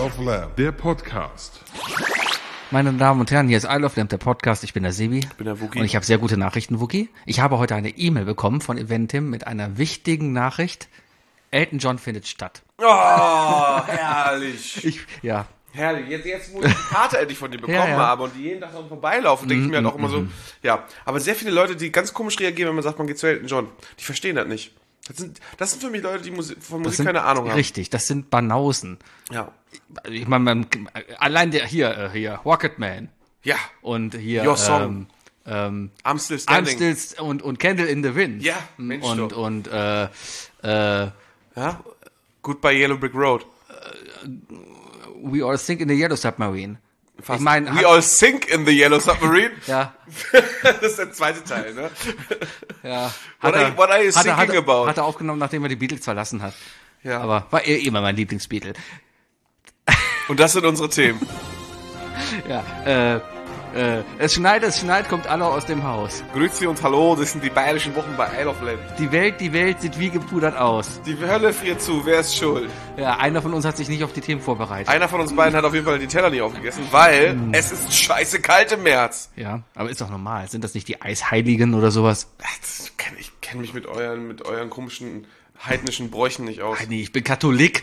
of Lamb, der Podcast. Meine Damen und Herren, hier ist Isle of Lamb, der Podcast. Ich bin der Sebi. Ich bin der Wookie. Und ich habe sehr gute Nachrichten, Wookie. Ich habe heute eine E-Mail bekommen von Eventim mit einer wichtigen Nachricht. Elton John findet statt. Oh, herrlich. Ja. Herrlich. Jetzt, wo ich die Karte endlich von dir bekommen habe und die jeden Tag dran vorbeilaufen, denke ich mir halt auch immer so, ja. Aber sehr viele Leute, die ganz komisch reagieren, wenn man sagt, man geht zu Elton John, die verstehen das nicht. Das sind für mich Leute, die von Musik keine Ahnung haben. Richtig, das sind Banausen. Ja. Ich meine, allein der hier, Rocketman. Ja. Und hier, Your Song. I'm Still Standing. Und Candle in the Wind. Ja, Mensch und ja? Goodbye Yellow Brick Road. We All Sink in the Yellow Submarine. Fast. Ich meine, We All Sink in the Yellow Submarine? Ja. Das ist der zweite Teil, ne? Ja. What are you thinking about? Hat er aufgenommen, nachdem er die Beatles verlassen hat. Ja. Aber war immer mein Lieblingsbeatle. Und das sind unsere Themen. Ja, es schneit, kommt alle aus dem Haus. Grüezi und Hallo, das sind die bayerischen Wochen bei Isle of Lamb. Die Welt sieht wie gepudert aus. Die Hölle friert zu, wer ist schuld? Ja, einer von uns hat sich nicht auf die Themen vorbereitet. Einer von uns beiden hat auf jeden Fall die Teller nicht aufgegessen, weil es ist scheiße kalt im März. Ja, aber ist doch normal. Sind das nicht die Eisheiligen oder sowas? Ich kenn mich mit euren komischen heidnischen Bräuchen nicht aus. Nee, ich bin Katholik.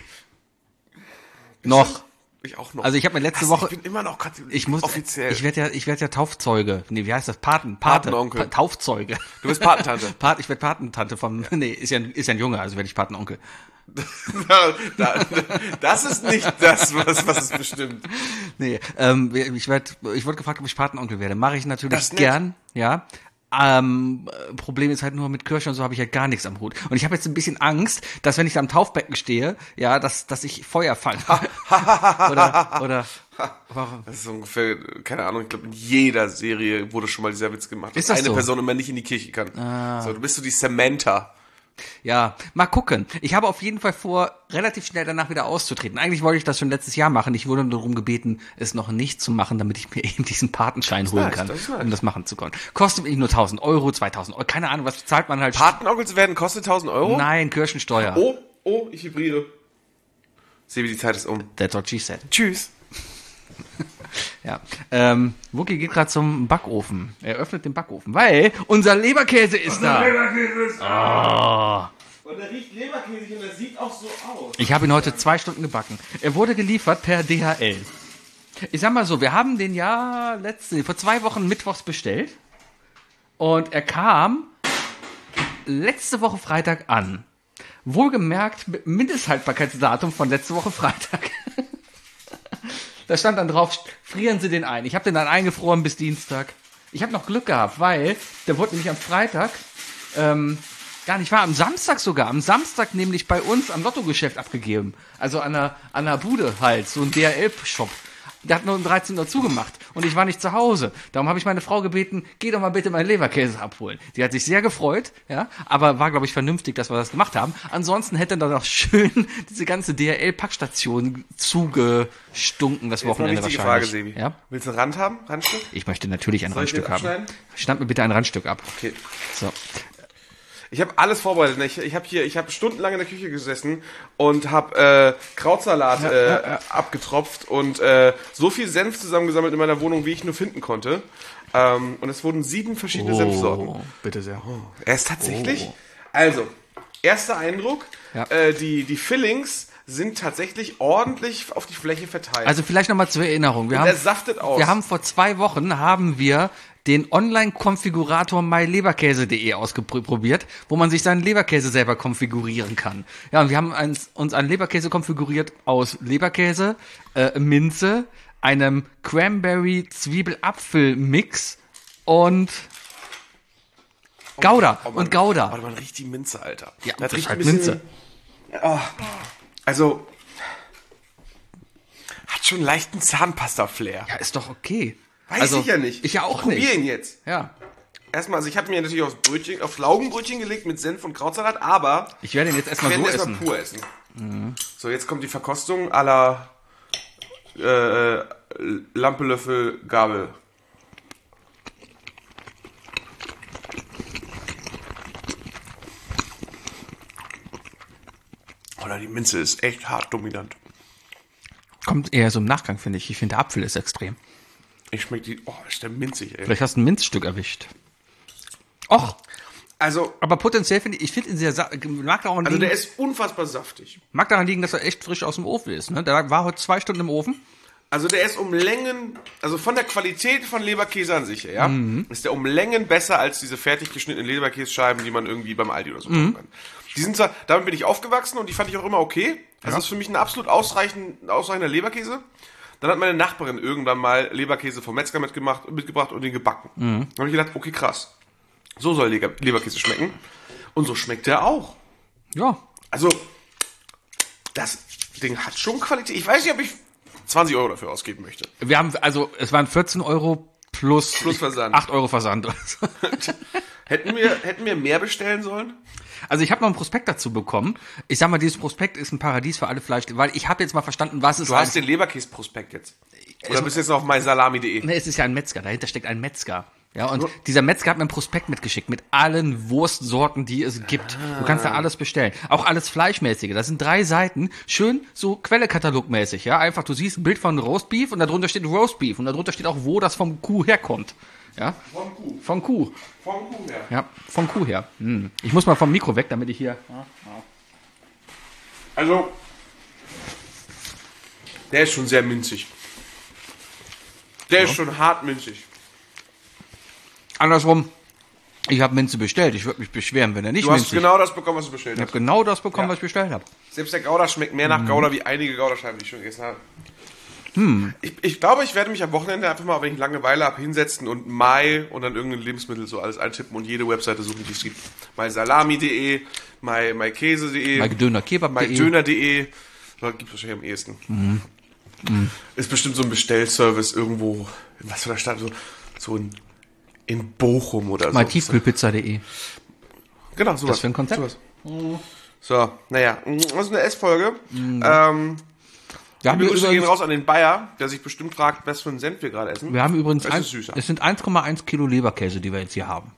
Noch. Ich auch noch. Also ich habe mir letzte Woche... Ich bin immer noch Katholik, offiziell. Ich werd ja Taufzeuge. Nee, wie heißt das? Patenonkel. Taufzeuge. Du bist Patentante. Ich werd Patentante vom... Nee, ist ja ein Junge, also werde ich Patenonkel. Das ist nicht das, was es bestimmt. Nee, ich wurde gefragt, ob ich Patenonkel werde. Mache ich natürlich nett. gern, ja. Problem ist halt nur, mit Kirche und so habe ich halt gar nichts am Hut. Und ich habe jetzt ein bisschen Angst, dass wenn ich da am Taufbecken stehe, ja, dass ich Feuer fange. oder Das ist ungefähr, keine Ahnung, ich glaube, in jeder Serie wurde schon mal dieser Witz gemacht, ist dass das eine so? Person immer nicht in die Kirche kann. So, du bist so die Samantha. Ja, mal gucken. Ich habe auf jeden Fall vor, relativ schnell danach wieder auszutreten. Eigentlich wollte ich das schon letztes Jahr machen. Ich wurde nur darum gebeten, es noch nicht zu machen, damit ich mir eben diesen Patenschein holen kann, um das machen zu können. Kostet mich nur 1.000 Euro, 2.000 Euro, keine Ahnung, was zahlt man halt. Patenonkel zu werden kostet 1.000 Euro? Nein, Kirchensteuer. Oh, ich vibriere. Sebi, die Zeit ist um. That's what she said. Tschüss. Ja, Wookie geht gerade zum Backofen. Er öffnet den Backofen, weil unser Leberkäse ist da. Leberkäse ist Oh. Und der riecht leberkäsig und der sieht auch so aus. Ich habe ihn heute 2 Stunden gebacken. Er wurde geliefert per DHL. Ich sag mal so, wir haben den ja vor 2 Wochen mittwochs bestellt. Und er kam letzte Woche Freitag an. Wohlgemerkt mit Mindesthaltbarkeitsdatum von letzte Woche Freitag. Da stand dann drauf, frieren Sie den ein. Ich habe den dann eingefroren bis Dienstag. Ich habe noch Glück gehabt, weil der wurde nämlich am Freitag, gar nicht wahr, am Samstag sogar. Am Samstag nämlich bei uns am Lottogeschäft abgegeben. Also an der Bude halt, so ein DHL-Shop. Der hat nur um 13 Uhr zugemacht und ich war nicht zu Hause. Darum habe ich meine Frau gebeten, geh doch mal bitte meinen Leberkäse abholen. Die hat sich sehr gefreut, ja, aber war, glaube ich, vernünftig, dass wir das gemacht haben. Ansonsten hätte dann noch schön diese ganze DHL-Packstation zugestunken, das Wochenende wahrscheinlich. Frage, Sebi. Ja? Willst du einen Rand haben? Randstück? Ich möchte natürlich ein Soll ich Randstück den haben. abschneiden? Schneid mir bitte ein Randstück ab. Okay. So. Ich habe alles vorbereitet. Ich habe stundenlang in der Küche gesessen und habe Krautsalat abgetropft und so viel Senf zusammengesammelt in meiner Wohnung, wie ich nur finden konnte. Und es wurden 7 verschiedene Senfsorten. Bitte sehr. Er ist tatsächlich. Also, erster Eindruck, Ja. die Fillings sind tatsächlich ordentlich auf die Fläche verteilt. Also vielleicht nochmal zur Erinnerung. der saftet aus. Wir haben vor 2 Wochen den Online-Konfigurator myleberkäse.de ausprobiert, wo man sich seinen Leberkäse selber konfigurieren kann. Ja, und wir haben uns einen Leberkäse konfiguriert aus Leberkäse, Minze, einem Cranberry-Zwiebel-Apfel-Mix und Gouda. Gouda. Warte, man riecht die Minze, Alter. Ja, das riecht halt ein bisschen, Minze. Oh, also, hat schon leichten Zahnpasta-Flair. Ja, ist doch okay. Weiß ich ja nicht. Ich ja auch Probier nicht. ihn jetzt. Ja. Erstmal, also ich habe mir natürlich auf Laugenbrötchen gelegt mit Senf und Krautsalat, aber Ich werde ihn jetzt erstmal ich so werde erstmal essen. pur essen. So, jetzt kommt die Verkostung à la Lampe, Löffel, Gabel. Oder die Minze ist echt hart dominant. Kommt eher so im Nachgang, finde ich. Ich finde, der Apfel ist extrem. Ich schmecke ist der minzig, ey. Vielleicht hast du ein Minzstück erwischt. Och, Also aber potenziell finde ich finde ihn sehr, mag daran liegen, der ist unfassbar saftig. mag daran liegen, dass er echt frisch aus dem Ofen ist. Ne? Der war heute 2 Stunden im Ofen. Also der ist um Längen, also von der Qualität von Leberkäse an sich, ja, ist der um Längen besser als diese fertig geschnittenen Leberkässcheiben, die man irgendwie beim Aldi oder so kaufen kann. Die sind zwar, damit bin ich aufgewachsen und die fand ich auch immer okay. Also das ist für mich ein absolut ausreichender Leberkäse. Dann hat meine Nachbarin irgendwann mal Leberkäse vom Metzger mitgebracht und den gebacken. Dann habe ich gedacht, okay, krass. So soll Leberkäse schmecken. Und so schmeckt der auch. Ja. Also, das Ding hat schon Qualität. Ich weiß nicht, ob ich 20 Euro dafür ausgeben möchte. Wir haben, also, es waren 14 Euro plus Versand. 8 Euro Versand. Hätten wir mehr bestellen sollen? Also ich habe noch ein Prospekt dazu bekommen. Ich sag mal, dieses Prospekt ist ein Paradies für alle Fleisch, weil ich habe jetzt mal verstanden, was es Du hast den Leberkäse-Prospekt jetzt. Oder bist du jetzt noch auf mysalami.de? Ne, es ist ja ein Metzger, dahinter steckt ein Metzger. Ja, und dieser Metzger hat mir ein Prospekt mitgeschickt mit allen Wurstsorten, die es gibt. Du kannst da alles bestellen. Auch alles Fleischmäßige. Das sind 3 Seiten, schön so Quellekatalogmäßig, ja. Einfach, du siehst ein Bild von Roastbeef und darunter steht Roastbeef und darunter steht auch, wo das vom Kuh herkommt. Ja? Von Kuh. Vom Kuh her. Ja, von Kuh her. Ich muss mal vom Mikro weg, damit ich hier... Also, der ist schon sehr minzig. Der ist schon hart minzig. Andersrum, ich habe Minze bestellt. Ich würde mich beschweren, wenn er nicht Du hast minzig. genau das bekommen, was du bestellt Ich habe hast. genau das bekommen, was ich bestellt habe. Selbst der Gouda schmeckt mehr nach Gouda wie einige Gouda-Scheiben, die ich schon gegessen habe. Ich glaube, ich werde mich am Wochenende einfach mal, wenn ich Langeweile habe, hinsetzen und Mai und dann irgendein Lebensmittel so alles eintippen und jede Webseite suchen, die es gibt. mysalami.de, mykäse.de, Mydönerkebab.de. mydöner.de. Da gibt es wahrscheinlich am ehesten. Ist bestimmt so ein Bestellservice irgendwo, in was für einer Stadt, so in Bochum oder so. Mytiefkühlpizza.de. Genau, sowas. Das für ein Konzept? Sowas. So, naja, das ist eine Essfolge. Wir haben, Grüße gehen übrigens, raus an den Bayer, der sich bestimmt fragt, was für einen Senf wir gerade essen. wir haben übrigens, Das ist süßer. es sind 1,1 Kilo Leberkäse, die wir jetzt hier haben.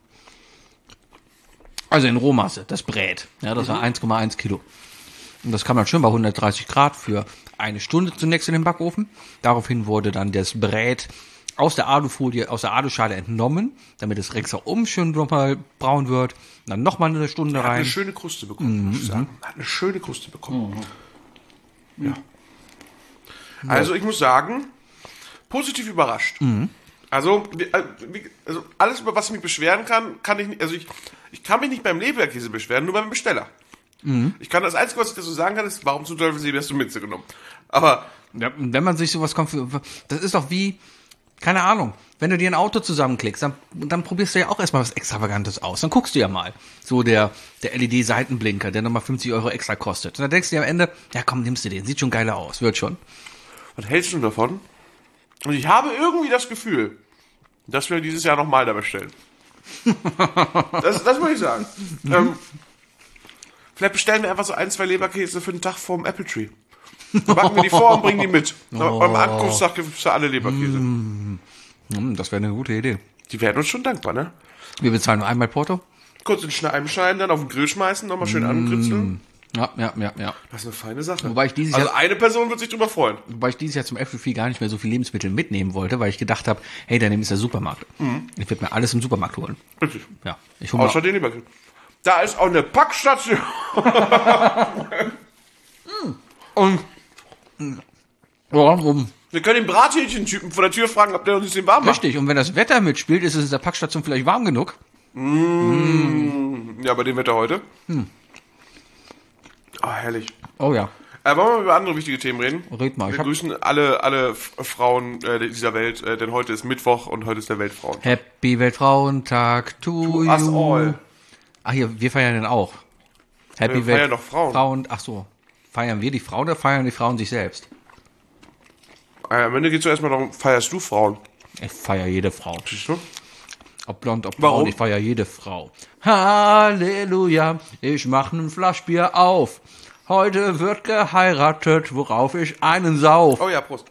Also in Rohmasse, das Brät. Ja, das war 1,1 Kilo. Und das kam dann schön bei 130 Grad für 1 Stunde zunächst in den Backofen. Daraufhin wurde dann das Brät aus der Alufolie, aus der Aluschale entnommen, damit es ringsherum schön nochmal braun wird. Und dann nochmal eine Stunde Hat rein. eine schöne Kruste bekommen, muss ich sagen. Hat eine schöne Kruste bekommen. Ja. Also ich muss sagen, positiv überrascht. Also alles, über was ich mich beschweren kann ich nicht, also ich kann mich nicht beim Leberkäse beschweren, nur beim Besteller. Ich kann das Einzige, was ich dazu sagen kann, ist, warum zum Teufel hast du Minze genommen? Aber Ja, wenn man sich sowas kommt, das ist doch wie, keine Ahnung, wenn du dir ein Auto zusammenklickst, dann probierst du ja auch erstmal was Extravagantes aus. Dann guckst du ja mal. So der LED-Seitenblinker, der nochmal 50 Euro extra kostet. Und dann denkst du dir am Ende, ja komm, nimmst du den, sieht schon geiler aus, wird schon. was hältst du davon? Und ich habe irgendwie das Gefühl, dass wir dieses Jahr nochmal da bestellen. das muss ich sagen. Vielleicht bestellen wir einfach so 1, 2 Leberkäse für den Tag vorm Apple Tree. Dann backen wir die vor und bringen die mit. Beim Ankunftstag gibt es für alle Leberkäse. Das wäre eine gute Idee. Die werden uns schon dankbar, ne? Wir bezahlen nur einmal Porto. Kurz in Scheiben schneiden, dann auf den Grill schmeißen, nochmal schön angrützeln. Ja. Das ist eine feine Sache. Wobei ich dieses also Jahr- eine Person wird sich drüber freuen. Wobei ich dieses Jahr zum Apple Tree gar nicht mehr so viel Lebensmittel mitnehmen wollte, weil ich gedacht habe, hey, daneben ist der Supermarkt. Ich werde mir alles im Supermarkt holen. Richtig. Ja, ich hole Außer den Leberkäse. Da ist auch eine Packstation. und ja, Wir können den Brathähnchen-Typen vor der Tür fragen, ob der uns den warm macht. richtig. Und wenn das Wetter mitspielt, ist es in der Packstation vielleicht warm genug. Ja, bei dem Wetter heute. Oh, herrlich. Oh ja. Wollen wir über andere wichtige Themen reden? Red mal. Wir grüßen alle Frauen dieser Welt, denn heute ist Mittwoch und heute ist der Weltfrauen. Happy Weltfrauentag to us you. all. Ach hier, wir feiern den auch. Happy Wir feiern doch Frauen. Ach so. Feiern wir die Frauen oder feiern die Frauen sich selbst? Am Ende geht es zuerst mal darum, feierst du Frauen? Ich feiere jede Frau. Siehst du? Ob blond, ob Warum? braun, ich feiere jede Frau. Halleluja, ich mach ein Flaschbier auf. Heute wird geheiratet, worauf ich einen sauf. Oh ja, Prost.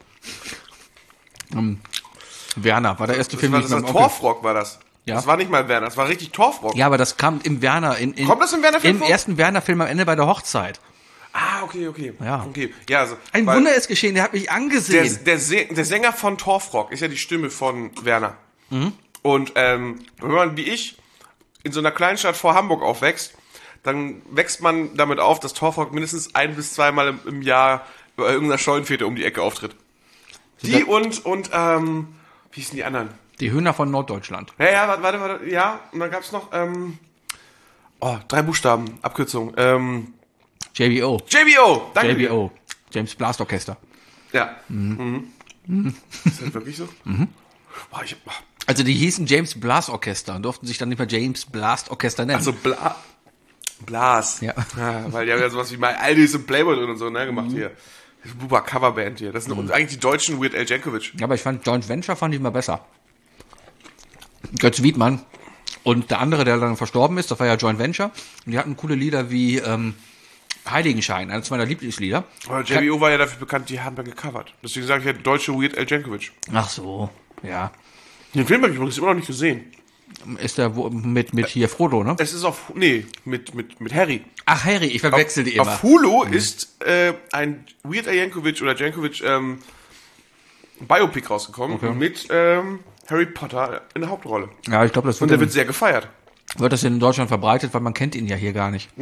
Werner war der erste Film, Das den ich war mit meinem Onkel- Torfrock, war das. Ja. Das war nicht mal Werner, das war richtig Torfrock. Ja, aber das kam im Werner. Kommt das im Werner-Film Im vor? ersten Werner-Film am Ende bei der Hochzeit. Ah, okay. Ja. Okay. Ja, also, Ein weil Wunder ist geschehen, der hat mich angesehen. der Sänger von Torfrock ist ja die Stimme von Werner. Und wenn man wie ich in so einer Kleinstadt vor Hamburg aufwächst, dann wächst man damit auf, dass Torfrock mindestens 1 bis 2 Mal im Jahr bei irgendeiner Scheunenfete um die Ecke auftritt. Die und wie hießen die anderen? Die Hühner von Norddeutschland. Ja, warte, ja, und dann gab's noch 3 Buchstaben, Abkürzung. JBO. JBO, danke dir. JBO. James Blast Orchester. Ja. Ist das wirklich so? Boah, Also die hießen James Blast Orchester und durften sich dann nicht mehr James Blast Orchester nennen. also Blas. Ja. Weil die haben ja sowas wie My Aldis und Playboy drin und so, ne, gemacht hier. Super Coverband hier. Das sind eigentlich die deutschen Weird Al Yankovic. Ja, aber ich fand Joint Venture fand ich mal besser. Götz Wiedmann und der andere, der dann verstorben ist, das war ja Joint Venture. Und die hatten coole Lieder wie Heiligenschein, eines meiner Lieblingslieder. Aber JBO war ja dafür bekannt, die haben wir gecovert. Deswegen sage ich ja deutsche Weird Al Yankovic. Ach so, ja. Den Film habe ich übrigens immer noch nicht gesehen. Ist der mit hier Frodo, ne? Es ist mit Harry. Ach, Harry, ich verwechsel die immer. Auf Hulu ist ein Weird Al Yankovic oder Yankovic Biopic rausgekommen mit Harry Potter in der Hauptrolle. Ja, ich glaube, das Und der wird sehr gefeiert. wird das in Deutschland verbreitet, weil man kennt ihn ja hier gar nicht.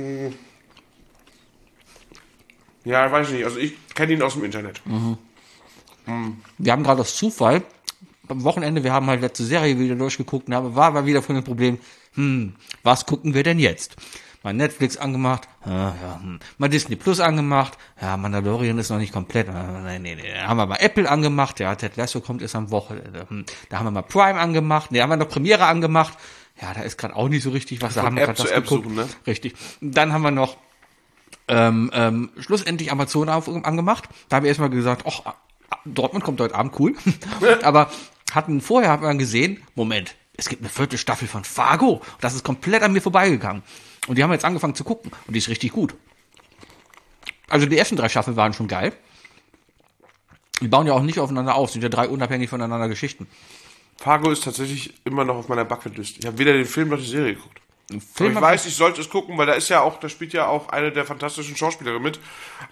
Ja, weiß ich nicht. Also ich kenne ihn aus dem Internet. Wir haben gerade aus Zufall am Wochenende, wir haben halt letzte Serie wieder durchgeguckt und war wieder von dem Problem, was gucken wir denn jetzt? Mal Netflix angemacht, mal Disney Plus angemacht, ja, Mandalorian ist noch nicht komplett, nee. Dann haben wir mal Apple angemacht, ja, Ted Lasso kommt erst am Wochenende, da haben wir mal Prime angemacht, haben wir noch Premiere angemacht, ja, da ist gerade auch nicht so richtig was, da haben wir App gerade zu was App geguckt. suchen, ne? Richtig. Dann haben wir noch schlussendlich Amazon angemacht, da habe ich erstmal gesagt, Dortmund kommt heute Abend, cool, aber vorher hat man gesehen, Moment, es gibt eine 4. Staffel von Fargo. Das ist komplett an mir vorbeigegangen. Und die haben jetzt angefangen zu gucken. Und die ist richtig gut. Also die ersten 3 Staffeln waren schon geil. Die bauen ja auch nicht aufeinander auf. Sind ja 3 unabhängig voneinander Geschichten. Fargo ist tatsächlich immer noch auf meiner Bucketlist. Ich habe weder den Film noch die Serie geguckt. Aber ich weiß, ich sollte es gucken, weil da spielt ja auch eine der fantastischen Schauspielerinnen mit.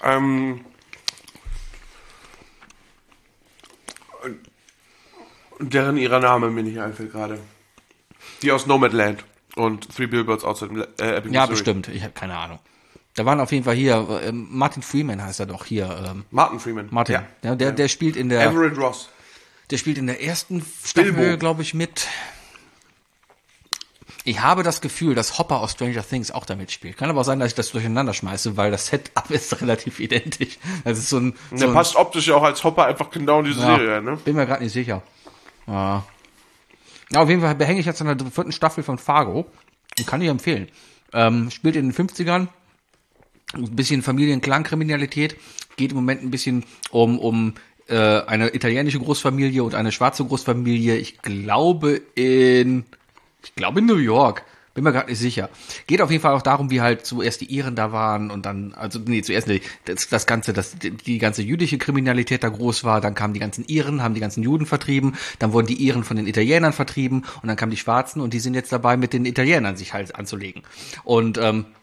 Deren ihrer Name mir nicht einfällt gerade. Die aus Nomadland und 3 Billboards Outside Ebbing, Ja, Missouri. bestimmt. Ich habe keine Ahnung. Da waren auf jeden Fall hier, Martin Freeman heißt er doch hier. Martin Freeman. Martin. Ja, der spielt in der Everett Ross. Der spielt in der ersten Staffel, Bilbo. glaube ich, mit. Ich habe das Gefühl, dass Hopper aus Stranger Things auch damit spielt. Kann aber auch sein, dass ich das durcheinander schmeiße, weil das Setup ist relativ identisch. Das ist Der passt optisch ja auch als Hopper einfach genau in diese Serie, ne? Bin mir gerade nicht sicher. Ja, auf jeden Fall behänge ich jetzt an der 4. Staffel von Fargo. Und kann ich empfehlen. Spielt in den 50ern. Ein bisschen Familienklangkriminalität. Geht im Moment ein bisschen um eine italienische Großfamilie und eine schwarze Großfamilie. Ich glaube in New York. Bin mir gerade nicht sicher. Geht auf jeden Fall auch darum, wie halt zuerst die Iren da waren und dann, die ganze jüdische Kriminalität da groß war, dann kamen die ganzen Iren, haben die ganzen Juden vertrieben, dann wurden die Iren von den Italienern vertrieben und dann kamen die Schwarzen und die sind jetzt dabei, mit den Italienern sich halt anzulegen. Und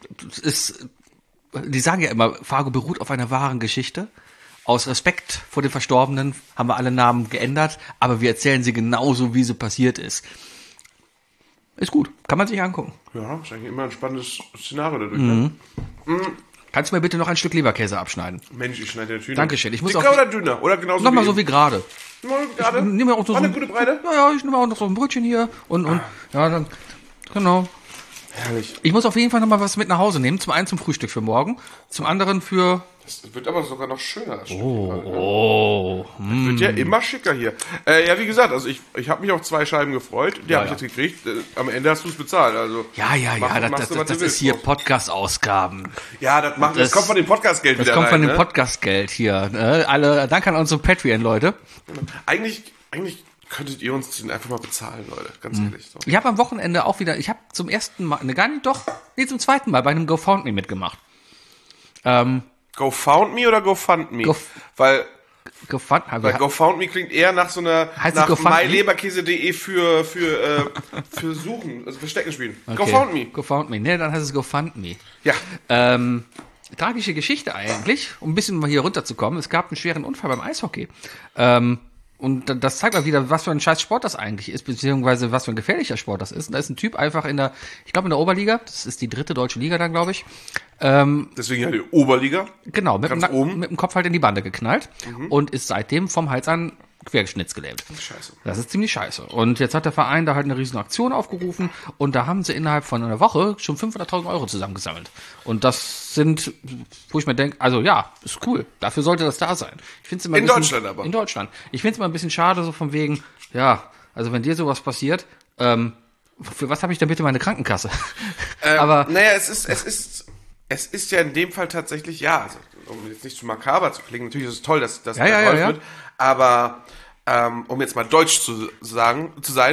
die sagen ja immer, Fargo beruht auf einer wahren Geschichte. Aus Respekt vor den Verstorbenen haben wir alle Namen geändert, aber wir erzählen sie genauso, wie sie passiert ist. Ist gut, kann man sich angucken. Ja, ist eigentlich immer ein spannendes Szenario dadurch. Ne? Kannst du mir bitte noch ein Stück Leberkäse abschneiden? Mensch, ich schneide natürlich. Dankeschön. Ich muss Dicker auch oder dünner? Oder genauso nochmal wie so wie gerade. gerade? Nimm mir auch so War eine gute Breite? Ja, ich nehme auch noch so ein Brötchen hier und ja, dann genau. Herrlich. Ich muss auf jeden Fall nochmal was mit nach Hause nehmen. Zum einen zum Frühstück für morgen, zum anderen für... Das wird aber sogar noch schöner. Das Hm. wird ja immer schicker hier. Ja, wie gesagt, also ich habe mich auf 2 Scheiben gefreut. Die habe ich jetzt gekriegt. Am Ende hast du es bezahlt. Also Ja, machst du, was das du ist willst hier draus. Podcast-Ausgaben. Ja, das kommt von dem Podcast-Geld Das wieder kommt rein. von dem Ne? Podcast-Geld hier. Ne? Danke an unsere Patreon-Leute. Eigentlich könntet ihr uns den einfach mal bezahlen, Leute. Ganz ehrlich. So. Ich habe am Wochenende auch wieder, ich habe zum ersten Mal, zum zweiten Mal bei einem GoFundMe mitgemacht. GoFoundMe oder GoFundMe? Weil GoFoundMe klingt eher nach so einer Heißt es nach GoFundMe? myleberkäse.de für Suchen, also Verstecken spielen. Okay. GoFoundMe. GoFundMe, ne, dann heißt es GoFundMe. Ja. tragische Geschichte eigentlich, um ein bisschen mal hier runterzukommen. Es gab einen schweren Unfall beim Eishockey. Und das zeigt mal wieder, was für ein scheiß Sport das eigentlich ist, beziehungsweise was für ein gefährlicher Sport das ist. Und da ist ein Typ einfach in der Oberliga, das ist die 3. deutsche Liga dann, glaube ich. Deswegen ja die Oberliga. Genau, mit Ganz oben. dem Kopf halt in die Bande geknallt und ist seitdem vom Hals an quergeschnittsgelähmt. Scheiße. Das ist ziemlich scheiße. Und jetzt hat der Verein da halt eine riesen Aktion aufgerufen und da haben sie innerhalb von einer Woche schon 500.000 Euro zusammengesammelt. Und das sind, wo ich mir denke, also ja, ist cool. Dafür sollte das da sein. Ich find's immer In Deutschland aber. In Deutschland. Ich finde es immer ein bisschen schade, so von wegen, ja, also wenn dir sowas passiert, für was habe ich denn bitte meine Krankenkasse? Aber naja, es ist ja in dem Fall tatsächlich, ja, also, um jetzt nicht zu makaber zu klingen, natürlich ist es toll, dass das ja. wird, aber um jetzt mal deutsch zu sein,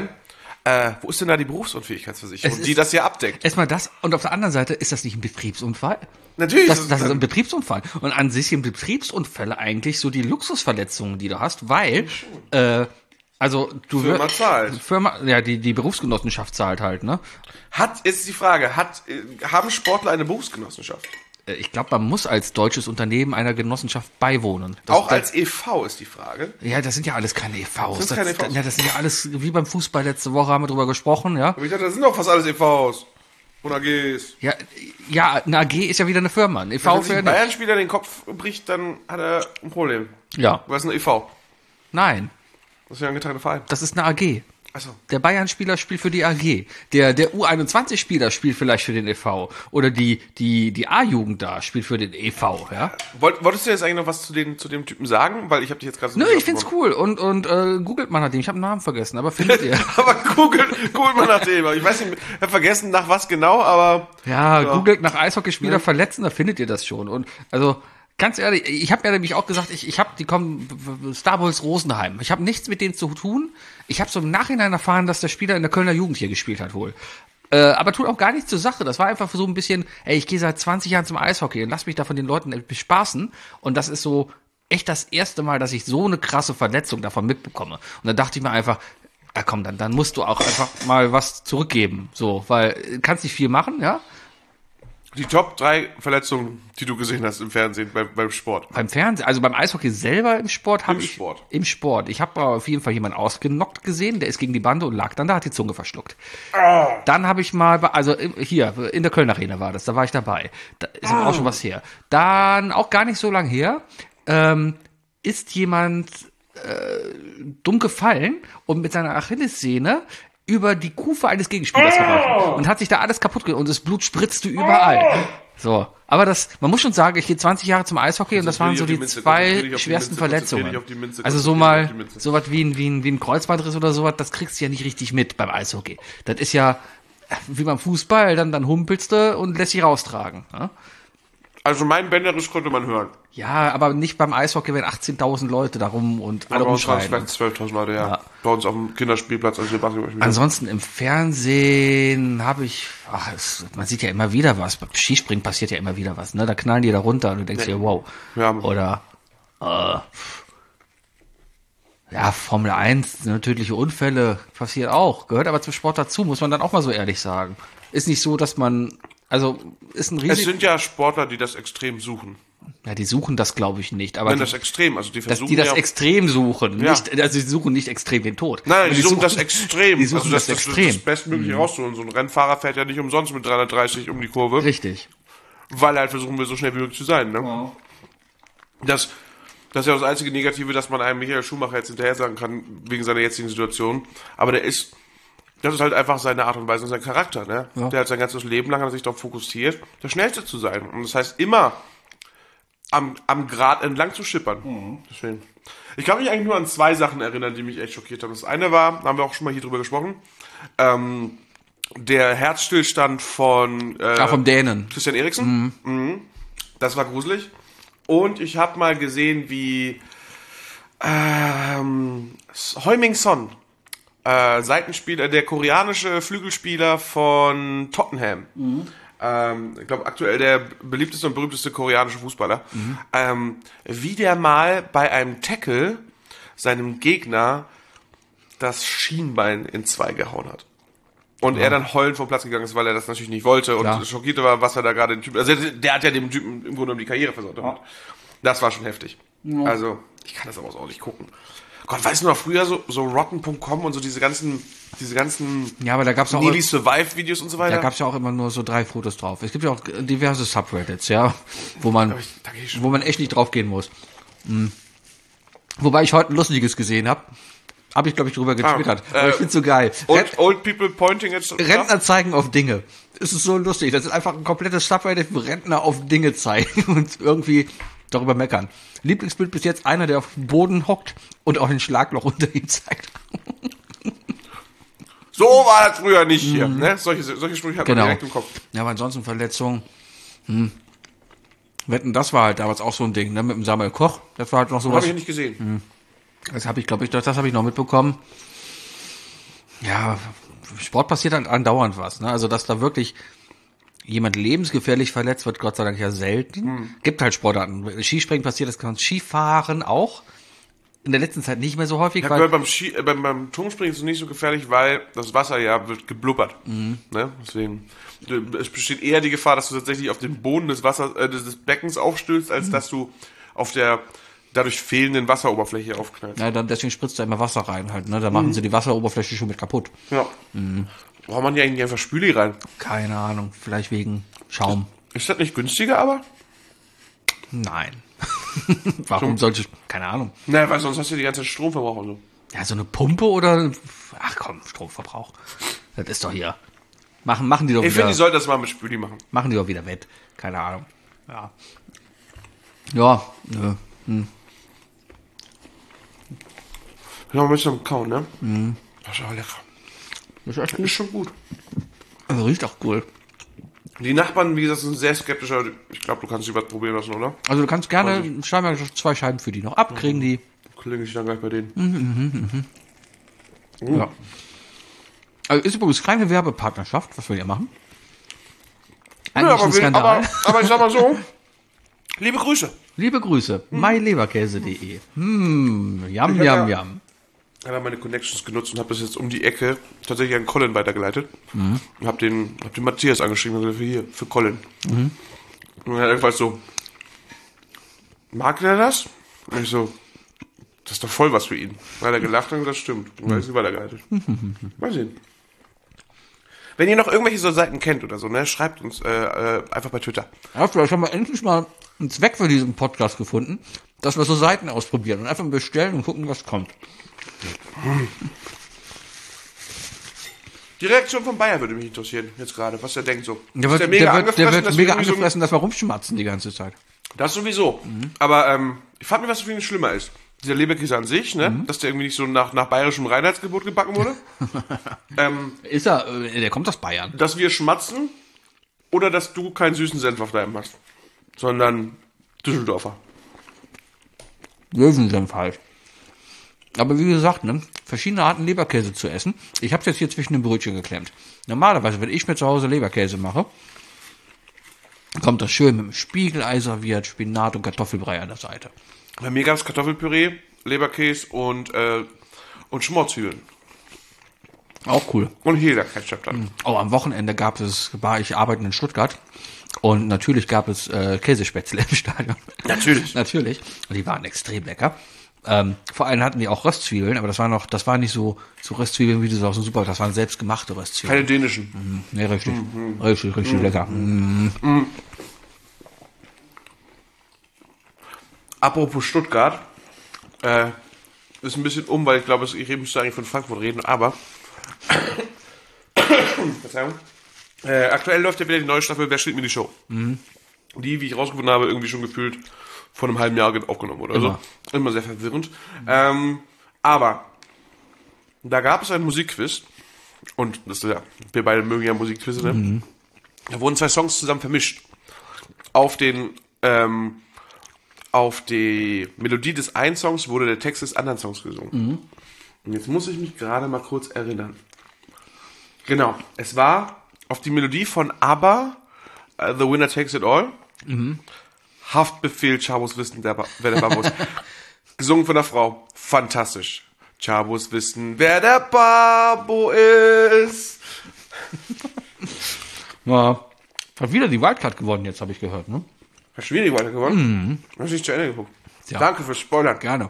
wo ist denn da die Berufsunfähigkeitsversicherung, die das ja abdeckt? Erstmal das, und auf der anderen Seite, ist das nicht ein Betriebsunfall? Natürlich. Das ist ein Betriebsunfall. Und an sich sind Betriebsunfälle eigentlich so die Luxusverletzungen, die du hast, weil, also du Firma zahlt. Die Berufsgenossenschaft zahlt halt, ne? Jetzt die Frage, haben Sportler eine Berufsgenossenschaft? Ich glaube, man muss als deutsches Unternehmen einer Genossenschaft beiwohnen. Auch als e.V. ist die Frage. Ja, das sind ja alles keine EVs. Das sind keine EVs? Ja, das sind ja alles, wie beim Fußball letzte Woche haben wir drüber gesprochen, ja. Aber ich dachte, das sind doch fast alles e.V.s. Und AGs. Ja, eine AG ist ja wieder eine Firma. Ein EV Wenn sich ein Bayern-Spieler den Kopf bricht, dann hat er ein Problem. Ja. Was ist ein e.V.? Nein, Das ist ja ein getrennter Verein. das ist eine AG. Achso. Der Bayern-Spieler spielt für die AG. Der U21-Spieler spielt vielleicht für den e.V. Oder die A-Jugend da spielt für den e.V., ja. Wolltest du jetzt eigentlich noch was zu dem Typen sagen? Weil ich habe dich jetzt gerade so... Nö, ich find's cool. Und googelt mal nach dem. Ich habe den Namen vergessen, aber findet ihr. Aber googelt mal nach dem. Ich weiß nicht, ich habe vergessen nach was genau, aber... Ja, googelt nach Eishockeyspieler verletzen, da findet ihr das schon. Und also ganz ehrlich, ich habe ja nämlich auch gesagt, die kommen Star Wars Rosenheim. Ich habe nichts mit denen zu tun. Ich habe so im Nachhinein erfahren, dass der Spieler in der Kölner Jugend hier gespielt hat wohl. Aber tut auch gar nichts zur Sache. Das war einfach so ein bisschen, ich gehe seit 20 Jahren zum Eishockey und lass mich da von den Leuten bespaßen. Und das ist so echt das erste Mal, dass ich so eine krasse Verletzung davon mitbekomme. Und dann dachte ich mir einfach, komm, dann musst du auch einfach mal was zurückgeben. So, weil kannst nicht viel machen, ja. Die Top 3 Verletzungen, die du gesehen hast im Fernsehen, beim Sport. Beim Fernsehen, also beim Eishockey selber im Sport habe ich... Sport. Im Sport. Ich habe auf jeden Fall jemanden ausgenockt gesehen, der ist gegen die Bande und lag dann da, hat die Zunge verschluckt. Dann habe ich mal, hier, in der Köln Arena war das, da war ich dabei. Da ist aber auch schon was her. Dann, auch gar nicht so lang her, ist jemand dumm gefallen und mit seiner Achillessehne über die Kufe eines Gegenspielers gelaufen und hat sich da alles kaputt gemacht und das Blut spritzte überall. So, aber man muss schon sagen, ich gehe 20 Jahre zum Eishockey und das waren so die zwei schwersten Verletzungen. Also so was wie ein Kreuzbandriss oder sowas, das kriegst du ja nicht richtig mit beim Eishockey. Das ist ja wie beim Fußball, dann humpelst du und lässt dich raustragen. Ja? Also mein Bänderriss konnte man hören. Ja, aber nicht beim Eishockey, wenn 18.000 Leute da rum und alle rumschreien. Vielleicht 12.000 Leute, ja. Bei uns auf dem Kinderspielplatz. Ansonsten im Fernsehen habe ich, man sieht ja immer wieder was. Beim Skispringen passiert ja immer wieder was, ne? Da knallen die da runter und du denkst dir, wow. Ja. Oder, Formel 1, ne, tödliche Unfälle passiert auch. Gehört aber zum Sport dazu, muss man dann auch mal so ehrlich sagen. Ist nicht so, dass man, ist ein Risiko. Es sind ja Sportler, die das extrem suchen. Ja, die suchen das, glaube ich, nicht. Aber das extrem, also die versuchen die das extrem suchen. Ja. Nicht, also sie suchen nicht extrem den Tod. Nein, die suchen das extrem. Die suchen das extrem. Das Bestmögliche rauszuholen. So ein Rennfahrer fährt ja nicht umsonst mit 330 um die Kurve. Richtig. Weil er halt versuchen will, so schnell wie möglich zu sein. Ne? Wow. Das ist ja das einzige Negative, dass man einem Michael Schumacher jetzt hinterher sagen kann, wegen seiner jetzigen Situation. Aber das ist halt einfach seine Art und Weise und sein Charakter. Ne? Ja. Der hat sein ganzes Leben lang sich darauf fokussiert, der Schnellste zu sein. Und das heißt immer am Grat entlang zu schippern. Mhm. Deswegen. Ich kann mich eigentlich nur an 2 Sachen erinnern, die mich echt schockiert haben. Das eine war, haben wir auch schon mal hier drüber gesprochen, der Herzstillstand von vom Dänen. Christian Eriksen. Mhm. Das war gruselig. Und ich habe mal gesehen, wie Heung-min Son, Seitenspieler, der koreanische Flügelspieler von Tottenham, ich glaube aktuell der beliebteste und berühmteste koreanische Fußballer, wie der mal bei einem Tackle seinem Gegner das Schienbein in 2 gehauen hat. Und er dann heulend vom Platz gegangen ist, weil er das natürlich nicht wollte Klar. und schockiert war, was er da gerade den Typen, also der hat ja dem Typen im Grunde genommen die Karriere versaut damit. Das war schon heftig. Also, ich kann das aber auch nicht gucken. Gott, weißt du noch, früher so Rotten.com und so diese ganzen Ja, aber da gab's auch, Nearly Survive Videos und so weiter. da gab's ja auch immer nur so 3 Fotos drauf. Es gibt ja auch diverse Subreddits, ja, wo man echt nicht drauf gehen muss. Wobei ich heute ein lustiges gesehen habe. Habe ich, glaube ich, drüber getwittert. Aber ich find's so geil. Old people pointing at Rentner zeigen auf Dinge. Es ist so lustig. Das ist einfach ein komplettes Subreddit, wo Rentner auf Dinge zeigen und irgendwie darüber meckern. Lieblingsbild bis jetzt einer, der auf dem Boden hockt und auf den Schlagloch unter ihm zeigt. So war das früher nicht hier. Ne? Solche Sprüche hat man direkt im Kopf. Ja, aber ansonsten Verletzungen. Wetten, das war halt damals auch so ein Ding, ne? Mit dem Samuel Koch. Das war halt noch sowas. Habe ich nicht gesehen. Das habe ich, glaube ich, das habe ich noch mitbekommen. Ja, Sport passiert halt andauernd was, ne? Also, dass da wirklich jemand lebensgefährlich verletzt wird, Gott sei Dank ja selten. Gibt halt Sportarten. Skispringen passiert das, kann Skifahren auch. In der letzten Zeit nicht mehr so häufig. Ich habe gehört, beim Turmspringen ist es nicht so gefährlich, weil das Wasser ja wird geblubbert. Ne? Deswegen, es besteht eher die Gefahr, dass du tatsächlich auf den Boden des des Beckens aufstößt, als dass du auf der dadurch fehlenden Wasseroberfläche aufknallst. Ja, dann deswegen spritzt da immer Wasser rein halt, ne? Da machen sie die Wasseroberfläche schon mit kaputt. Ja. Braucht man ja eigentlich einfach Spüli rein? Keine Ahnung, vielleicht wegen Schaum. Ist das nicht günstiger, aber? Nein. Warum sollte ich, keine Ahnung. Naja, weil sonst hast du die ganze Zeit Stromverbrauch und so. Ja, so eine Pumpe oder, ach komm, Stromverbrauch. Das ist doch hier. Machen die doch Ich wieder. finde, die sollten das mal mit Spüli machen. Machen die doch wieder wett. Keine Ahnung. Ja. Ja, nö. Ja, ein bisschen am Kauen, ne? Das ist auch lecker. Das ist echt gut. Ist schon gut. Also riecht auch cool. Die Nachbarn, wie gesagt, sind sehr skeptisch, aber ich glaube, du kannst die was probieren lassen, oder? Also du kannst gerne, schneiden wir 2 Scheiben für die noch ab, kriegen die. Klinge ich dann gleich bei denen. Ja. Also ist übrigens keine Werbepartnerschaft, was wir hier machen. Eigentlich ein Skandal. aber ich sag mal so, liebe Grüße. Liebe Grüße, myleberkäse.de. Yum, yum, ja- yum. Ich habe meine Connections genutzt und habe das jetzt um die Ecke tatsächlich an Colin weitergeleitet. Und habe den Matthias angeschrieben und gesagt, für Colin. Und er hat einfach so, mag der das? Und ich so, das ist doch voll was für ihn. Weil er gelacht hat und das stimmt. Und dann ist sie weitergeleitet. Mal sehen. Wenn ihr noch irgendwelche so Seiten kennt oder so, ne, schreibt uns einfach bei Twitter. Ja, vielleicht haben wir endlich mal einen Zweck für diesen Podcast gefunden, dass wir so Seiten ausprobieren und einfach bestellen und gucken, was kommt. Die Reaktion von Bayer würde mich interessieren, jetzt gerade, was er denkt so. Der Ist wird mega mega dass wir irgendwie angefressen, dass wir rumschmatzen die ganze Zeit. Das sowieso. Aber ich fand mir, was viel schlimmer ist. Dieser Leberkäse an sich, ne, dass der irgendwie nicht so nach bayerischem Reinheitsgebot gebacken wurde. Ist er, der kommt aus Bayern. Dass wir schmatzen oder dass du keinen süßen Senf auf deinem hast, sondern Düsseldorfer. Löwensenf halt. Aber wie gesagt, ne, verschiedene Arten Leberkäse zu essen. Ich habe es jetzt hier zwischen den Brötchen geklemmt. Normalerweise, wenn ich mir zu Hause Leberkäse mache, kommt das schön mit dem Spiegelei serviert, Spinat und Kartoffelbrei an der Seite. Bei mir gab es Kartoffelpüree, Leberkäse und Schmorzwiebeln. Auch cool. Und Hela-Ketchup dann. Oh, am Wochenende war ich arbeiten in Stuttgart und natürlich gab es Käsespätzle im Stadion. Natürlich. Natürlich. Und die waren extrem lecker. Vor allem hatten die auch Röstzwiebeln, aber das war nicht so Röstzwiebeln, wie du so aus dem Supermarkt, das waren selbstgemachte Röstzwiebeln. Keine dänischen. Nee, richtig. Richtig lecker. Apropos Stuttgart, ist ein bisschen weil ich glaube, ich müsste eigentlich von Frankfurt reden, aber Verzeihung. Aktuell läuft ja wieder die neue Staffel Wer steht mir die Show? Die, wie ich rausgefunden habe, irgendwie schon gefühlt vor einem halben Jahr aufgenommen wurde. Also immer sehr verwirrend. Aber da gab es ein Musikquiz und das ist ja, wir beide mögen ja Musikquiz, ne? Da wurden 2 Songs zusammen vermischt. Auf die Melodie des einen Songs wurde der Text des anderen Songs gesungen. Und jetzt muss ich mich gerade mal kurz erinnern. Genau, es war auf die Melodie von ABBA, The Winner Takes It All. Haftbefehl, Chabos wissen, wer der Babo ist. Gesungen von der Frau. Fantastisch. Chabos wissen, wer der Babo ist. Ja. Hat wieder die Wildcard gewonnen, jetzt habe ich gehört, ne? Hast du schwierig weiter gewonnen? Hast du nicht zu Ende geguckt? Ja. Danke fürs Spoilern. Gerne.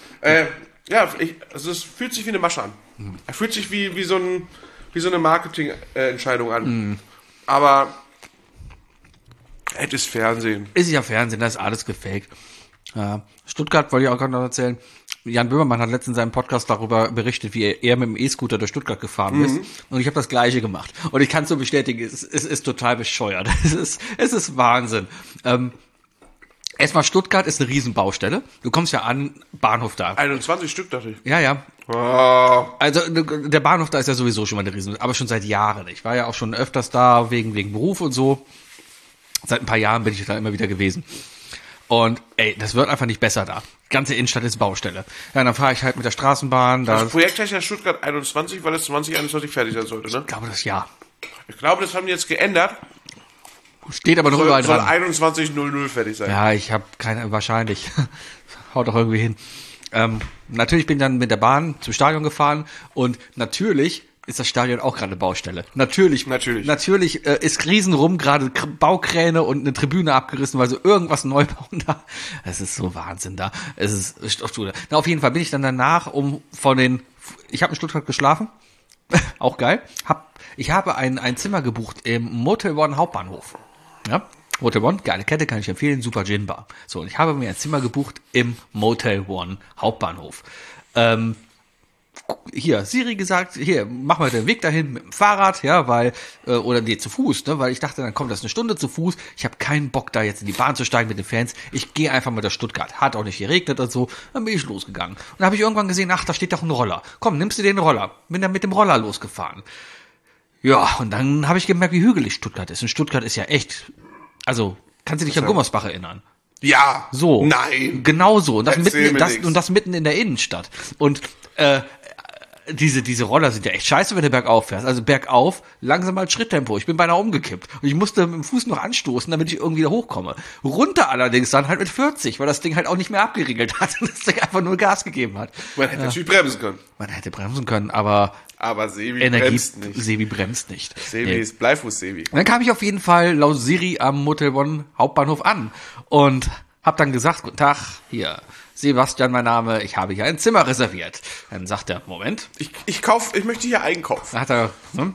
Also es fühlt sich wie eine Masche an. Es fühlt sich wie so eine Marketing-Entscheidung an. Aber es ist Fernsehen. Ist ja Fernsehen, das ist alles gefaked. Stuttgart wollte ich auch gerade noch erzählen. Jan Böhmermann hat letztens in seinem Podcast darüber berichtet, wie er mit dem E-Scooter durch Stuttgart gefahren ist. Und ich habe das Gleiche gemacht. Und ich kann es so bestätigen, es ist total bescheuert. Es ist Wahnsinn. Erstmal, Stuttgart ist eine Riesenbaustelle. Du kommst ja an, Bahnhof da. 21 Stück, dachte ich. Ja. Oh. Also der Bahnhof da ist ja sowieso schon mal eine Riesen, aber schon seit Jahren. Ich war ja auch schon öfters da, wegen Beruf und so. Seit ein paar Jahren bin ich da immer wieder gewesen. Und das wird einfach nicht besser da. Die ganze Innenstadt ist Baustelle. Ja, dann fahre ich halt mit der Straßenbahn. Das Projekt heißt ja Stuttgart 21, weil es 2021 fertig sein sollte, ne? Ich glaube, das Jahr. Ich glaube, das haben die jetzt geändert. Steht aber noch überall Soll dran. 21.00 fertig sein. Ja, ich habe keine, wahrscheinlich. Haut doch irgendwie hin. Natürlich bin ich dann mit der Bahn zum Stadion gefahren und natürlich ist das Stadion auch gerade eine Baustelle. Natürlich ist riesenrum gerade Baukräne und eine Tribüne abgerissen, weil sie irgendwas neu bauen da. Es ist so Wahnsinn da. Es ist na, auf jeden Fall bin ich dann danach ich habe in Stuttgart geschlafen. Auch geil. Ich habe ein Zimmer gebucht im Motel One Hauptbahnhof. Ja, Motel One, geile Kette, kann ich empfehlen, super Gin Bar. So, und ich habe mir ein Zimmer gebucht im Motel One Hauptbahnhof. Hier, Siri gesagt, hier, mach mal den Weg dahin mit dem Fahrrad, ja, zu Fuß, ne, weil ich dachte, dann kommt das eine Stunde zu Fuß. Ich habe keinen Bock, da jetzt in die Bahn zu steigen mit den Fans. Ich gehe einfach mit der Stuttgart. Hat auch nicht geregnet und so. Dann bin ich losgegangen. Und dann habe ich irgendwann gesehen, da steht doch ein Roller. Komm, nimmst du den Roller. Bin dann mit dem Roller losgefahren. Ja, und dann habe ich gemerkt, wie hügelig Stuttgart ist. Und Stuttgart ist ja echt, also, kannst du dich an Gummersbach erinnern? Ja. So. Nein. Genau so. Und das Erzähl mitten in der Innenstadt. Und, diese Roller sind ja echt scheiße, wenn du bergauf fährst. Also bergauf, langsam mal Schritttempo. Ich bin beinahe umgekippt. Und ich musste mit dem Fuß noch anstoßen, damit ich irgendwie da hochkomme. Runter allerdings dann halt mit 40, weil das Ding halt auch nicht mehr abgeriegelt hat und das Ding einfach nur Gas gegeben hat. Man hätte natürlich bremsen können. Man hätte bremsen können, aber Sebi bremst nicht. Sebi bremst nicht. Sebi ist Bleifuß-Sebi. Und dann kam ich auf jeden Fall laut Siri am Motel One Hauptbahnhof an und hab dann gesagt, guten Tag, hier, Sebastian, mein Name, ich habe hier ein Zimmer reserviert. Dann sagt er, Moment. Ich möchte hier einkaufen. Dann hat er,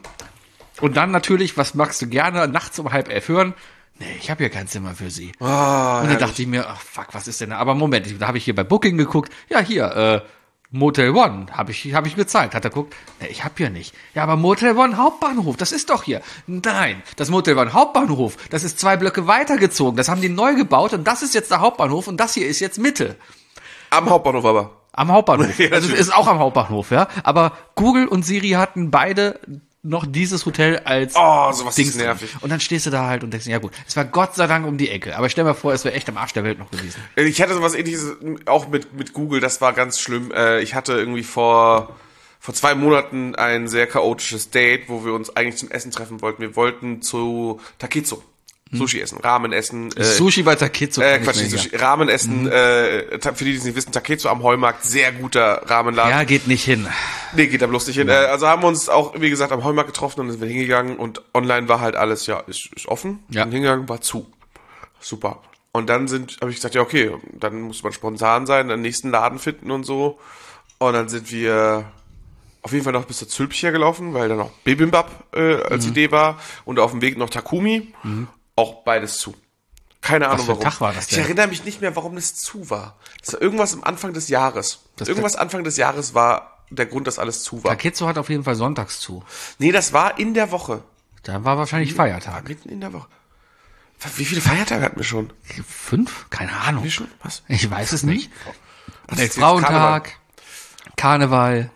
Und dann natürlich, was magst du gerne nachts um 10:30 hören? Nee, ich habe hier kein Zimmer für Sie. Und dann dachte ich mir, ach fuck, was ist denn da? Aber Moment, da habe ich hier bei Booking geguckt. Ja, hier, Motel One, hab ich gezeigt. Hat er geguckt, nee, ich hab hier nicht. Ja, aber Motel One Hauptbahnhof, das ist doch hier. Nein, das Motel One Hauptbahnhof, das ist 2 Blöcke weitergezogen. Das haben die neu gebaut und das ist jetzt der Hauptbahnhof und das hier ist jetzt Mitte. Am Hauptbahnhof aber. Am Hauptbahnhof. Ja, also ist auch am Hauptbahnhof, ja. Aber Google und Siri hatten beide noch dieses Hotel als sowas Dings ist nervig. drin. Und dann stehst du da halt und denkst, ja gut, es war Gott sei Dank um die Ecke. Aber stell dir mal vor, es wäre echt am Arsch der Welt noch gewesen. Ich hatte sowas Ähnliches auch mit Google, das war ganz schlimm. Ich hatte irgendwie vor 2 Monaten ein sehr chaotisches Date, wo wir uns eigentlich zum Essen treffen wollten. Wir wollten zu Takezo. Sushi essen, Ramen essen. Sushi bei Takezo. Sushi, Ramen essen. Für die, die es nicht wissen, Takezo am Heumarkt, sehr guter Ramenladen. Ja, geht nicht hin. Nee, geht da bloß nicht hin. Also haben wir uns auch, wie gesagt, am Heumarkt getroffen und sind wir hingegangen und online war halt alles, ja, ist offen. Ja. Und hingegangen war zu. Super. Und dann habe ich gesagt, ja, okay, dann muss man spontan sein, den nächsten Laden finden und so. Und dann sind wir auf jeden Fall noch bis zur Zülpicher gelaufen, weil da noch Bibimbap als Idee war. Und auf dem Weg noch Takumi. Auch beides zu. Keine Ahnung warum. Tag war das denn? Ich erinnere mich nicht mehr, warum das zu war. Das war irgendwas am Anfang des Jahres. Anfang des Jahres war der Grund, dass alles zu war. Takezo hat auf jeden Fall sonntags zu. Nee, das war in der Woche. Da war wahrscheinlich Feiertag. Mitten in der Woche. Wie viele Feiertage hatten wir schon? 5? Keine Ahnung. Wie schon? Was? Ich weiß es nicht. Was ist jetzt Frauentag, Karneval,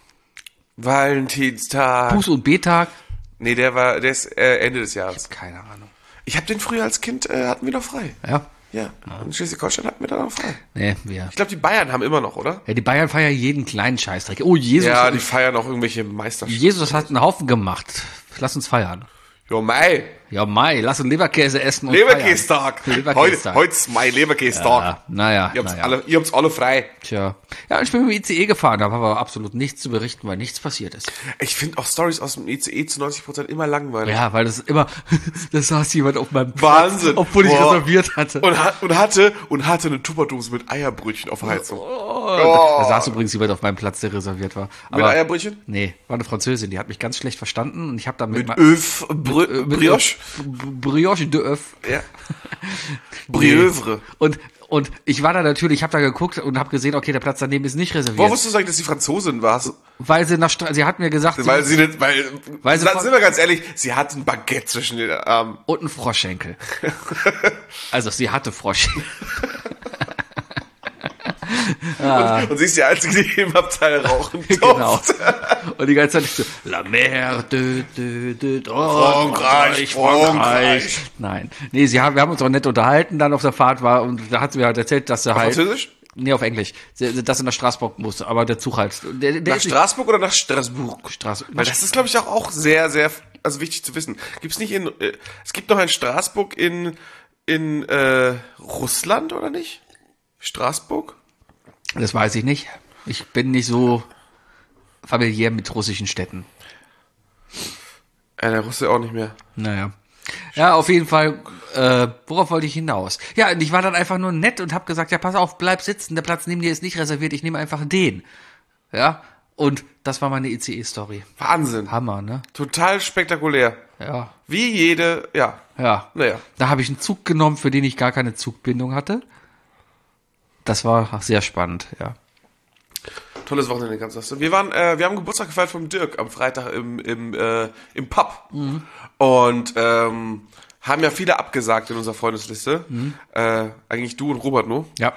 Valentinstag. Buß- und B-Tag. Nee, der ist Ende des Jahres. Keine Ahnung. Ich habe den früher als Kind, hatten wir noch frei. Ja? Ja. In Schleswig-Holstein hatten wir dann auch frei. Nee, wir. Ich glaube, die Bayern haben immer noch, oder? Ja, die Bayern feiern jeden kleinen Scheißdreck. Oh, Jesus. Die feiern auch irgendwelche Meisterschaften. Jesus hat einen Haufen gemacht. Lass uns feiern. Jo, mei. Ja, Mai, lass uns Leberkäse essen und Leberkästag. Leberkästag. Heute ist mein Leberkästag. Ja, naja. Ihr habt's alle frei. Tja. Ja, ich bin mit dem ICE gefahren, da war aber absolut nichts zu berichten, weil nichts passiert ist. Ich finde auch Stories aus dem ICE zu 90% immer langweilig. Ja, weil das immer, da saß jemand auf meinem Wahnsinn. Platz, obwohl ich reserviert hatte. Und hatte eine Tupperdose mit Eierbrötchen auf der Heizung. Da saß übrigens jemand auf meinem Platz, der reserviert war. Mit Eierbrötchen? Nee, war eine Französin, die hat mich ganz schlecht verstanden und ich habe da mit Brioche? Brioche de Oeuf. Ja. Brioche. Und ich war da natürlich, ich habe da geguckt und habe gesehen, okay, der Platz daneben ist nicht reserviert. Woher wusstest du sagen, dass die Franzosin war? Weil sie sie hat mir gesagt, sind wir ganz ehrlich, sie hat ein Baguette zwischen den Armen. Und einen Froschschenkel. Also sie hatte Froschschenkel. Und sie ist die Einzige, die im Abteil rauchen durfte. Genau. Und die ganze Zeit so, La Mer, Frankreich. Nein. Nee, wir haben uns auch nett unterhalten, dann auf der Fahrt war, und da hat sie mir halt erzählt, dass sie auf halt... Französisch? Nee, auf Englisch. Dass sie nach Straßburg musste, aber der Zug halt... Nach Straßburg oder nach Straßburg? Straßburg. Weil das ist, glaube ich, auch sehr, sehr, also wichtig zu wissen. Gibt's nicht es gibt noch ein Straßburg in Russland, oder nicht? Straßburg? Das weiß ich nicht. Ich bin nicht so familiär mit russischen Städten. Der Russe auch nicht mehr. Naja. Ja, auf jeden Fall, worauf wollte ich hinaus? Ja, und ich war dann einfach nur nett und habe gesagt, ja, pass auf, bleib sitzen, der Platz neben dir ist nicht reserviert, ich nehme einfach den. Ja, und das war meine ICE-Story. Wahnsinn. Hammer, ne? Total spektakulär. Ja. Wie jede, ja. Ja. Naja. Da habe ich einen Zug genommen, für den ich gar keine Zugbindung hatte. Das war sehr spannend, ja. Tolles Wochenende, ganz das. Wir haben Geburtstag gefeiert vom Dirk am Freitag im Pub. Mhm. Und haben ja viele abgesagt in unserer Freundesliste. Mhm. Eigentlich du und Robert nur. Ja.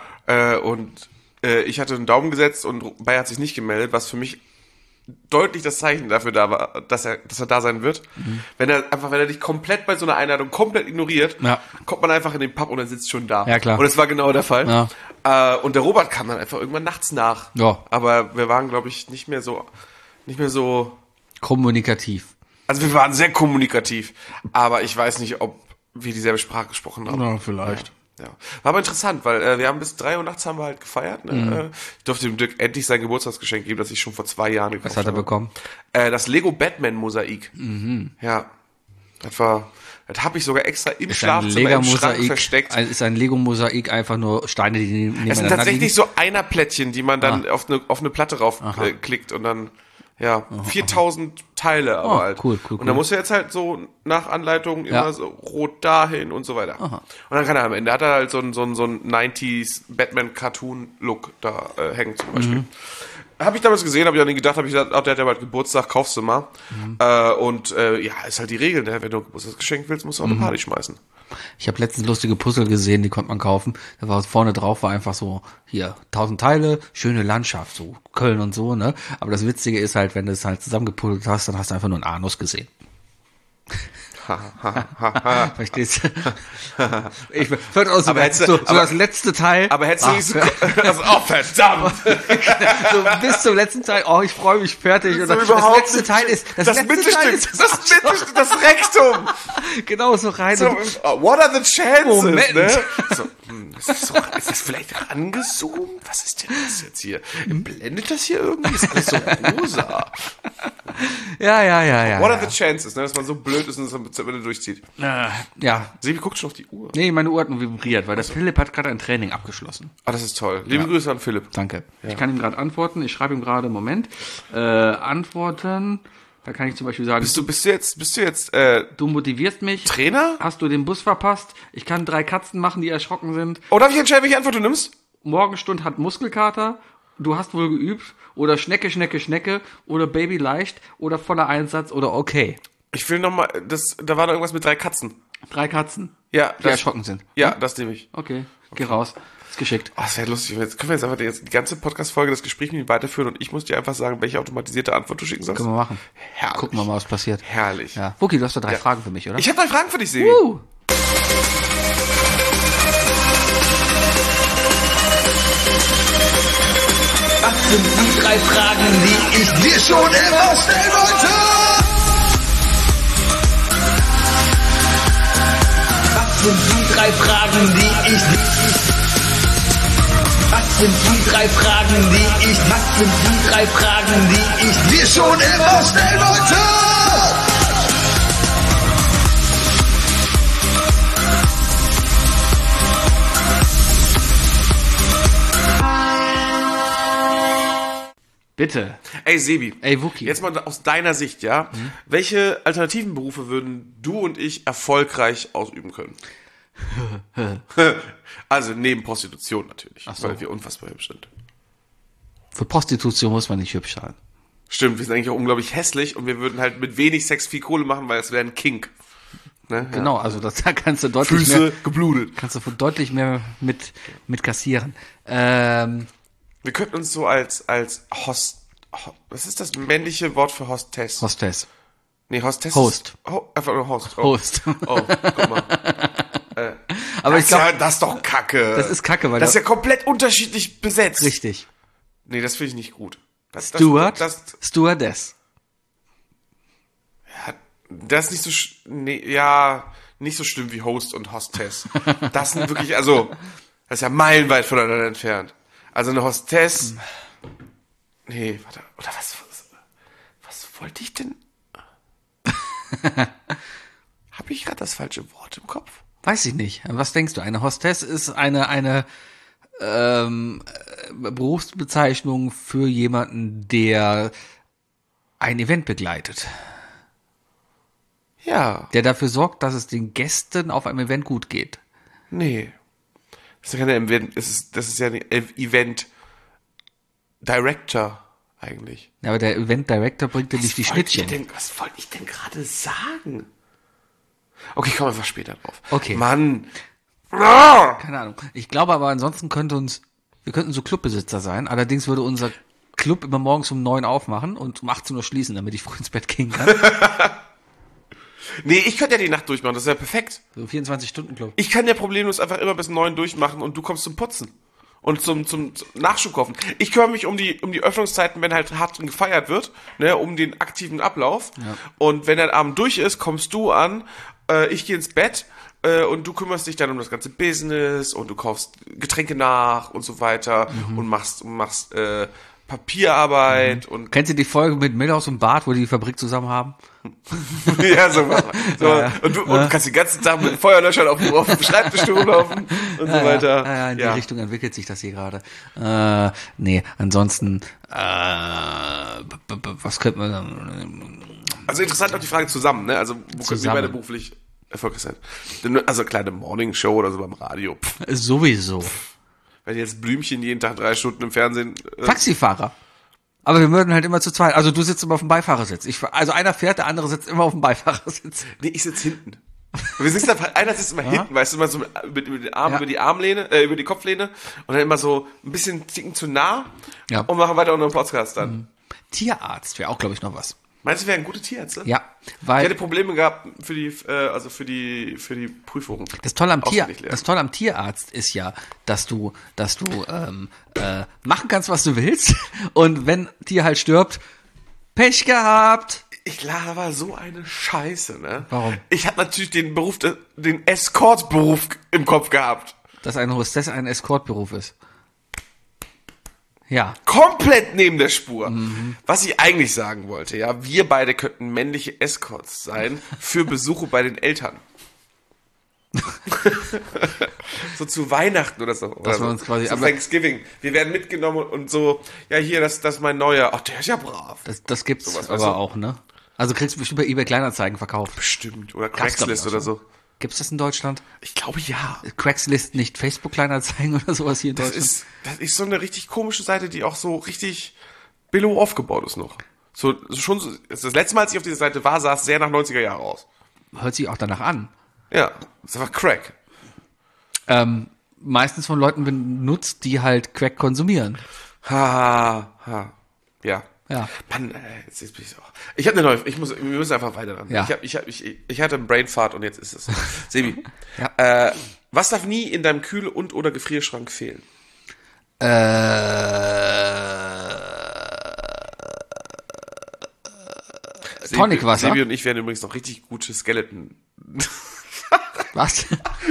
Ich hatte einen Daumen gesetzt und Bayer hat sich nicht gemeldet, was für mich deutlich das Zeichen dafür da war, dass er da sein wird. Mhm. Wenn er dich komplett bei so einer Einladung komplett ignoriert, kommt man einfach in den Pub und er sitzt schon da. Ja, klar. Und das war genau der Fall. Ja. Und der Robert kam dann einfach irgendwann nachts nach. Ja. Aber wir waren, glaube ich, nicht mehr so kommunikativ. Also wir waren sehr kommunikativ, aber ich weiß nicht, ob wir dieselbe Sprache gesprochen haben. Ja, vielleicht. Ja. War aber interessant, weil wir haben bis 3 Uhr nachts haben wir halt gefeiert. Ne? Mhm. Ich durfte dem Dirk endlich sein Geburtstagsgeschenk geben, das ich schon vor 2 Jahren gekauft habe. Was hat er bekommen? Das Lego Batman Mosaik. Mhm. Ja. Das habe ich sogar extra im Schlafzimmer im Schrank versteckt. Ist ein Lego-Mosaik einfach nur Steine, die nebeneinander liegen? Es sind tatsächlich so Einerplättchen, die man dann auf eine Platte rauf klickt und dann 4000 Teile aber halt. Cool. Und dann muss er jetzt halt so nach Anleitung immer so rot dahin und so weiter. Aha. Und dann kann er am Ende hat er halt so einen 90s Batman-Cartoon-Look da hängen zum Beispiel. Mhm. Habe ich damals gesehen, habe ich an ihn gedacht, der hat ja bald Geburtstag, kaufst du mal. Mhm. Ist halt die Regel, ne? Wenn du ein Geburtstagsgeschenk willst, musst du auch eine Party schmeißen. Ich habe letztens lustige Puzzle gesehen, die konnte man kaufen. Da war vorne drauf, war einfach so, hier, 1000 Teile, schöne Landschaft, so Köln und so, ne? Aber das Witzige ist halt, wenn du es halt zusammengepuzzelt hast, dann hast du einfach nur einen Anus gesehen. Verstehst du? Ich würde auch so, das letzte Teil. Aber hättest du nicht so, verdammt! So bis zum letzten Teil, ich freue mich fertig. Und das letzte Teil ist, das Mittelstück, das Rektum! Genau, so rein. So, what are the chances? Moment. Ne? Ist das vielleicht angezoomt? Was ist denn das jetzt hier? Blendet das hier irgendwie? Ist alles so rosa? Ja. What are the chances, ne, dass man so blöd ist und das am Ende durchzieht? Ja. Sebi, guckt schon auf die Uhr. Nee, meine Uhr hat nur vibriert, weil der Philipp hat gerade ein Training abgeschlossen. Ah, das ist toll. Liebe Grüße an Philipp. Danke. Ja. Ich kann ihm gerade antworten. Ich schreibe ihm gerade, Moment. Antworten. Da kann ich zum Beispiel sagen. Bist du jetzt, du motivierst mich. Trainer? Hast du den Bus verpasst? Ich kann 3 Katzen machen, die erschrocken sind. Oh, darf ich entscheiden, welche Antwort du nimmst? Morgenstund hat Muskelkater. Du hast wohl geübt. Oder Schnecke. Oder Baby leicht. Oder voller Einsatz. Oder okay. Ich will nochmal, da war da irgendwas mit 3 Katzen. 3 Katzen? Ja. Die erschrocken sind. Ja, das nehme ich. Okay. Geh raus. Ist geschickt. Das wäre lustig. Jetzt können wir jetzt einfach die ganze Podcast-Folge, das Gespräch mit ihm weiterführen und ich muss dir einfach sagen, welche automatisierte Antwort du schicken sollst. Können wir machen. Herrlich. Gucken wir mal, was passiert. Herrlich. Ja. Wookie, du hast doch 3 Fragen für mich, oder? Ich habe 3 Fragen für dich, Sebi. Was sind die 3 Fragen, die ich dir schon immer stellen wollte? sind die drei Fragen, die ich... Was sind die drei Fragen, die ich... Was sind die drei Fragen, die ich... dir schon immer stellen wollte. Bitte. Ey, Sebi. Ey, Wookie. Jetzt mal aus deiner Sicht, ja? Welche alternativen Berufe würden du und ich erfolgreich ausüben können? Also neben Prostitution natürlich, Ach so. weil wir unfassbar hübsch sind. Für Prostitution muss man nicht hübsch sein. Stimmt, wir sind eigentlich auch unglaublich hässlich und wir würden halt mit wenig Sex viel Kohle machen, weil es wäre ein Kink. Ne? Genau, also da kannst du deutlich Füße mehr, geblutet. kannst du deutlich mehr mit kassieren. Wir könnten uns so als was ist das männliche Wort für Hostess? Hostess. Nee, Hostess Host. ist, einfach nur Host. Oh. Host. Oh, guck mal. Aber ich glaube, Das ist doch Kacke. das ist Kacke, weil Das ist ja komplett unterschiedlich besetzt. richtig. Nee, das finde ich nicht gut. Steward, Das Stewardess. ist nicht so, nicht so schlimm wie Host und Hostess. Das sind wirklich, also, das ist ja meilenweit voneinander entfernt. Also eine Hostess, nee, warte, oder was wollte ich denn? Habe ich gerade das falsche Wort im Kopf? Weiß ich nicht. Was denkst du? Eine Hostess ist eine Berufsbezeichnung für jemanden, der ein Event begleitet. Ja, Der dafür sorgt, dass es den Gästen auf einem Event gut geht. nee. Das ist ja kein Event, das ist ja ein Event Director eigentlich. Ja, aber der Event Director bringt dir nicht die Schnittchen. Was wollte ich denn gerade sagen? Okay, ich komme einfach später drauf. Okay. Mann. Keine Ahnung. Ich glaube aber ansonsten wir könnten so Clubbesitzer sein. Allerdings würde unser Club immer morgens um 9 aufmachen und um 18 Uhr schließen, damit ich früh ins Bett gehen kann. Nee, ich könnte ja die Nacht durchmachen, das ist ja perfekt. So 24-Stunden-Club. Ich kann ja problemlos einfach immer bis 9 durchmachen und du kommst zum Putzen. Und zum Nachschub kaufen. Ich kümmere mich um die Öffnungszeiten, wenn halt hart gefeiert wird, ne, um den aktiven Ablauf. Ja. Und wenn der Abend durch ist, kommst du an, ich gehe ins Bett, und du kümmerst dich dann um das ganze Business und du kaufst Getränke nach und so weiter und machst Papierarbeit und Kennst du die Folge mit Milhouse und Bart, wo die Fabrik zusammen haben? ja, so machen wir. Ja. Und du kannst den ganzen Tag mit Feuerlöschern auf dem Schreibtisch rumlaufen und so weiter. Ja, in die Richtung entwickelt sich das hier gerade. Nee, ansonsten, was könnte man dann? Also interessant auch die Frage zusammen, ne? Also wo können wir beide beruflich erfolgreich sein? Also kleine Morningshow oder so beim Radio. Sowieso. Wenn jetzt Blümchen jeden Tag 3 Stunden im Fernsehen... Taxifahrer. Aber wir würden halt immer zu zweit. Also du sitzt immer auf dem Beifahrersitz. Also einer fährt, der andere sitzt immer auf dem Beifahrersitz. Nee, ich sitze hinten. Wir sitzen einfach, einer sitzt immer hinten, weißt du, immer so über den Arm, über die Armlehne, über die Kopflehne und dann immer so ein bisschen ticken zu nah und machen weiter unter dem Podcast dann. Tierarzt wäre auch, glaube ich, noch was. Meinst du, wir wären gute Tierärzte? Ja, Ich weil hätte Probleme gehabt für die Prüfungen. das Tolle am Auswendig lernen. Das Tolle am Tierarzt ist ja, dass du machen kannst, was du willst. Und wenn Tier halt stirbt, Pech gehabt. Ich laber so eine Scheiße, ne? Warum? Ich hatte natürlich den Escort-Beruf im Kopf gehabt. Dass eine Hostess ein Escortberuf ist. Ja. Komplett neben der Spur. Was ich eigentlich sagen wollte, ja, wir beide könnten männliche Escorts sein für Besuche bei den Eltern. So zu Weihnachten oder so. Dass wir uns quasi, zu aber Thanksgiving. Wir werden mitgenommen und so, ja hier, das ist mein neuer. Ach, der ist ja brav. das gibt's Sowas, aber weißt du? auch, ne? Also kriegst du bestimmt bei eBay Kleinanzeigen verkauft. Bestimmt. Oder Gab's, glaub ich, Craigslist auch oder schon. so. Gibt's das in Deutschland? Ich glaube ja. Craigslist nicht Facebook Kleinanzeigen oder sowas hier in Das Deutschland? ist so eine richtig komische Seite, die auch so richtig billow aufgebaut ist noch. So das letzte Mal, als ich auf dieser Seite war, sah es sehr nach 90er Jahre aus. Hört sich auch danach an. Ja, das ist einfach Crack. Meistens von Leuten benutzt, die halt Crack konsumieren. Ja. Ja. Mann, jetzt bin ich so. Ich habe eine neue, wir müssen einfach weiter ran. Ja. Ich hatte einen Brainfart und jetzt ist es. Sebi, Ja. was darf nie in deinem Kühl- und oder Gefrierschrank fehlen? Tonicwasser. Sebi und ich werden übrigens noch richtig gute Skeleton. Was?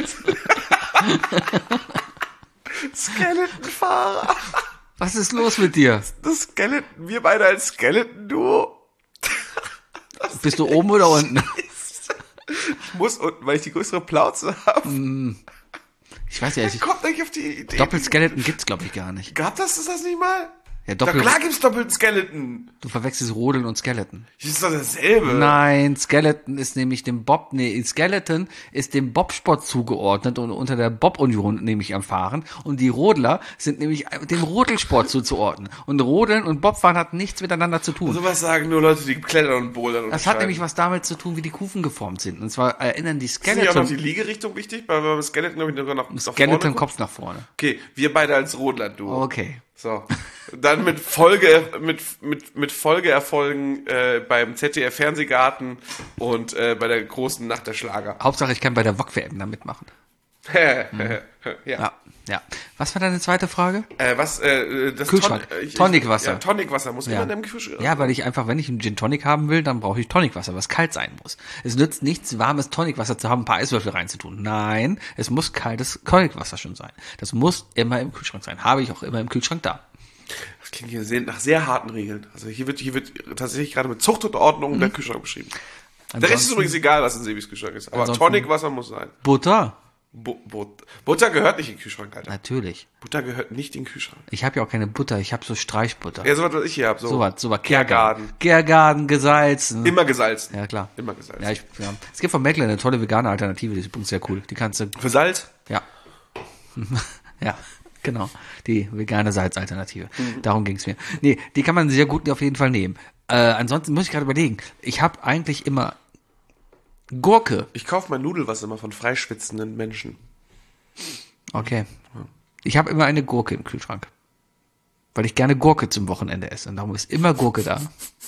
Skeleton-Fahrer. Was ist los mit dir? Das Skeleton, wir beide als Skeleton-Duo. Bist du oben oder unten? Ich muss unten, weil ich die größere Plauze habe. Ich weiß ja nicht. Kommt eigentlich auf die Idee. Doppelskeleton gibt's, glaube ich, gar nicht. Gab das nicht mal? Ja, Na klar gibt's doppelten Skeleton. Du verwechselst Rodeln und Skeleton. Das ist doch dasselbe. Nein, Skeleton ist nämlich Skeleton ist dem Bobsport zugeordnet und unter der Bob-Union nämlich am Fahren. Und die Rodler sind nämlich dem Rodelsport zuzuordnen. Und Rodeln und Bobfahren hat nichts miteinander zu tun. Sowas sagen nur Leute, die klettern und bouldern. Das hat nämlich was damit zu tun, wie die Kufen geformt sind. Und zwar erinnern die Ist nicht auch noch Skeleton, die Liegerichtung wichtig? Weil beim Skeleton, glaube ich, noch nach Skeleton vorne Kopf nach vorne. Okay, wir beide als Rodler-Duo. Okay. So. Dann mit Folgeerfolgen beim ZDF Fernsehgarten und bei der großen Nacht der Schlager. Hauptsache, ich kann bei der WOC-WM da mitmachen. Ja. Ja. Was war deine zweite Frage? Das Kühlschrank. Tonicwasser. Ja, Tonicwasser muss immer in deinem Kühlschrank. Ja, weil ich einfach, wenn ich einen Gin Tonic haben will, dann brauche ich Tonicwasser, was kalt sein muss. Es nützt nichts, warmes Tonicwasser zu haben, ein paar Eiswürfel reinzutun. Nein, es muss kaltes Tonicwasser schon sein. Das muss immer im Kühlschrank sein. Habe ich auch immer im Kühlschrank da. Das klingt hier nach sehr harten Regeln. Also hier wird tatsächlich gerade mit Zucht und Ordnung der Kühlschrank beschrieben. Der Rest ist übrigens egal, was in Sebis Kühlschrank ist. Aber Tonicwasser muss sein. Butter? Butter gehört nicht in den Kühlschrank, Alter. Natürlich. Butter gehört nicht in den Kühlschrank. Ich habe ja auch keine Butter, ich habe so Streichbutter. Ja, sowas, was ich hier habe. Sowas. Gärgarden. Gärgarden, gesalzen. Immer gesalzen. Ja, klar. Immer gesalzen. Ja, es gibt von Meckler eine tolle vegane Alternative, die ist übrigens sehr cool. Die kannst du, Für Salz? ja. Ja, genau. Die vegane Salzalternative. Darum ging's mir. Nee, die kann man sehr gut auf jeden Fall nehmen. Ansonsten muss ich gerade überlegen, ich habe eigentlich immer Gurke. Ich kaufe mein Nudelwasser immer von freischwitzenden Menschen. Okay. Ich habe immer eine Gurke im Kühlschrank. Weil ich gerne Gurke zum Wochenende esse. Und darum ist immer Gurke da.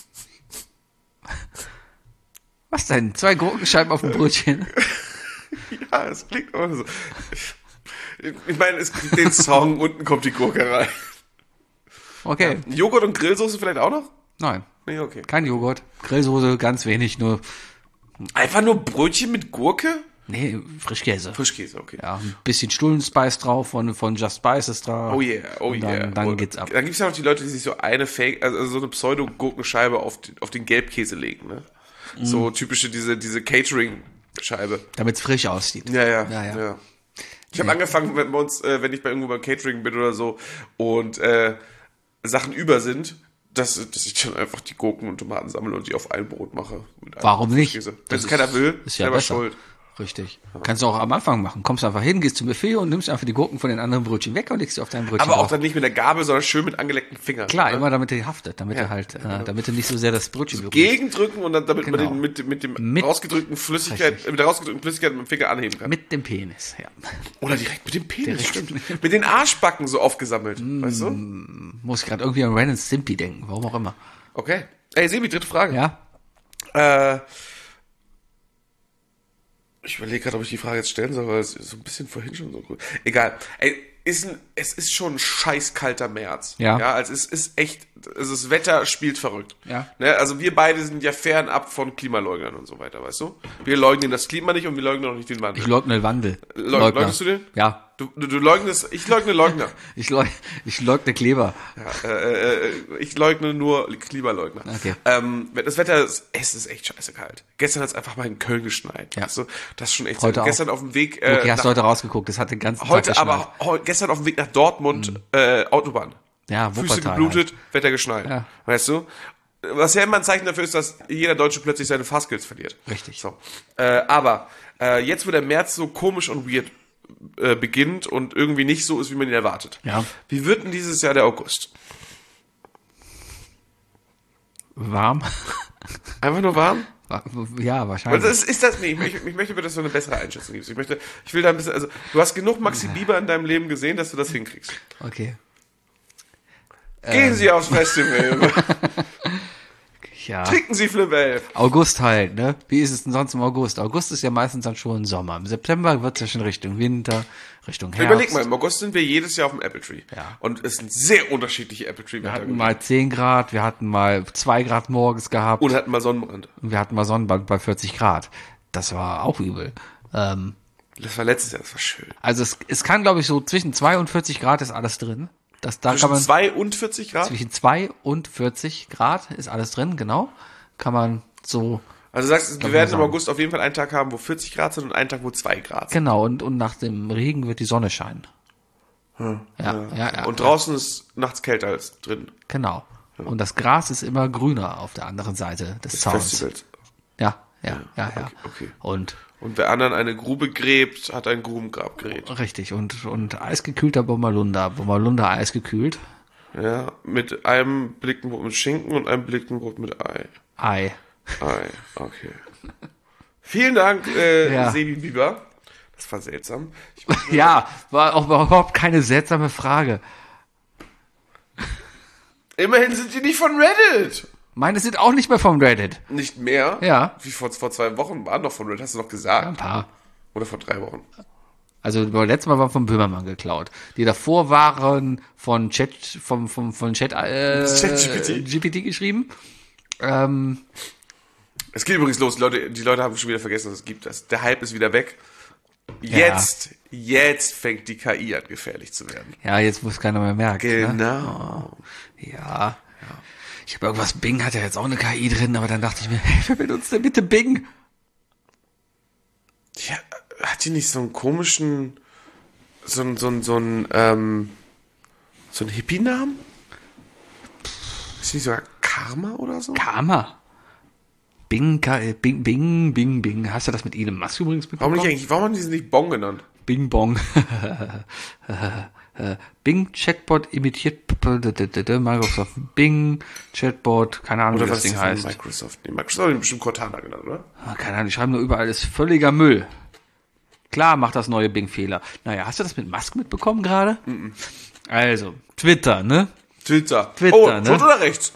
Was denn? 2 Gurkenscheiben auf dem Brötchen? Ja, es klingt auch so. Ich meine, es gibt den Song, unten kommt die Gurke rein. Okay. Joghurt und Grillsoße vielleicht auch noch? Nein. Nee, okay. Kein Joghurt. Grillsoße, ganz wenig, nur. Einfach nur Brötchen mit Gurke? Nee, Frischkäse. Frischkäse, okay. Ja, ein bisschen Stullenspice drauf, von Just Spices drauf. Oh yeah, oh Und yeah. dann geht's ab. Dann gibt's ja noch die Leute, die sich so eine so eine Pseudo-Gurkenscheibe auf den Gelbkäse legen, ne? So typische, diese Catering-Scheibe. Damit's frisch aussieht. Ja. Ich habe angefangen, wenn ich irgendwo beim Catering bin oder so und Sachen über sind, dass ich dann einfach die Gurken und Tomaten sammle und die auf ein Brot mache. Warum nicht? Wenn es keiner will, ist ja selber besser. schuld. Richtig. Kannst du auch am Anfang machen. Kommst einfach hin, gehst zum Buffet und nimmst einfach die Gurken von den anderen Brötchen weg und legst sie auf dein Brötchen Aber auch drauf. dann nicht mit der Gabel, sondern schön mit angeleckten Fingern. Klar, ne? immer damit er haftet, damit er halt, damit er nicht so sehr das Brötchen berührt. Gegendrücken und dann damit Genau. man den mit der Mit rausgedrückten Flüssigkeit mit dem Finger anheben kann. Mit dem Penis, ja. Oder direkt mit dem Penis, Direkt. stimmt. Mit den Arschbacken so aufgesammelt, weißt du? Muss gerade irgendwie an Ren and Stimpy denken, warum auch immer. Okay. Ey, Sebi, dritte Frage. Ja? Ich überlege gerade, ob ich die Frage jetzt stellen soll, weil es so ein bisschen vorhin schon so gut. Egal. Ey, es ist schon ein scheiß kalter März. Ja. Also es ist echt, also das Wetter spielt verrückt. Ja. Ne? Also wir beide sind ja fernab von Klimaleugnern und so weiter, weißt du? Wir leugnen das Klima nicht und wir leugnen auch nicht den Wandel. Ich leugne den Wandel. Leugnest du den? Ja. Du leugnest, ich leugne Leugner. Ich leugne Kleber. Ich leugne nur Klimaleugner. Okay. Das Wetter, es ist echt scheiße kalt. Gestern hat es einfach mal in Köln geschneit. Ja. Weißt du? Das ist schon echt Heute so. auch. Gestern auf dem Weg Okay, hast du heute rausgeguckt, das hat den ganzen Tag heute geschneit. aber gestern auf dem Weg nach Dortmund Autobahn. Ja, Füße Wuppertal geblutet, Wetter geschneit. Ja. Weißt du? Was ja immer ein Zeichen dafür ist, dass jeder Deutsche plötzlich seine Fahrskills verliert. Richtig. So. Aber jetzt, wo der März so komisch und weird beginnt und irgendwie nicht so ist, wie man ihn erwartet. Ja. Wie wird denn dieses Jahr der August? Warm? Einfach nur warm? Ja, Weil wahrscheinlich. das ist das nicht. Ich möchte bitte, dass du eine bessere Einschätzung gibst. Ich will da ein bisschen, also du hast genug Maxi Bieber in deinem Leben gesehen, dass du das hinkriegst. Okay. Gehen Sie aufs Festival. Ja. Trinken Sie Flip 11. August halt, ne? Wie ist es denn sonst im August? August ist ja meistens dann schon Sommer. Im September wird es ja schon Richtung Winter, Richtung Herbst. Überleg mal, im August sind wir jedes Jahr auf dem Apple Tree. Ja. Und es sind sehr unterschiedliche Apple Tree Wir hatten mal 10 Grad, wir hatten mal 2 Grad morgens gehabt und hatten mal Sonnenbrand. und wir hatten mal Sonnenbrand bei 40 Grad. Das war auch übel. Das war letztes Jahr, das war schön. Also es kann, glaube ich, so zwischen 2 und 40 Grad ist alles drin. Da kann Zwischen man 2 und 40 Grad? zwischen 2 und 40 Grad ist alles drin, genau. Kann man so, Also du sagst, wir man werden im sagen. August auf jeden Fall einen Tag haben, wo 40 Grad sind und einen Tag, wo 2 Grad sind. genau, und nach dem Regen wird die Sonne scheinen. Ja. Und draußen ist nachts kälter als drin. Genau. Und das Gras ist immer grüner auf der anderen Seite des Zauns. Festivals. Ja. Okay. Und Und wer anderen eine Grube gräbt, hat ein Grubengrabgerät. richtig, und eisgekühlter Bommerlunder eisgekühlt. Ja, mit einem Blickenbrot mit Schinken und einem Blickenbrot mit Ei. Ei. Okay. Vielen Dank, Ja. Sebi Bieber. Das war seltsam. Ja, war auch überhaupt keine seltsame Frage. Immerhin sind die nicht von Reddit. Meine sind auch nicht mehr vom Reddit. Nicht mehr? Ja. Wie vor 2 Wochen waren doch von Reddit, hast du noch gesagt. Ein paar. Oder vor 3 Wochen. Also letztes Mal war von Böhmermann geklaut. Die davor waren von Chat GPT geschrieben. Es geht übrigens los, die Leute haben schon wieder vergessen, dass es gibt das. Der Hype ist wieder weg. Jetzt fängt die KI an, gefährlich zu werden. Ja, jetzt muss keiner mehr merken. Genau. Ne? Ja. Ich habe irgendwas, Bing hat ja jetzt auch eine KI drin, aber dann dachte ich mir, hey, wer benutzt denn bitte Bing? Ja, hat die nicht so einen komischen, so einen Hippie-Namen? Ist die nicht sogar Karma oder so? Karma. Bing. Hast du das mit Elon Musk übrigens Warum mitbekommen? warum haben die sie nicht Bong genannt? Bing Bong. Bing Chatbot imitiert Microsoft Bing Chatbot, keine Ahnung, wie das Ding heißt. Microsoft. Nee, Microsoft hat den bestimmt Cortana genannt, oder? Keine Ahnung, die schreiben nur überall, ist völliger Müll. Klar macht das neue Bing Fehler. Naja, hast du das mit Musk mitbekommen gerade? Also, Twitter, ne? Twitter. Twitter, Oh, ne? tot oder rechts?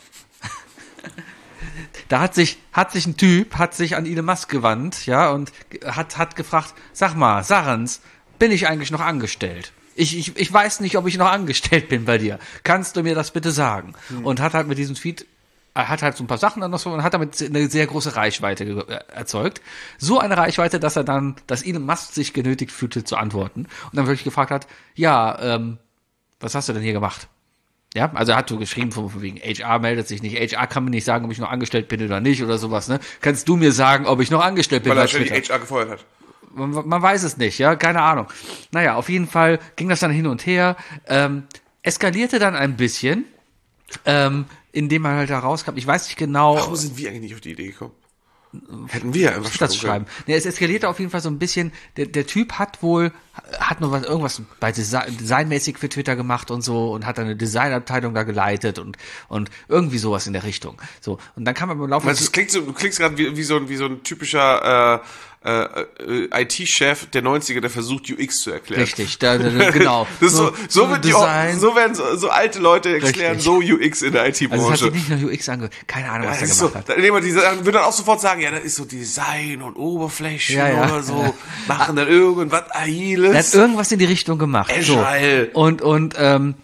Da hat sich ein Typ an Elon Musk gewandt, ja, und hat gefragt, sag mal, Sarens, bin ich eigentlich noch angestellt? Ich weiß nicht, ob ich noch angestellt bin bei dir. Kannst du mir das bitte sagen? Und hat halt mit diesem Tweet, hat halt so ein paar Sachen dann noch so und hat damit eine sehr große Reichweite erzeugt. So eine Reichweite, dass Elon Musk sich genötigt fühlte zu antworten. Und dann wirklich gefragt hat, ja, was hast du denn hier gemacht? Ja, also er hat so geschrieben von wegen HR meldet sich nicht. HR kann mir nicht sagen, ob ich noch angestellt bin oder nicht oder sowas, ne? Kannst du mir sagen, ob ich noch angestellt bin? Weil er bei ständig Twitter? HR gefeuert hat. Man weiß es nicht, ja, keine Ahnung. Naja, auf jeden Fall ging das dann hin und her, eskalierte dann ein bisschen, indem man halt da rauskam. Ich weiß nicht genau. Warum sind wir eigentlich nicht auf die Idee gekommen? Hätten wir ja einfach das schreiben. Nee, es eskalierte auf jeden Fall so ein bisschen. Der Typ hat noch irgendwas bei designmäßig für Twitter gemacht und so und hat dann eine Designabteilung da geleitet und irgendwie sowas in der Richtung. So. Und dann kam er im Laufe Du klingst gerade wie so ein typischer IT-Chef der 90er, der versucht, UX zu erklären. richtig, genau. Das ist so werden so alte Leute erklären, Richtig. so UX in der IT-Branche. Also es hat sich nicht nur UX angehört. Keine Ahnung, was Das er ist gemacht so, hat. die würden dann auch sofort sagen, ja, das ist so Design und Oberflächen Ja. oder so, machen dann irgendwas Agiles. Er hat irgendwas in die Richtung gemacht. Agile. So. Und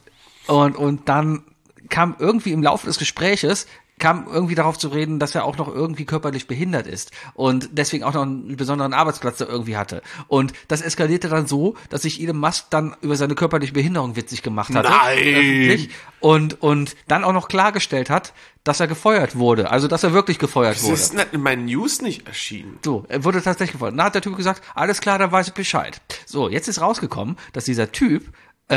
dann kam irgendwie im Laufe des Gespräches irgendwie darauf zu reden, dass er auch noch irgendwie körperlich behindert ist und deswegen auch noch einen besonderen Arbeitsplatz da irgendwie hatte. Und das eskalierte dann so, dass sich Elon Musk dann über seine körperliche Behinderung witzig gemacht hatte. Nein! Öffentlich. Und dann auch noch klargestellt hat, dass er gefeuert wurde. Also, dass er wirklich gefeuert Das wurde. ist in meinen News nicht erschienen. So, er wurde tatsächlich gefeuert. Dann hat der Typ gesagt, alles klar, dann weiß ich Bescheid. So, jetzt ist rausgekommen, dass dieser Typ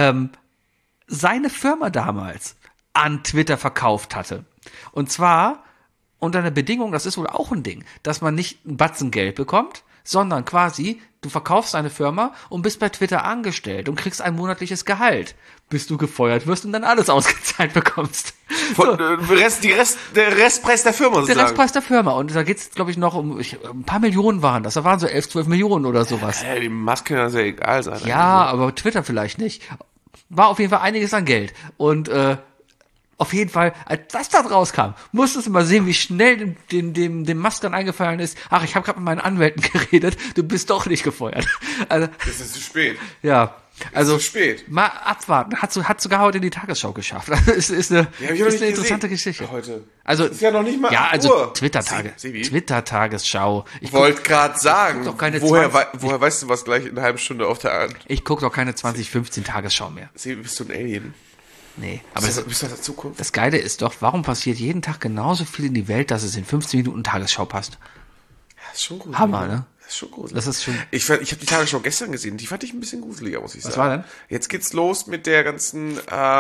seine Firma damals an Twitter verkauft hatte. Und zwar unter einer Bedingung, das ist wohl auch ein Ding, dass man nicht einen Batzen Geld bekommt, sondern quasi, du verkaufst deine Firma und bist bei Twitter angestellt und kriegst ein monatliches Gehalt, bis du gefeuert wirst und dann alles ausgezahlt bekommst. Der Restpreis der Firma Der sozusagen. Restpreis der Firma. Und da geht's, glaube ich, noch um ein paar Millionen waren das. Da waren so 11, 12 Millionen oder sowas. Ja, die Musk kann das ja egal sein. Ja, aber Twitter vielleicht nicht. War auf jeden Fall einiges an Geld. Und auf jeden Fall, als das da rauskam, musstest du mal sehen, wie schnell dem Musk dann eingefallen ist, ach, ich habe gerade mit meinen Anwälten geredet, du bist doch nicht gefeuert. Also, Das ist zu spät. ja, Also, zu spät. mal abwarten. Hat sogar heute in die Tagesschau geschafft. Das ist eine, Die hab ich noch ist nicht eine interessante gesehen. Geschichte. Heute. Also, ist ja noch nicht mal ja, 8 also Uhr. Twitter-Tagesschau. Ich Ich wollte gerade sagen, doch keine woher 20 woher weißt du, was gleich in einer halben Stunde auf der Hand? guck doch keine 2015 Tagesschau mehr. Sebi, bist du ein Alien? Nee, aber Bist du aus der Zukunft? das Geile ist doch, warum passiert jeden Tag genauso viel in die Welt, dass es in 15 Minuten Tagesschau passt? Das ist schon gruselig. Hammer, ne? Das ist schon gruselig. Das ist schon. Ich habe die Tagesschau gestern gesehen, die fand ich ein bisschen gruseliger, muss ich sagen. Was war denn? Jetzt geht's los mit der ganzen,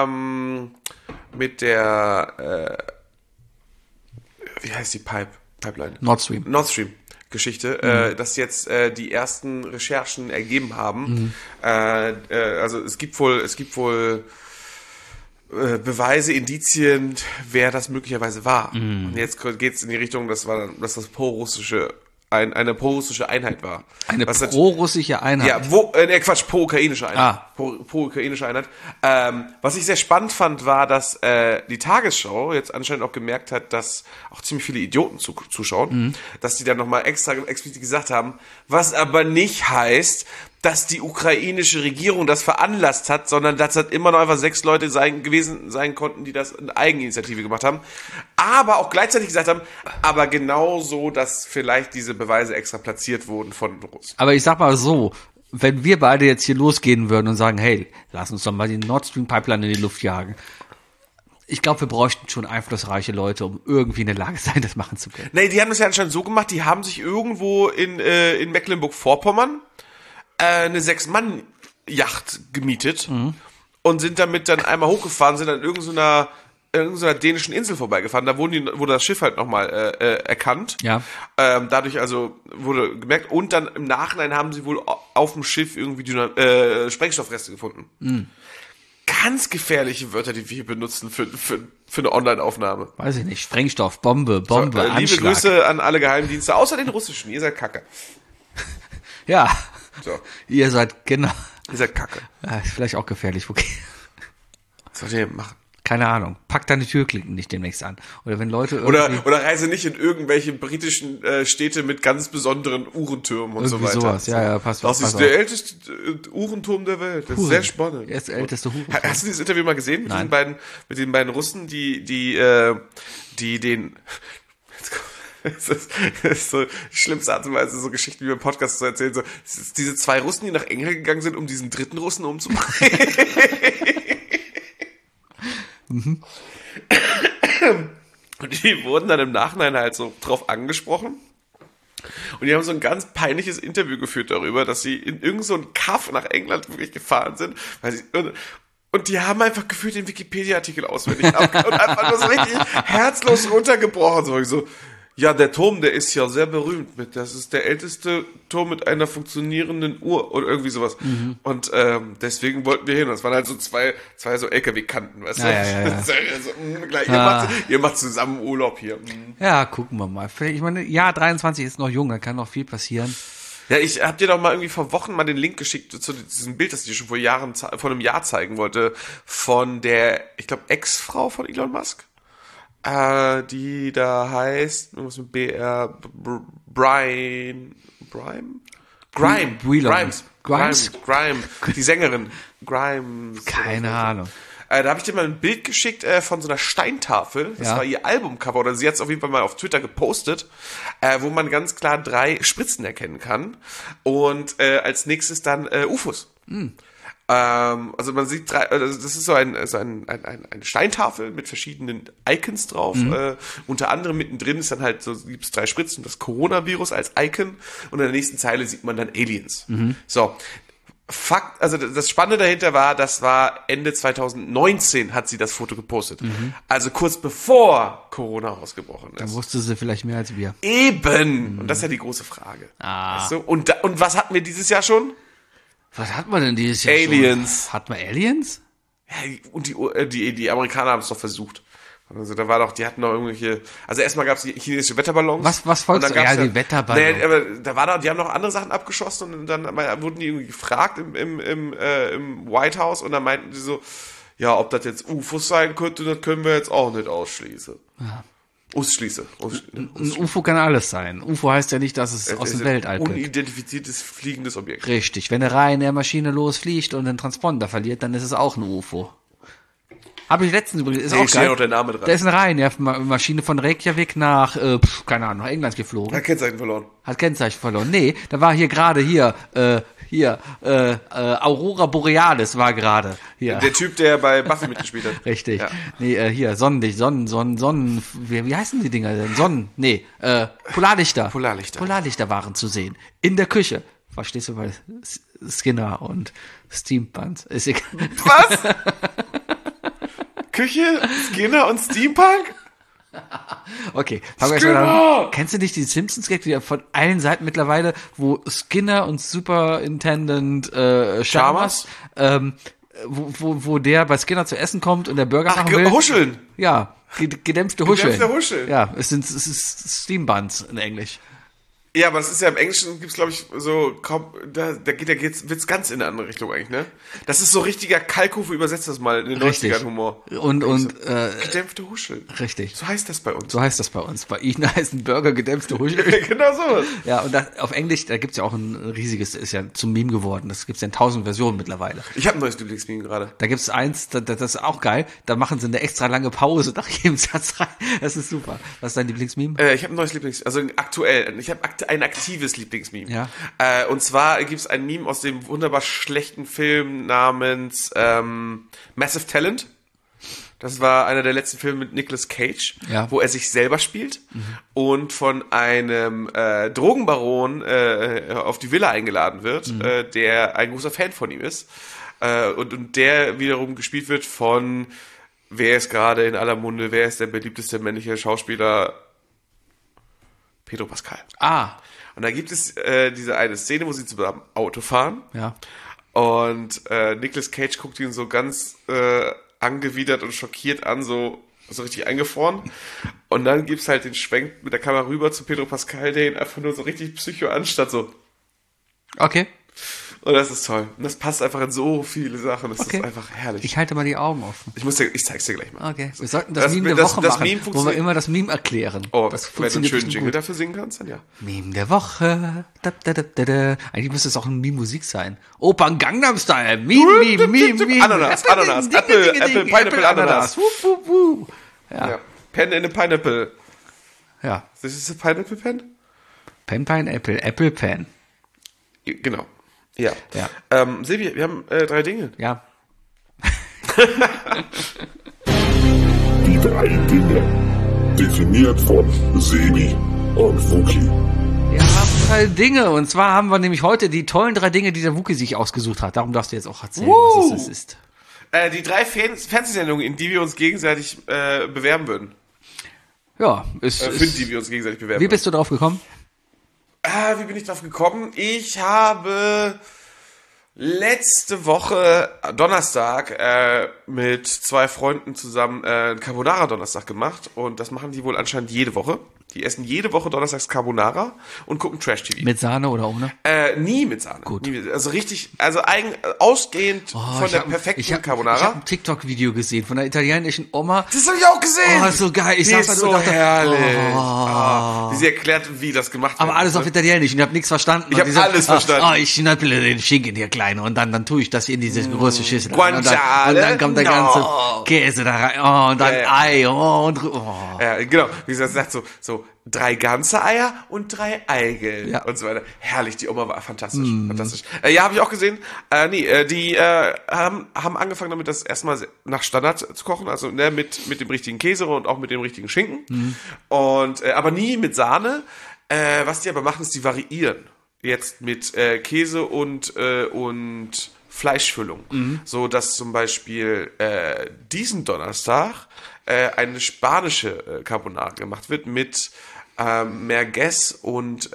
mit der, wie heißt die Pipeline? Nord Stream. Nord Stream Geschichte, dass jetzt die ersten Recherchen ergeben haben. Also es gibt wohl Beweise, Indizien, wer das möglicherweise war. Und jetzt geht's in die Richtung, dass das pro-russische eine pro-russische Einheit war. Eine Was pro-russische Einheit. ja, pro-ukrainische Einheit. Pro-ukrainische Einheit. Was ich sehr spannend fand, war, dass die Tagesschau jetzt anscheinend auch gemerkt hat, dass auch ziemlich viele Idioten zuschauen, dass die dann nochmal explizit gesagt haben, was aber nicht heißt, dass die ukrainische Regierung das veranlasst hat, sondern dass das immer noch einfach 6 Leute gewesen sein konnten, die das in Eigeninitiative gemacht haben. Aber auch gleichzeitig gesagt haben, aber genauso, dass vielleicht diese Beweise extra platziert wurden von Russen. Aber ich sag mal so, wenn wir beide jetzt hier losgehen würden und sagen, hey, lass uns doch mal die Nord Stream Pipeline in die Luft jagen. Ich glaube, wir bräuchten schon einflussreiche Leute, um irgendwie in der Lage sein, das machen zu können. Nee, die haben das ja anscheinend so gemacht, die haben sich irgendwo in Mecklenburg-Vorpommern eine 6-Mann-Yacht gemietet und sind damit dann einmal hochgefahren, sind an irgendeiner dänischen Insel vorbeigefahren. Da wurde das Schiff halt nochmal erkannt. Ja. Dadurch also wurde gemerkt. Und dann im Nachhinein haben sie wohl auf dem Schiff irgendwie Sprengstoffreste gefunden. Ganz gefährliche Wörter, die wir hier benutzen für eine Online-Aufnahme. Weiß ich nicht. Sprengstoff, Bombe, So, liebe Anschlag. Grüße an alle Geheimdienste, außer den russischen. Ihr seid Kacke. Ja. So, Ihr seid, genau. ihr seid Kacke. Ja, ist vielleicht auch gefährlich, okay. Was sollt ihr machen? Keine Ahnung. Pack deine Türklinken nicht demnächst an. Oder wenn Leute irgendwie... Oder reise nicht in irgendwelche britischen Städte mit ganz besonderen Uhrentürmen und so Irgendwie weiter. sowas. Ja, passt Das pass ist auf. der älteste Uhrenturm der Welt. Das ist sehr spannend. Er ist der älteste Hurenturm. Hast du dieses Interview mal gesehen mit Nein. den beiden Russen, die den das ist so die schlimmste Art und Weise, so Geschichten wie beim Podcast zu erzählen. So, es ist diese 2 Russen, die nach England gegangen sind, um diesen dritten Russen umzubringen. Und die wurden dann im Nachhinein halt so drauf angesprochen. Und die haben so ein ganz peinliches Interview geführt darüber, dass sie in irgend so einen Kaff nach England wirklich gefahren sind, und die haben einfach gefühlt den Wikipedia-Artikel auswendig und einfach nur so richtig herzlos runtergebrochen. So, ja, der Turm, der ist ja sehr berühmt. Das ist der älteste Turm mit einer funktionierenden Uhr oder irgendwie sowas. Und deswegen wollten wir hin. Das waren halt so zwei so LKW-Kanten, weißt du? Ja. Also, gleich, ihr macht zusammen Urlaub hier. Ja, gucken wir mal. Ich meine, ja, 23 ist noch jung, da kann noch viel passieren. Ja, ich hab dir doch mal irgendwie vor Wochen mal den Link geschickt zu diesem Bild, das ich dir schon vor einem Jahr zeigen wollte, von der, ich glaube, Ex-Frau von Elon Musk. Die da heißt, irgendwas mit BR, Grimes, die Sängerin, Grimes. Keine Ahnung. Da habe ich dir mal ein Bild geschickt von so einer Steintafel, das war ihr Albumcover, oder sie hat es auf jeden Fall mal auf Twitter gepostet, wo man ganz klar 3 Spritzen erkennen kann und als nächstes dann UFOs. Also man sieht das ist so eine Steintafel mit verschiedenen Icons drauf. Unter anderem mittendrin ist dann halt so, gibt's 3 Spritzen, das Coronavirus als Icon und in der nächsten Zeile sieht man dann Aliens. So. Fakt, also das Spannende dahinter war, das war Ende 2019 hat sie das Foto gepostet. Also kurz bevor Corona ausgebrochen ist. Dann wusste sie vielleicht mehr als wir. Eben! Und das ist ja die große Frage. Weißt du? Und was hatten wir dieses Jahr schon? Was hat man denn dieses Jahr Aliens. schon? Hat man Aliens? Ja, und die Amerikaner haben es doch versucht. Also da war doch, die hatten noch irgendwelche, also erstmal gab es die chinesische Wetterballons. Was folgt so? Ja, die Wetterballons. Nee, aber da war doch, die haben noch andere Sachen abgeschossen und dann wurden die irgendwie gefragt im White House und dann meinten sie so, ja, ob das jetzt UFOs sein könnte, das können wir jetzt auch nicht ausschließen. Ausschließe. Ein UFO kann alles sein. UFO heißt ja nicht, dass es aus dem Weltall kommt. Unidentifiziertes fliegendes Objekt. Richtig. Wenn eine Ryanair-Maschine losfliegt und einen Transponder verliert, dann ist es auch ein UFO. Habe ich letztens übrigens, ist auch steht geil. noch der Name dran. Da ist eine Ryanair-Maschine von Reykjavik nach, keine Ahnung, nach England geflogen. Hat Kennzeichen verloren. Hat Kennzeichen verloren. Nee, da war hier gerade Aurora Borealis war gerade hier. Der Typ, der bei Buffy mitgespielt hat. Richtig. Ja. Nee, hier, Sonnenlicht, wie heißen die Dinger denn? Polarlichter. Polarlichter waren zu sehen. In der Küche. Verstehst du, weil Skinner und Steampunk ist egal. Was? Küche, Skinner und Steampunk? Okay, fangen wir erstmal an. Kennst du nicht die Simpsons-Gag, die von allen Seiten mittlerweile, wo Skinner und Superintendent Chalmers, wo der bei Skinner zu essen kommt und der Burger machen will? Huscheln. Ja, gedämpfte Huscheln. Gedämpfte Huscheln. Ja, es ist Steambuns in Englisch. Ja, aber es ist ja im Englischen gibt's glaube ich so kaum, wird's ganz in eine andere Richtung eigentlich, ne? Das ist so richtiger Kalkofe, übersetzt das mal in den 90ern Humor. Gedämpfte Huscheln. Richtig. So heißt das bei uns. So heißt das bei uns. Bei Ihnen heißen Burger gedämpfte Huscheln. Genau so. Ja, und auf Englisch, da gibt's ja auch ein riesiges, ist ja zum Meme geworden. Das gibt's ja in 1000 Versionen mittlerweile. Ich habe ein neues Lieblingsmeme gerade. Da gibt's eins, das ist auch geil. Da machen sie eine extra lange Pause nach jedem Satz rein. Das ist super. Was ist dein Lieblingsmeme? Ich habe ein neues ich habe ein aktives Lieblingsmeme. Ja. Und zwar gibt's ein Meme aus dem wunderbar schlechten Film namens Massive Talent. Das war einer der letzten Filme mit Nicolas Cage, ja, wo er sich selber spielt und von einem Drogenbaron auf die Villa eingeladen wird, der ein großer Fan von ihm ist. Und der wiederum gespielt wird von, wer ist gerade in aller Munde, wer ist der beliebteste männliche Schauspieler? Pedro Pascal. Ah. Und da gibt es diese eine Szene, wo sie zusammen Auto fahren. Ja. Und Nicolas Cage guckt ihn so ganz angewidert und schockiert an, so richtig eingefroren. Und dann gibt's halt den Schwenk mit der Kamera rüber zu Pedro Pascal, der ihn einfach nur so richtig psycho anstatt so. Okay. Und das ist toll. Und das passt einfach in so viele Sachen. Das ist einfach herrlich. Ich halte mal die Augen offen. Ich zeig's dir gleich mal. Okay. Wir sollten das Meme der Woche machen, Meme wo wir immer das Meme erklären. Oh, das wenn du einen schönen Jingle gut. dafür singen kannst, dann ja. Meme der Woche. Eigentlich müsste es auch eine Meme-Musik sein. Opern Gangnam Style. Meme. Ananas. Apple, Pineapple, Ananas. Ja. Pen in a Pineapple. Ja. Das ist a Pineapple Pen? Pineapple, Apple Pen. Genau. Ja. Silvi, wir haben 3 Dinge. Ja. Die 3 Dinge. Definiert von Sebi und Wookie. Wir haben 3 Dinge. Und zwar haben wir nämlich heute die tollen 3 Dinge, die der Wookie sich ausgesucht hat. Darum darfst du jetzt auch erzählen, was es ist. Die 3 Fernsehsendungen, in die wir uns gegenseitig bewerben würden. Ja. Für die wir uns gegenseitig bewerben Wie bist du drauf gekommen? Wie bin ich drauf gekommen? Ich habe letzte Woche Donnerstag mit 2 Freunden zusammen Carbonara-Donnerstag gemacht. Und das machen die wohl anscheinend jede Woche. Die essen jede Woche donnerstags Carbonara und gucken Trash-TV. Mit Sahne oder ohne? Nie mit Sahne. Gut. Also richtig, ausgehend von der perfekten Carbonara. Ich habe ein TikTok-Video gesehen von einer italienischen Oma. Das habe ich auch gesehen. Oh, so geil. Ich saß da so und dachte, herrlich. Wie sie erklärt, wie das gemacht wird. Aber alles auf Italienisch. Ich habe nichts verstanden. Ich habe alles verstanden. Ich schnappele den Schinken hier kleine und dann tue ich das in diese große Schüssel. Guanciale. Und dann kommt der ganze Käse da rein. Oh, und dann Ei. Ja, genau. Wie sie das sagt, so 3 ganze Eier und 3 Eigelb und so weiter. Herrlich, die Oma war fantastisch. Fantastisch. Ja, habe ich auch gesehen. Die haben angefangen damit, das erstmal nach Standard zu kochen, also mit dem richtigen Käse und auch mit dem richtigen Schinken. Und aber nie mit Sahne. Was die aber machen, ist, die variieren. Jetzt mit Käse und Fleischfüllung. So dass zum Beispiel diesen Donnerstag eine spanische Carbonara gemacht wird mit Merguez und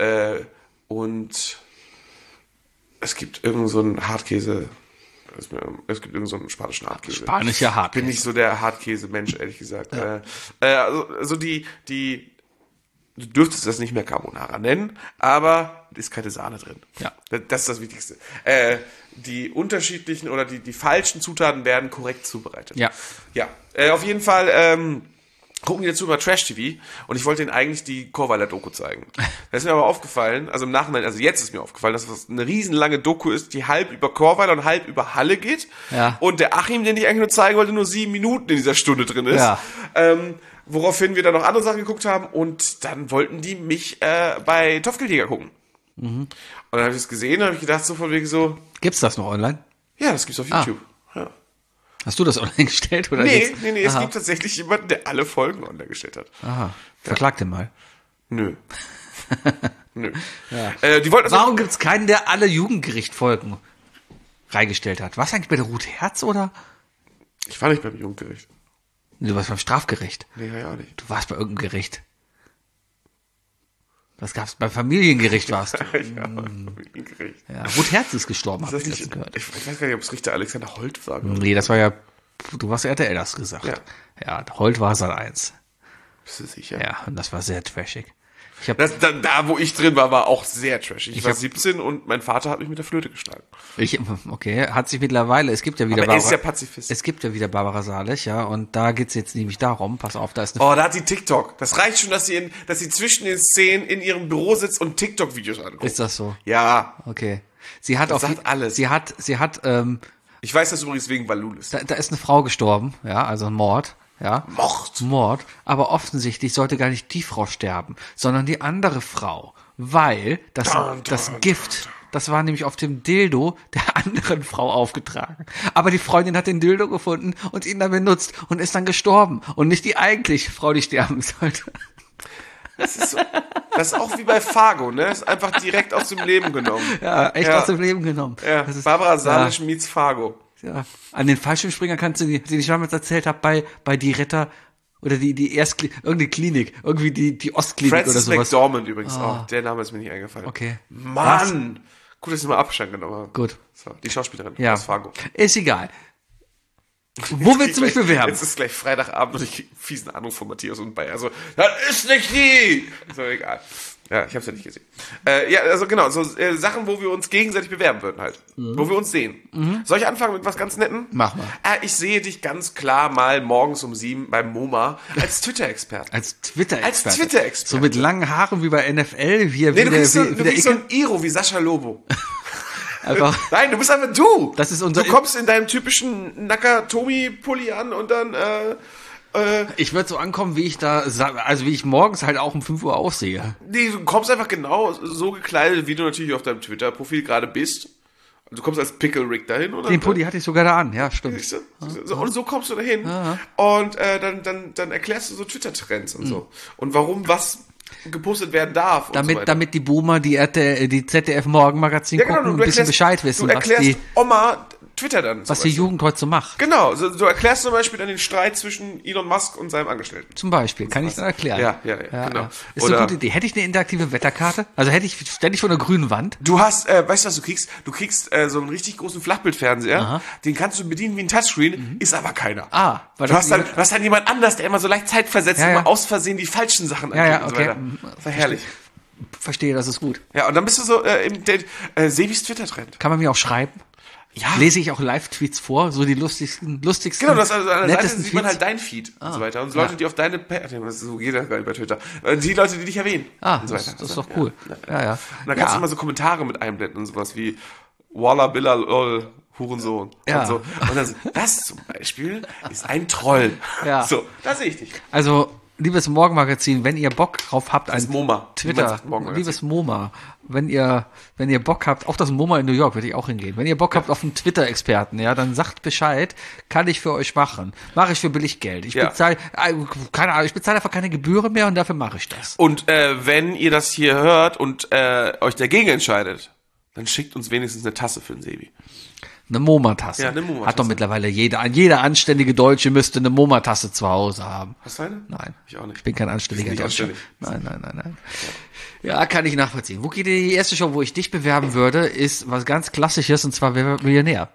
es gibt irgend so einen Hartkäse. Es gibt irgend so einen spanischen Hartkäse. Spanischer Hartkäse. Bin nicht so der Hartkäse-Mensch, ehrlich gesagt. Ja. Also du dürftest das nicht mehr Carbonara nennen, aber ist keine Sahne drin. Ja. Das ist das Wichtigste. Die unterschiedlichen oder die falschen Zutaten werden korrekt zubereitet. Ja. Ja. Auf jeden Fall gucken die dazu über Trash-TV und ich wollte ihnen eigentlich die Chorweiler-Doku zeigen. Da ist mir aber aufgefallen, also im Nachhinein, also jetzt ist mir aufgefallen, dass das eine riesenlange Doku ist, die halb über Chorweiler und halb über Halle geht. Ja. Und der Achim, den ich eigentlich nur zeigen wollte, nur 7 Minuten in dieser Stunde drin ist. Ja. Woraufhin wir dann noch andere Sachen geguckt haben und dann wollten die mich bei Topfgeldjäger gucken. Und dann habe ich es gesehen und habe ich gedacht, so von wegen so, Gibt's das noch online? ja, das gibt's auf YouTube. Ja. Hast du das online gestellt? Oder Nee, jetzt? es Aha. gibt tatsächlich jemanden, der alle Folgen online gestellt hat. Aha. Verklag den mal. Nö. Nö. Die wollten also, Warum gibt's keinen, der alle Jugendgericht-Folgen reingestellt hat? Warst du eigentlich bei der Ruth Herz oder? ich war nicht beim Jugendgericht. Nee, du warst beim Strafgericht. Nee, ja auch nicht. Du warst bei irgendeinem Gericht. Was gab's? Beim Familiengericht warst du. Ja, beim Jugendgericht. Ja. Ruth Herz ist gestorben, Ist hab das ich nicht, letztens gehört. ich weiß gar nicht, ob es Richter Alexander Holt war. Nee, das war ja, du hast RTL das gesagt. Ja. Ja, Holt war Sat 1. Bist du sicher? Ja, und das war sehr trashig. Da, wo ich drin war, war auch sehr trashig. Ich war 17 und mein Vater hat mich mit der Flöte geschlagen. Okay, hat sich mittlerweile, es gibt ja wieder Aber er ist ja Pazifist. Es gibt ja wieder Barbara Salich, ja, und da geht's jetzt nämlich darum, pass auf, da ist eine Oh, da hat sie TikTok. Das reicht schon, dass sie zwischen den Szenen in ihrem Büro sitzt und TikTok-Videos anguckt. Ist das so? Ja. Okay. Sie hat Das sagt alles. Sie hat, Ich weiß das übrigens wegen Valulis. da ist eine Frau gestorben, ja, also ein Mord, ja. Mord. Aber offensichtlich sollte gar nicht die Frau sterben, sondern die andere Frau, weil das Gift, das war nämlich auf dem Dildo der anderen Frau aufgetragen. Aber die Freundin hat den Dildo gefunden und ihn dann benutzt und ist dann gestorben und nicht die eigentliche Frau, die sterben sollte. Das ist auch wie bei Fargo, ne? Das ist einfach direkt aus dem Leben genommen. Ja, echt aus dem Leben genommen. Ja. Das ist, Barbara Salisch meets Fargo. ja. An den Fallschirmspringer kannst du, die ich damals erzählt habe, bei die Retter oder die irgendeine Klinik, irgendwie die Ostklinik Francis oder sowas. McDormand übrigens auch. Der Name ist mir nicht eingefallen. Okay. Mann! Gut, dass ich mal Abstand genommen habe. Gut. So, die Schauspielerin Ja. aus Fargo. Ist egal. Wo willst du mich bewerben? Jetzt ist gleich Freitagabend und ich krieg einen fiesen Anruf von Matthias und Bayer. Also, das ist nicht die! So, egal. Ja, ich hab's ja nicht gesehen. Ja, also genau, so Sachen, wo wir uns gegenseitig bewerben würden halt. Wo wir uns sehen. Soll ich anfangen mit was ganz Netten? Mach mal. Ich sehe dich ganz klar mal morgens um 7 beim MoMA als Twitter-Experte. Als Twitter-Experte. Als Twitter-Experte. So mit langen Haaren wie bei NFL, wie Nee, du kriegst so Icke. ein Iro wie Sascha Lobo. Einfach, Nein, du bist einfach du. Das ist unser- Du kommst in deinem typischen Nakatomi-Pulli an und dann, ich würde so ankommen, wie ich morgens halt auch um 5 Uhr aussehe. nee, du kommst einfach genau so gekleidet, wie du natürlich auf deinem Twitter-Profil gerade bist. Du kommst als Pickle Rick dahin, oder? Den Pulli hatte ich sogar da an, ja, stimmt. Siehst du? So, und so kommst du dahin. Und dann erklärst du so Twitter-Trends und so. Und warum was gepostet werden darf. Und so weiter. Damit die Boomer, die ZDF-Morgenmagazin gucken, du ein bisschen erklärst- Bescheid wissen, Du erklärst Oma Twitter dann. was zum die Beispiel. Jugend heute so macht. Genau, du erklärst zum Beispiel dann den Streit zwischen Elon Musk und seinem Angestellten. Zum Beispiel, kann ich dann erklären. Ja, genau. Ist Oder- eine gute Idee. Hätte ich eine interaktive Wetterkarte? Also hätte ich ständig vor einer grünen Wand? Du hast, weißt du, was du kriegst? Du kriegst so einen richtig großen Flachbildfernseher, den kannst du bedienen wie ein Touchscreen, ist aber keiner. Weil Du hast dann jemand anders, der immer so leicht zeitversetzt Ja, ja. immer aus Versehen die falschen Sachen Ja, ja, anklickt okay. und so weiter. Das war herrlich. verstehe, das ist gut. Ja, und dann bist du so Sebis Twitter-Trend. Kann man mir auch schreiben? Ja. Lese ich auch Live-Tweets vor, so die lustigsten Genau, das also an der Seite nettesten sieht man Tweets? halt dein Feed und so weiter. Und Leute, die auf deine, so geht das gar nicht bei Twitter. Die Leute, die dich erwähnen. Und so das weiter. ist doch cool. Ja. Und dann kannst du immer so Kommentare mit einblenden und sowas wie Walla Billa Lol Hurensohn. Ja. Und so. Und dann, das zum Beispiel ist ein Troll. Ja. So, da sehe ich dich. Also, liebes Morgenmagazin, wenn ihr Bock drauf habt, ein MoMA. Twitter, Niemand sagt Morgenmagazin. liebes MoMA, wenn ihr Bock habt, auch das MoMA in New York würde ich auch hingehen. Wenn ihr Bock habt auf einen Twitter-Experten, ja, dann sagt Bescheid, kann ich für euch machen. Mache ich für billig Geld. Ich bezahle, keine Ahnung, ich bezahle einfach keine Gebühren mehr und dafür mache ich das. Und wenn ihr das hier hört und euch dagegen entscheidet, dann schickt uns wenigstens eine Tasse für den Sebi. Eine MoMA-Tasse. Ja, eine MoMA-Tasse. Hat doch mittlerweile jeder anständige Deutsche müsste eine MoMA-Tasse zu Hause haben. Hast du eine? Nein. Ich auch nicht. Ich bin kein anständiger Bist nicht Deutscher. anständig. Nein. Ja, kann ich nachvollziehen. Wookie, die erste Show, wo ich dich bewerben würde, ist was ganz Klassisches, und zwar Wer wird Millionär?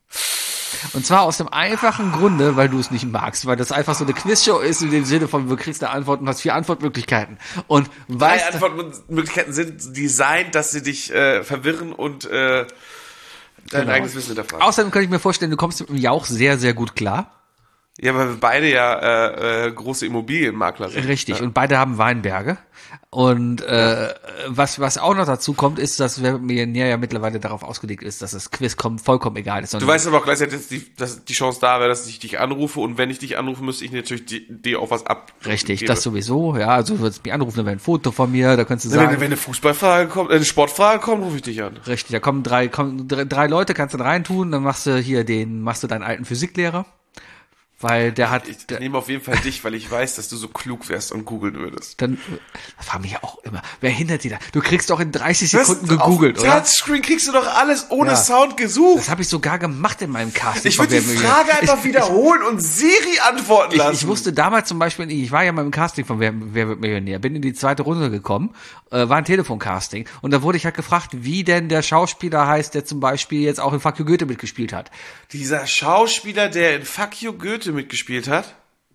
Und zwar aus dem einfachen Grunde, weil du es nicht magst, weil das einfach so eine Quizshow ist, in dem Sinne von, du kriegst eine Antwort und hast 4 Antwortmöglichkeiten. Und 3 weißt, Antwortmöglichkeiten sind designt, dass sie dich verwirren und dein eigenes Wissen hinterfragen. außerdem könnte ich mir vorstellen, du kommst mit dem Jauch sehr, sehr gut klar. Ja, weil wir beide ja große Immobilienmakler sind. Richtig, und beide haben Weinberge. Und was auch noch dazu kommt, ist, dass Wer wird Millionär ja mittlerweile darauf ausgelegt ist, dass das Quiz vollkommen egal ist. Du weißt aber auch gleichzeitig, dass die Chance da wäre, dass ich dich anrufe, und wenn ich dich anrufe, müsste ich natürlich dir auch was ab. Richtig, das sowieso, ja. Also du würdest mich anrufen, dann wäre ein Foto von mir, da könntest du sagen. Wenn eine Fußballfrage kommt, eine Sportfrage kommt, rufe ich dich an. Richtig, da kommen drei Leute, kannst du da reintun, dann machst du deinen alten Physiklehrer. Weil der hat... Ich nehme auf jeden Fall dich, weil ich weiß, dass du so klug wärst und googeln würdest. Dann frage mich ja auch immer, wer hindert die da? Du kriegst doch in 30 Sekunden gegoogelt, oder? Touchscreen kriegst du doch alles ohne Sound gesucht. Das habe ich sogar gemacht in meinem Casting. Ich würde die Frage einfach wiederholen und Siri antworten lassen. Ich wusste damals zum Beispiel, ich war ja mal im Casting von Wer wird Millionär, bin in die zweite Runde gekommen, war ein Telefoncasting, und da wurde ich halt gefragt, wie denn der Schauspieler heißt, der zum Beispiel jetzt auch in Fuck You Goethe mitgespielt hat. Dieser Schauspieler, der in Fuck You Goethe mitgespielt hat?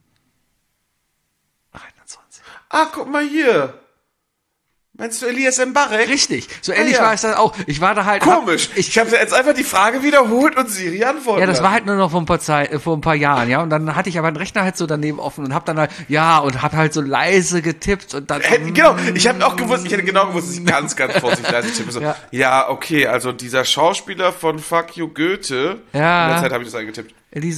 21. Ah, guck mal hier. Meinst du Elias Mbarek? Richtig, so ähnlich war es dann auch. Ich war da halt... Komisch. Ich habe jetzt einfach die Frage wiederholt und Siri antworten. Ja, das war halt nur noch vor ein paar Jahren, ja. Und dann hatte ich aber einen Rechner halt so daneben offen und hab dann halt, und hab halt so leise getippt und dann... Genau, ich hätte genau gewusst, dass ich ganz, ganz vorsichtig leise tippe. So, Ja. Okay, also dieser Schauspieler von Fuck You Goethe, Ja. in der Zeit habe ich das eingetippt.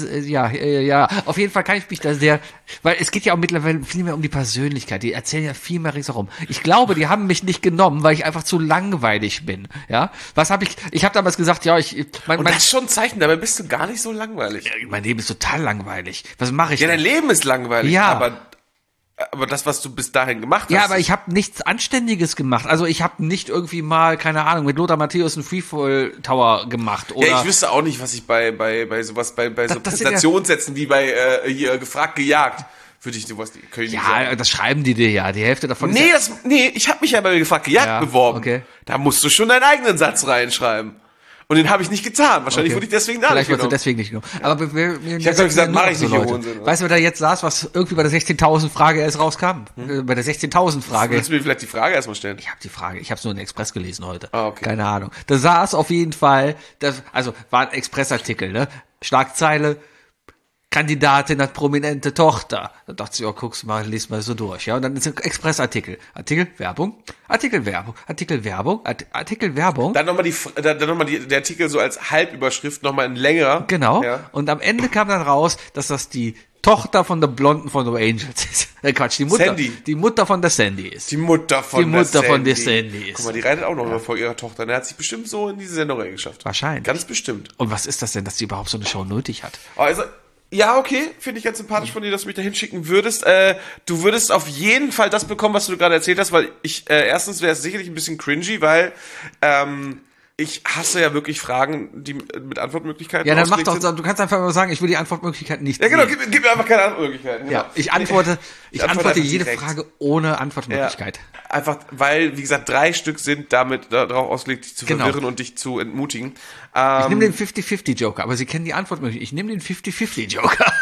Ja, auf jeden Fall kann ich mich da sehr, weil es geht ja auch mittlerweile viel mehr um die Persönlichkeit, die erzählen ja viel mehr ringsherum. Ich glaube, die haben mich nicht genommen, weil ich einfach zu langweilig bin, ja. Ich habe damals gesagt, das ist schon ein Zeichen, dabei bist du gar nicht so langweilig. mein Leben ist total langweilig. Was mache ich Ja, denn? dein Leben ist langweilig, Ja. aber das, was du bis dahin gemacht hast. Ja, aber ich habe nichts Anständiges gemacht. Also ich habe nicht irgendwie mal, keine Ahnung, mit Lothar Matthäus einen Freefall Tower gemacht. Oder ich wüsste auch nicht, was ich bei sowas, bei so Das sind Präsentationssätzen wie bei hier gefragt, gejagt, würde ich sowas können ich nicht sagen. ja, das schreiben die dir ja. Die Hälfte davon ist Ich habe mich ja bei gefragt, gejagt Ja, beworben. okay. Da musst du schon deinen eigenen Satz reinschreiben. Und den habe ich nicht getan. Wahrscheinlich wurde ich deswegen da Vielleicht nicht wurde genommen. deswegen nicht genommen. Aber Ich habe gesagt, mache ich nicht, ihr Hohensinn, oder? Weißt du, wer da jetzt saß, was irgendwie bei der 16.000 Frage erst rauskam? Bei der 16.000 Frage. Willst du mir vielleicht die Frage erstmal stellen? Ich habe es nur in Express gelesen heute. Ah, okay. Keine Ahnung. Da saß auf jeden Fall, war ein Expressartikel, ne? Schlagzeile: Kandidatin hat prominente Tochter. Da dachte ich, guck's mal, lies mal so durch, ja. Und dann ist ein Expressartikel. Artikel, Werbung, Artikel, Werbung, Artikel, Werbung, Artikel, Werbung. Dann nochmal der Artikel so als Halbüberschrift nochmal in länger. Genau. Ja. Und am Ende kam dann raus, dass das die Tochter von der Blonden von The Angels ist. Quatsch, die Mutter. Sandy. Die Mutter von der Sandy ist. Die Mutter von der Sandy ist. Guck mal, die reitet auch noch mal vor ihrer Tochter. Der hat sich bestimmt so in diese Sendung reingeschafft. Wahrscheinlich. Ganz bestimmt. Und was ist das denn, dass die überhaupt so eine Show nötig hat? Also, ja, okay, finde ich ganz sympathisch von dir, dass du mich da hinschicken würdest. Du würdest auf jeden Fall das bekommen, was du gerade erzählt hast, weil erstens wäre es sicherlich ein bisschen cringy, weil ich hasse ja wirklich Fragen, die mit Antwortmöglichkeiten Ja, dann mach ausgelegt doch, sind. du kannst einfach mal sagen, ich will die Antwortmöglichkeiten nicht Ja, genau, sehen. gib mir einfach keine Antwortmöglichkeiten. Genau. Ja, ich antworte einfach jede direkt. Frage ohne Antwortmöglichkeit. Ja, einfach, weil, wie gesagt, 3 Stück sind damit darauf ausgelegt, dich zu Genau. verwirren und dich zu entmutigen. Ich nehme den 50-50-Joker, aber Sie kennen die Antwortmöglichkeit. Ich nehme den 50-50-Joker.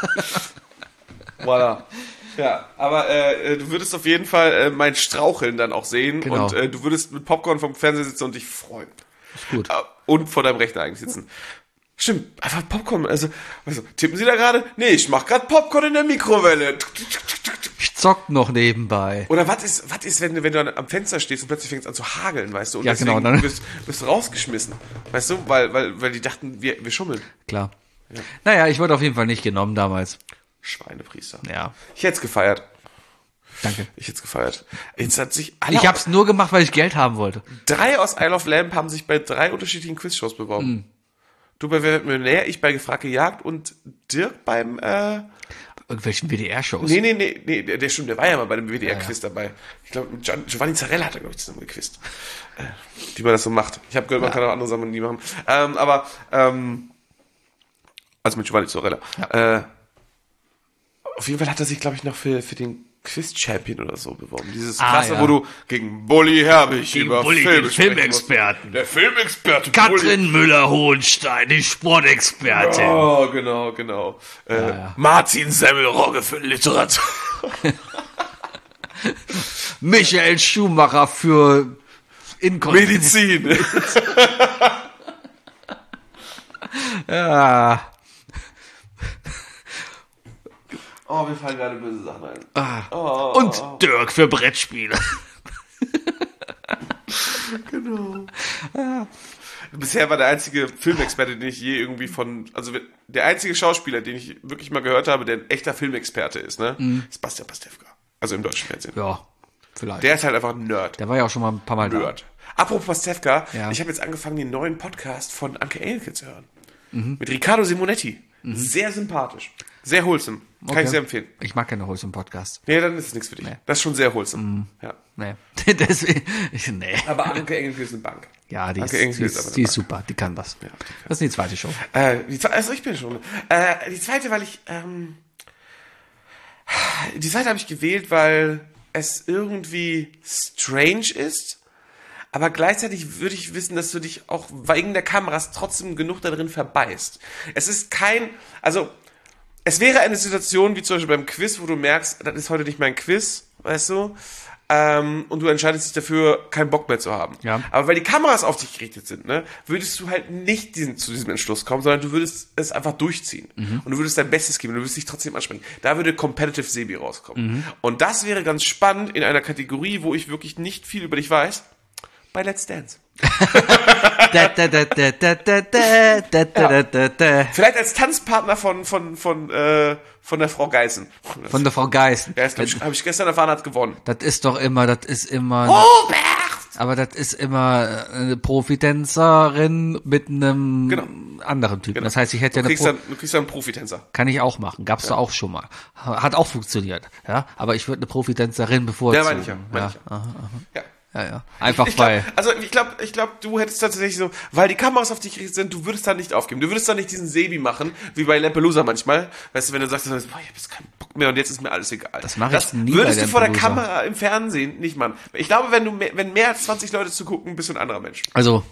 Voilà. Ja, aber du würdest auf jeden Fall mein Straucheln dann auch sehen. Genau. Und du würdest mit Popcorn vom Fernseher sitzen und dich freuen. Ist gut. Und vor deinem Rechner eigentlich sitzen. Stimmt, einfach Popcorn. Also, tippen Sie da gerade? Nee, ich mach gerade Popcorn in der Mikrowelle. Ich zock noch nebenbei. Oder was ist, wenn du am Fenster stehst und plötzlich fängt es an zu hageln, weißt du? Und Ja, genau, deswegen dann- bist du rausgeschmissen. Weißt du? Weil die dachten, wir schummeln. Klar. Naja, ich wurde auf jeden Fall nicht genommen damals. Schweinepriester. Ja, Ich hätte es gefeiert. danke. Jetzt hat sich alle. Ich hab's nur gemacht, weil ich Geld haben wollte. 3 aus Isle of Lamp haben sich bei 3 unterschiedlichen Quizshows beworben. Du bei Wer wird Millionär, ich bei Gefragt gejagt und Dirk beim Irgendwelchen WDR-Shows. Nee, der stimmt, der war ja mal bei dem WDR-Quiz dabei. Ich glaube, Giovanni Zarella hat da, glaube ich, zusammen gequizt. Wie man das so macht. Ich habe gehört, man kann auch andere Sachen nie machen. Also mit Giovanni Zarella. Ja. Auf jeden Fall hat er sich, glaube ich, noch für den Quiz-Champion oder so beworben. Dieses krasse, ja. wo du gegen Bully Herbig über Bulli, Filme den sprechen Filmexperten. musst. Der Filmexperte Bulli. Katrin Müller-Hohenstein, die Sportexpertin. Oh, genau. Martin Semmelrogge für Literatur. Michael Schumacher für Inkontinenz. Medizin. Ja. Oh, mir fallen gerade böse Sachen ein. Und Dirk für Brettspiele. Genau. Bisher war der einzige Filmexperte, den ich je irgendwie also der einzige Schauspieler, den ich wirklich mal gehört habe, der ein echter Filmexperte ist, ne? Ist Bastian Pastewka. Also im deutschen Fernsehen. Ja, vielleicht. Der ist halt einfach ein Nerd. Der war ja auch schon mal ein paar Mal Nerd. Apropos Pastewka, Ja. ich habe jetzt angefangen, den neuen Podcast von Anke Engelke zu hören. Mit Riccardo Simonetti. Sehr sympathisch. Sehr wholesome. Kann ich sehr empfehlen. Ich mag keine Wholesome Podcasts. Nee, dann ist es nichts für dich. Nee. Das ist schon sehr wholesome. Ja. Nee. Deswegen, nee. Aber Anke Engelke ist eine Bank. Ja, die Anke Engelke ist aber eine ist Bank. super, die kann was. Das ist die zweite Show. Also ich bin schon. Die zweite, weil ich die zweite habe ich gewählt, weil es irgendwie strange ist, aber gleichzeitig würde ich wissen, dass du dich auch wegen der Kameras trotzdem genug darin verbeißt. Es ist es wäre eine Situation wie zum Beispiel beim Quiz, wo du merkst, das ist heute nicht mein Quiz, weißt du, und du entscheidest dich dafür, keinen Bock mehr zu haben. Ja. Aber weil die Kameras auf dich gerichtet sind, ne, würdest du halt nicht zu diesem Entschluss kommen, sondern du würdest es einfach durchziehen. Und du würdest dein Bestes geben und du würdest dich trotzdem ansprechen. Da würde Competitive Sebi rauskommen. Und das wäre ganz spannend in einer Kategorie, wo ich wirklich nicht viel über dich weiß, bei Let's Dance. Vielleicht als Tanzpartner von der Frau Geißen. Von der Frau Geißen. Ja, habe ich gestern erfahren, hat gewonnen. Das ist immer. Robert! Aber das ist immer eine Profitänzerin mit einem anderen Typen. Genau. Das heißt, ich hätte Du ja kriegst dann einen Profitänzer. kann ich auch machen. Gab's da auch schon mal. Hat auch funktioniert. Ja, aber ich würde eine Profitänzerin bevorzugen. Ja, meine ich ja. Aha. Ja. Ja. Einfach weil. Ich glaube, du hättest tatsächlich so, weil die Kameras auf dich gerichtet sind, du würdest da nicht aufgeben. Du würdest da nicht diesen Sebi machen, wie bei Lampelusa manchmal. Weißt du, wenn du sagst, boah, ich habe jetzt keinen Bock mehr und jetzt ist mir alles egal. Das mache ich nie würdest bei du vor der Lampelusa. Kamera im Fernsehen nicht machen. Ich glaube, wenn mehr als 20 Leute zugucken, bist du ein anderer Mensch. Also,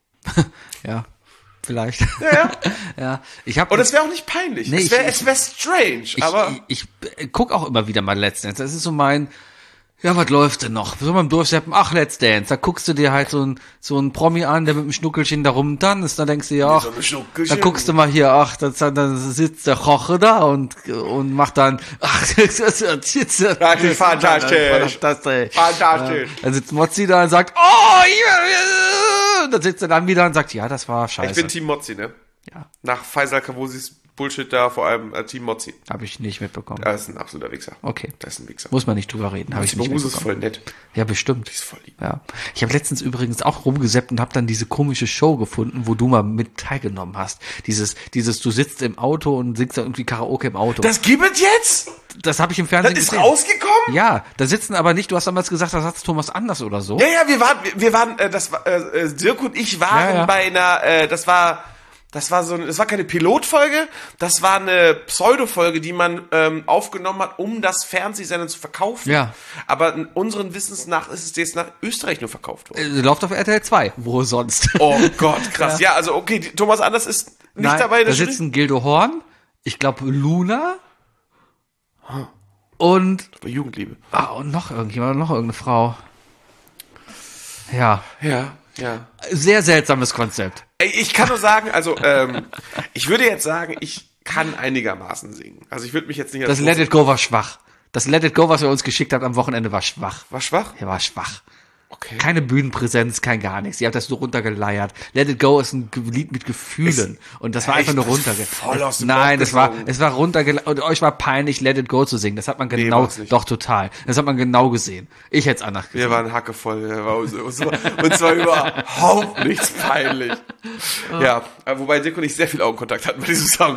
ja, vielleicht. Ja. Ja, ich habe. Und es wäre auch nicht peinlich. Nee, es wäre strange, aber ich guck auch immer wieder mal Let's Dance. Das ist so mein, ja, was läuft denn noch? So beim Durchseppen, ach, Let's Dance. Da guckst du dir halt so ein Promi an, der mit dem Schnuckelchen da rumtanzt. Dann denkst du ja, ach, so eine Schnuckelchen. da guckst du mal hier, ach, dann sitzt der Koche da und macht dann, ach, das ist fantastisch. Fantastisch. Fantastisch. Dann sitzt Mozzi da und sagt, oh, und dann sitzt er dann wieder und sagt, ja, das war scheiße. Ich bin Team Mozzi, ne? Ja, Nach Faisal Kavosis Bullshit da, vor allem Team Mozzi. habe ich nicht mitbekommen. Das ist ein absoluter Wichser. Okay. Das ist ein Wichser. Muss man nicht drüber reden, habe ich nicht Maruse ist mitbekommen. voll nett. Ja, bestimmt. Die ist voll lieb. Ja. Ich habe letztens übrigens auch rumgesäppt und habe dann diese komische Show gefunden, wo du mal mit teilgenommen hast. Dieses, du sitzt im Auto und singst da irgendwie Karaoke im Auto. Das gibt es jetzt? Das habe ich im Das Fernsehen ist gesehen. rausgekommen? Ja, da sitzen aber nicht, du hast damals gesagt, da saß Thomas Anders oder so. Ja, wir waren, Dirk und ich waren Ja. bei einer, das war keine Pilotfolge, das war eine Pseudo-Folge, die man aufgenommen hat, um das Fernsehsender zu verkaufen. Ja. Aber unseren Wissens nach ist es jetzt nach Österreich nur verkauft worden. Läuft auf RTL 2. Wo sonst? Oh Gott, krass. Ja, also okay, Thomas Anders ist nicht Nein, dabei in da der Jury. sitzen Gildo Horn, ich glaube Luna und Jugendliebe. und noch irgendjemand, noch irgendeine Frau. Ja, Ja. sehr seltsames Konzept. Ey, ich kann nur sagen, also ich würde jetzt sagen, ich kann einigermaßen singen. Also ich würde mich jetzt nicht als Das Let It Go war schwach. Das Let It Go, was er uns geschickt hat am Wochenende, war schwach. War schwach? Er war schwach. Okay. Keine Bühnenpräsenz, kein gar nichts. Ihr habt das so runtergeleiert. Let It Go ist ein Lied mit Gefühlen. Und das war echt einfach nur runtergeleiert. voll aus dem Nein, Bauch gesungen. es war runtergeleiert. Und euch war peinlich, Let It Go zu singen. Das hat man genau, war's nicht. doch total. Das hat man genau gesehen. Ich hätte es anders gesehen. Wir waren hackevoll. Und zwar überhaupt nichts peinlich. Ja, wobei Dirk und ich sehr viel Augenkontakt hatten bei diesem Song.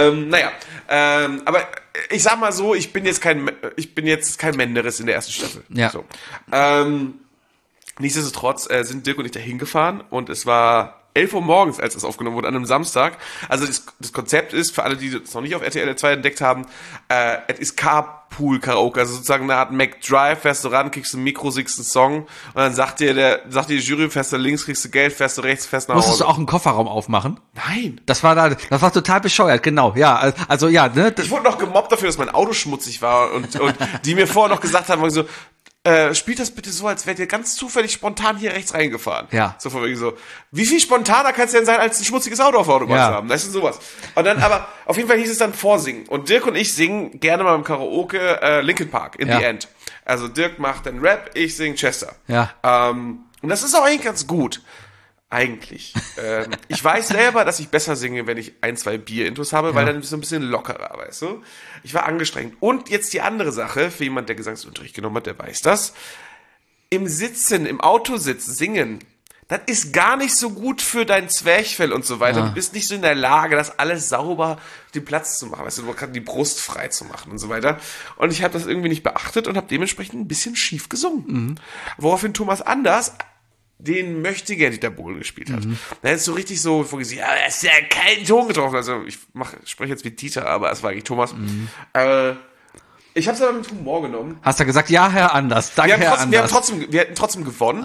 Aber ich sag mal so, ich bin jetzt kein Menderes in der ersten Staffel. Ja. So. Nichtsdestotrotz sind Dirk und ich da hingefahren und es war 11 Uhr morgens, als das aufgenommen wurde, an einem Samstag. Also das Konzept ist, für alle, die das noch nicht auf RTL 2 entdeckt haben, es ist Carpool-Karaoke, also sozusagen eine Art McDrive, fährst du ran, kriegst ein Mikro, singst einen Song und dann sagt dir die Jury, fährst du links, kriegst du Geld, fährst du rechts, fährst nach Hause. Musstest du auch einen Kofferraum aufmachen? Nein. Das war total bescheuert, genau. Ja, also ja, ne? Ich wurde noch gemobbt dafür, dass mein Auto schmutzig war und die mir vorher noch gesagt haben, so, spielt das bitte so, als wärt ihr ganz zufällig spontan hier rechts reingefahren. Ja. So von wegen so, wie viel spontaner kann es denn sein, als ein schmutziges Auto auf der Autobahn zu haben? Das ist sowas. Und dann aber, auf jeden Fall hieß es dann vorsingen. Und Dirk und ich singen gerne mal im Karaoke Linkin Park, In the End. Also Dirk macht den Rap, ich sing Chester. Ja. Und das ist auch eigentlich ganz gut. Eigentlich. Ich weiß selber, dass ich besser singe, wenn ich 1, 2 Bier-Intos habe, weil dann ist es so ein bisschen lockerer, weißt du? Ich war angestrengt. Und jetzt die andere Sache, für jemand, der Gesangsunterricht genommen hat, der weiß das. Im Sitzen, im Autositz singen, das ist gar nicht so gut für dein Zwerchfell und so weiter. Du bist nicht so in der Lage, das alles sauber den Platz zu machen, weißt du, gerade die Brust frei zu machen und so weiter. Und ich habe das irgendwie nicht beachtet und habe dementsprechend ein bisschen schief gesungen. Woraufhin Thomas Anders den möchte gern Dieter Bohlen gespielt hat. Da ist so richtig so vorgesehen, ja, er ist ja keinen Ton getroffen. Also ich spreche jetzt wie Dieter, aber es war eigentlich Thomas. Ich habe es aber mit Humor genommen. Hast du gesagt, ja, Herr Anders, danke, Herr Anders. Wir hätten trotzdem gewonnen,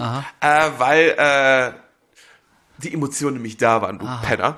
weil die Emotionen nämlich da waren, du Penner.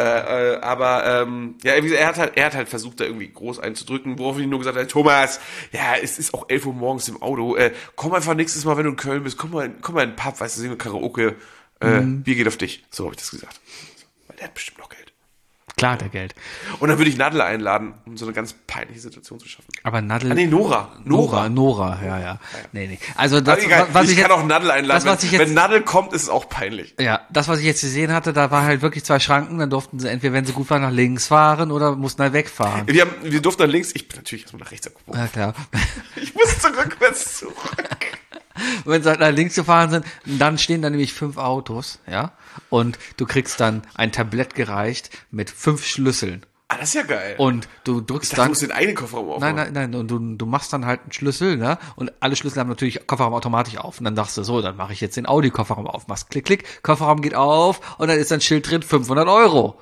Aber ja, wie gesagt, er hat halt versucht, da irgendwie groß einzudrücken, worauf ich nur gesagt habe, Thomas, ja, es ist auch 11 Uhr morgens im Auto, komm einfach nächstes Mal, wenn du in Köln bist, komm mal in den Pub, weißt du, singen wir Karaoke, Bier geht auf dich. So habe ich das gesagt. So, weil der hat bestimmt noch Geld. Klar, der Geld. Und dann würde ich Nadel einladen, um so eine ganz peinliche Situation zu schaffen. Aber Nadel... Nora, ja. Nee. Also das, ich kann auch Nadel einladen. Wenn Nadel kommt, ist es auch peinlich. Ja, das, was ich jetzt gesehen hatte, da war halt wirklich 2 Schranken, dann durften sie entweder, wenn sie gut waren, nach links fahren oder mussten halt wegfahren. Wir durften nach links, ich bin natürlich erstmal nach rechts abgebogen. Ja, klar. Ich musste rückwärts zurück. Wenn sie halt nach links gefahren sind, dann stehen da nämlich 5 Autos, ja, und du kriegst dann ein Tablett gereicht mit 5 Schlüsseln. Ah, das ist ja geil. Und du drückst du musst den eigenen Kofferraum aufmachen. Nein, und du machst dann halt einen Schlüssel, ne, und alle Schlüssel haben natürlich Kofferraum automatisch auf. Und dann dachtest du, so, dann mache ich jetzt den Audi-Kofferraum auf. Machst klick, klick, Kofferraum geht auf und dann ist ein Schild drin, 500 Euro.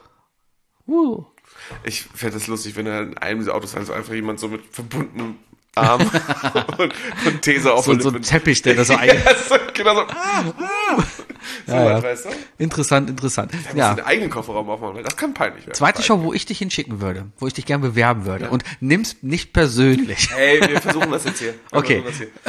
Ich fände das lustig, wenn in einem dieser Autos halt so einfach jemand so mit verbundenem Arm und These auf so ein Teppich, der da so ein... genau so. Ja. Weißt du? Interessant. Da musst du den eigenen Kofferraum aufmachen, weil das kann peinlich werden. Zweite Show, wo ich dich hinschicken würde, wo ich dich gern bewerben würde. Ja. Und nimm's nicht persönlich. Hey, wir versuchen das jetzt hier. Okay.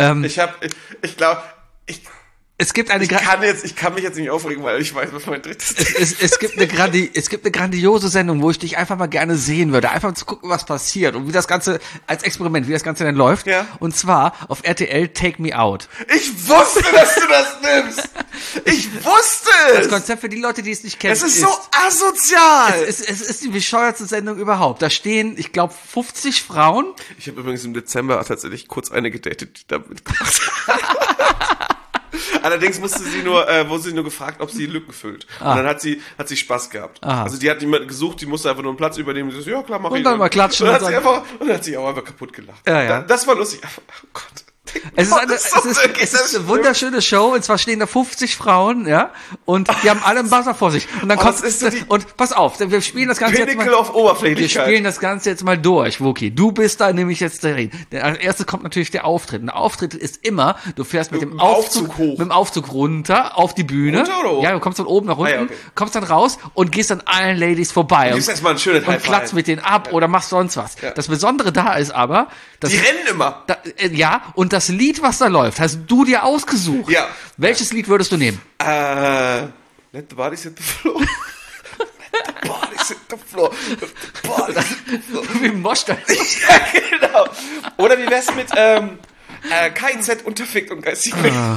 Ich glaube, es gibt eine ich kann mich jetzt nicht aufregen, weil ich weiß, was mein drittes ist. Es gibt eine grandiose Sendung, wo ich dich einfach mal gerne sehen würde. Einfach zu gucken, was passiert und wie das Ganze, als Experiment, wie das Ganze denn läuft. Ja. Und zwar auf RTL Take Me Out. Ich wusste, dass du das nimmst! Ich wusste es! Das Konzept für die Leute, die es nicht kennen. Es ist so asozial! Es ist die bescheuertste Sendung überhaupt. Da stehen, ich glaube, 50 Frauen. Ich habe übrigens im Dezember tatsächlich kurz eine gedatet, die da mitgemacht hat. Allerdings wusste sie nur gefragt, ob sie Lücken füllt. Und dann hat sie Spaß gehabt. Also die hat jemanden gesucht, die musste einfach nur einen Platz übernehmen. Sie so, ja klar, mach ich. Und dann mal klatschen. Und dann hat sie auch einfach kaputt gelacht. Ja. Das war lustig. Oh Gott. Es ist eine wunderschöne Show, und zwar stehen da 50 Frauen, ja, und die haben alle einen Buzzer vor sich. Und dann kommt, und pass auf, wir spielen das Ganze jetzt mal. Auf Oberflächlichkeit. Wir spielen das Ganze jetzt mal durch, Wookie. Du bist da nämlich jetzt drin. Als erstes kommt natürlich der Auftritt. Und der Auftritt ist immer, du fährst mit dem Aufzug hoch. Mit dem Aufzug runter auf die Bühne. Runter oder hoch? Ja, du kommst von oben nach unten, okay. Kommst dann raus und gehst an allen Ladies vorbei. Und erstmal ein schönes und klatsch mit denen ab oder machst sonst was. Ja. Das Besondere da ist aber, dass die rennen immer. Ja, und das Lied, was da läuft, hast du dir ausgesucht. Ja. Welches Lied würdest du nehmen? Let the bodies hit the floor. Let the bodies hit the floor. Let the bodies hit the floor. Wie Mosch. Ja, genau. Oder wie wär's mit KIZ unterfickt und geistig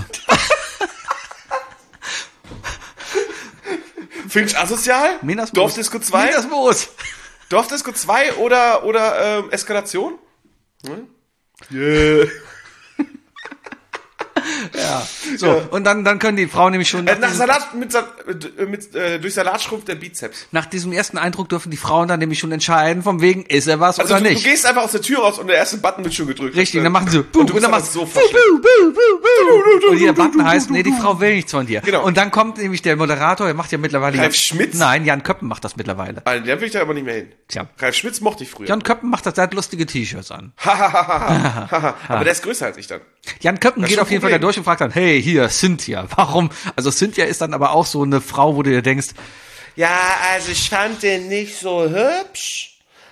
Findest du asozial? Dorfdisco 2? Dorfdisco 2 oder Eskalation? Hm? Yeah. Ja, so, ja. Und dann können die Frauen nämlich schon... durch Salat schrumpft der Bizeps. Nach diesem ersten Eindruck dürfen die Frauen dann nämlich schon entscheiden, von wegen, ist er was oder nicht. Du gehst einfach aus der Tür raus und der erste Button wird schon gedrückt. Richtig, dann machen sie... Und du dann machst so und der Button heißt, nee, die Frau will nichts von dir. Genau. Und dann kommt nämlich der Moderator, der macht ja mittlerweile... Ralf Schmitz? Nein, Jan Köppen macht das mittlerweile. Also, der will ich da aber nicht mehr hin. Tja. Ralf Schmitz mochte ich früher. Jan Köppen macht das, der hat lustige T-Shirts an. Aber der ist größer als ich dann. Jan Köppen geht auf jeden Fall da durch und fragt dann, hey, hier, Cynthia, warum? Also Cynthia ist dann aber auch so eine Frau, wo du dir denkst, ja, also ich fand den nicht so hübsch,